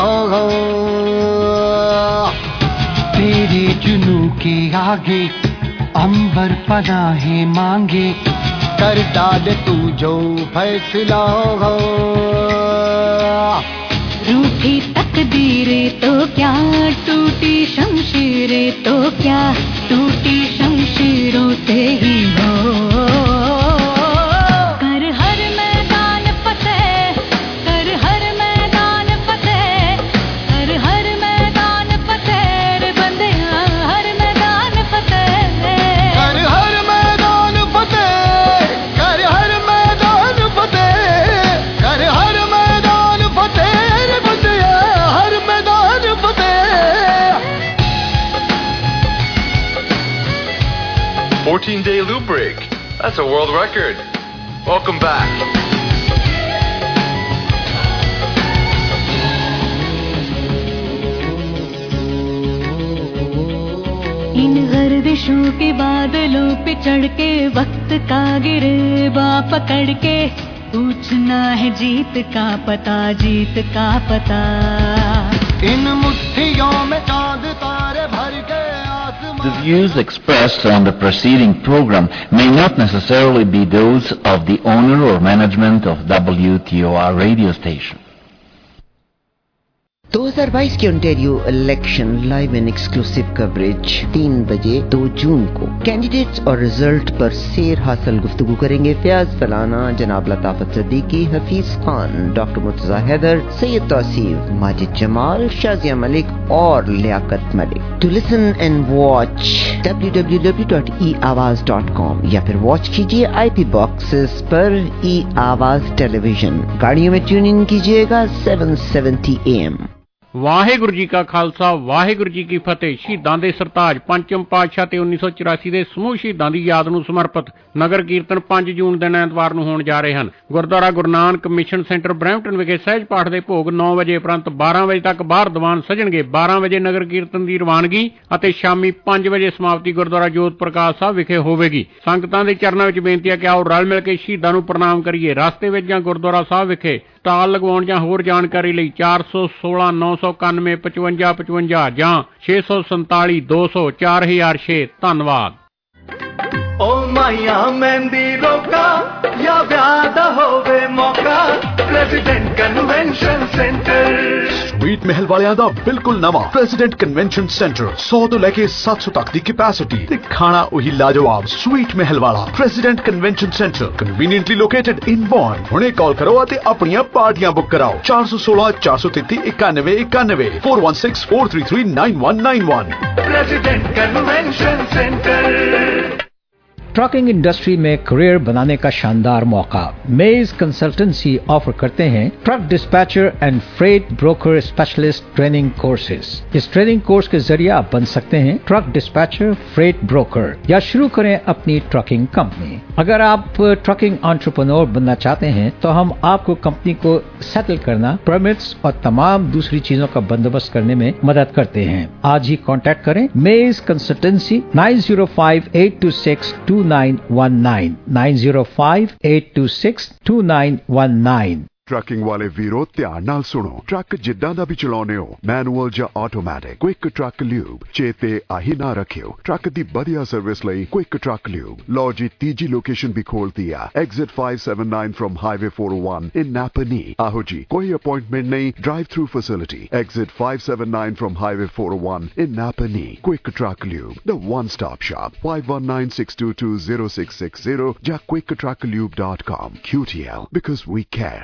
तेरे जुनू के आगे अंबर पनाहे मांगे, कर डाल तू जो फैसला। रूठी तकदीरें तो क्या, टूटी शमशीरें तो क्या, टूटी शमशीरों से ही हो। कर हर मैदान फतेह, कर हर मैदान फतेह, कर हर मैदान फतेह रे बंदिया, हर मैदान फतेह। कर हर मैदान फतेह, कर हर मैदान फतेह, कर हर मैदान फतेह रे बंदिया, हर मैदान फतेह। 14-day loop break. That's a world record. Welcome back. इन गर्दिशों के बादलों पे चढ़ के वक्त का गिरेबा पकड़ के, पूछना है जीत का पता, जीत का पता। इन मुट्ठियों में चांद तारे भर के The views expressed on the preceding program may not necessarily be those of the owner or management of WTOR radio station. 2022 की Ontario election live and exclusive coverage 3 बजे 2 जून को। कैंडिडेट्स और रिजल्ट पर सेर हासिल गुफ्तगू करेंगे फयाज फलाना, जनाब लताफत सिद्दीकी, हफीज खान, डॉक्टर मुर्तजा हैदर, सैयद तौसीफ, माजिद जमाल, शाजिया मलिक और Liaquat Malik. To listen and watch www.eawaz.com या फिर वॉच कीजिए IP बॉक्सेस पर e-आवाज टेलीविजन। गाड़ियों में ट्यून इन कीजिएगा 770 AM। ਵਾਹਿਗੁਰੂ ਜੀ ਕਾ ਖਾਲਸਾ, ਵਾਹਿਗੁਰੂ ਜੀ ਕੀ ਫਤਿਹ। ਸ਼ਹੀਦਾਂ ਦੇ ਸਰਤਾਜ ਪੰਚਮ ਪਾਤਸ਼ਾਹ ਤੇ 1984 ਦੇ ਸਮੂਹ ਸ਼ਹੀਦਾਂ ਦੀ ਯਾਦ ਨੂੰ ਸਮਰਪਿਤ ਨਗਰ ਕੀਰਤਨ 5 ਜੂਨ ਦਿਨ ਐਤਵਾਰ ਨੂੰ ਹੋਣ ਜਾ ਰਹੇ ਹਨ। Gurdwara Guru Nanak mission centre Brampton ਵਿਖੇ ਸਹਿਜ ਪਾਠ ਦੇ ਭੋਗ 9 ਵਜੇ ਉਪਰੰਤ 12 ਵਜੇ ਤੱਕ ਬਾਹਰ ਦੀਵਾਨ ਸਜਣਗੇ। 12 ਵਜੇ ਨਗਰ ਕੀਰਤਨ ਦੀ ਰਵਾਨਗੀ ਅਤੇ ਸ਼ਾਮੀ 5 ਵਜੇ ਸਮਾਪਤੀ ਗੁਰਦੁਆਰਾ ਜੋਤ ਪ੍ਰਕਾਸ਼ ਸਾਹਿਬ ਵਿਖੇ ਹੋਵੇਗੀ। ਸੰਗਤਾਂ ਦੇ ਚਰਨਾਂ ਵਿੱਚ ਬੇਨਤੀ ਹੈ ਕਿ ਆਓ ਰਲ ਮਿਲ ਕੇ ਸ਼ਹੀਦਾਂ ਨੂੰ ਪ੍ਰਣਾਮ ਕਰੀਏ। ਰਸਤੇ ਵਿੱਚ ਜਾਂ ਗੁਰਦੁਆਰਾ ਸਾਹਿਬ ਵਿਖੇ ਸਟਾਲ ਲਗਵਾਉਣ ਜਾਂ ਹੋਰ ਜਾਣਕਾਰੀ ਲਈ 416 991 55 55 ਜਾਂ 647 200 4006। ਧੰਨਵਾਦ। ओ माया मेहंदी रोका या व्यादा होवे मौका, प्रेसिडेंट कन्वेंशन सेंटर। स्वीट महल वालियां दा बिल्कुल नवा प्रेसिडेंट कन्वेंशन सेंटर 100 तो लेके 700 तक दी कैपेसिटी ते खाना वही लाजवाब। स्वीट महल वाला president convention centre conveniently located in born. हुणे कॉल करो ते अपनियां पार्टियां बुक कराओ 416 433 91 91 416 433 9191। President convention centre. Trucking industry में करियर बनाने का शानदार मौका। मेज कंसल्टेंसी ऑफर करते हैं truck dispatcher and freight broker specialist training courses. इस ट्रेनिंग कोर्स के जरिए आप बन सकते हैं ट्रक डिस्पैचर, फ्रेट ब्रोकर या शुरू करें अपनी ट्रकिंग कंपनी। अगर आप ट्रकिंग एंटरप्रेन्योर बनना चाहते हैं तो हम आपको कंपनी को सेटल करना, परमिट्स और तमाम दूसरी चीजों का बंदोबस्त करने में मदद करते हैं। आज ही कांटेक्ट करें मेज कंसल्टेंसी 9058262919 9058262919। ट्रकिंग वाले वीरो ध्यान नाल सुनो। ट्रक जिद्दां दा भी चलाउने हो, मैनुअल ਜਾਂ ਆਟੋਮੈਟਿਕ, क्विक ट्रक ल्यूब चेते आही ना रखियो। ट्रक दी बढ़िया सर्विस लई क्विक ट्रक ल्यूब। लो जी तीजी लोकेशन भी खोल दिया, exit 579 from highway 401 in Napanee. आहो जी, कोई अपॉइंटमेंट नहीं, drive through facility, exit 579 from highway 401 in Napanee. Quick truck lube, the one stop shop, 5196220660 ਜਾਂ quicktrucklube.com। QTL, because we care.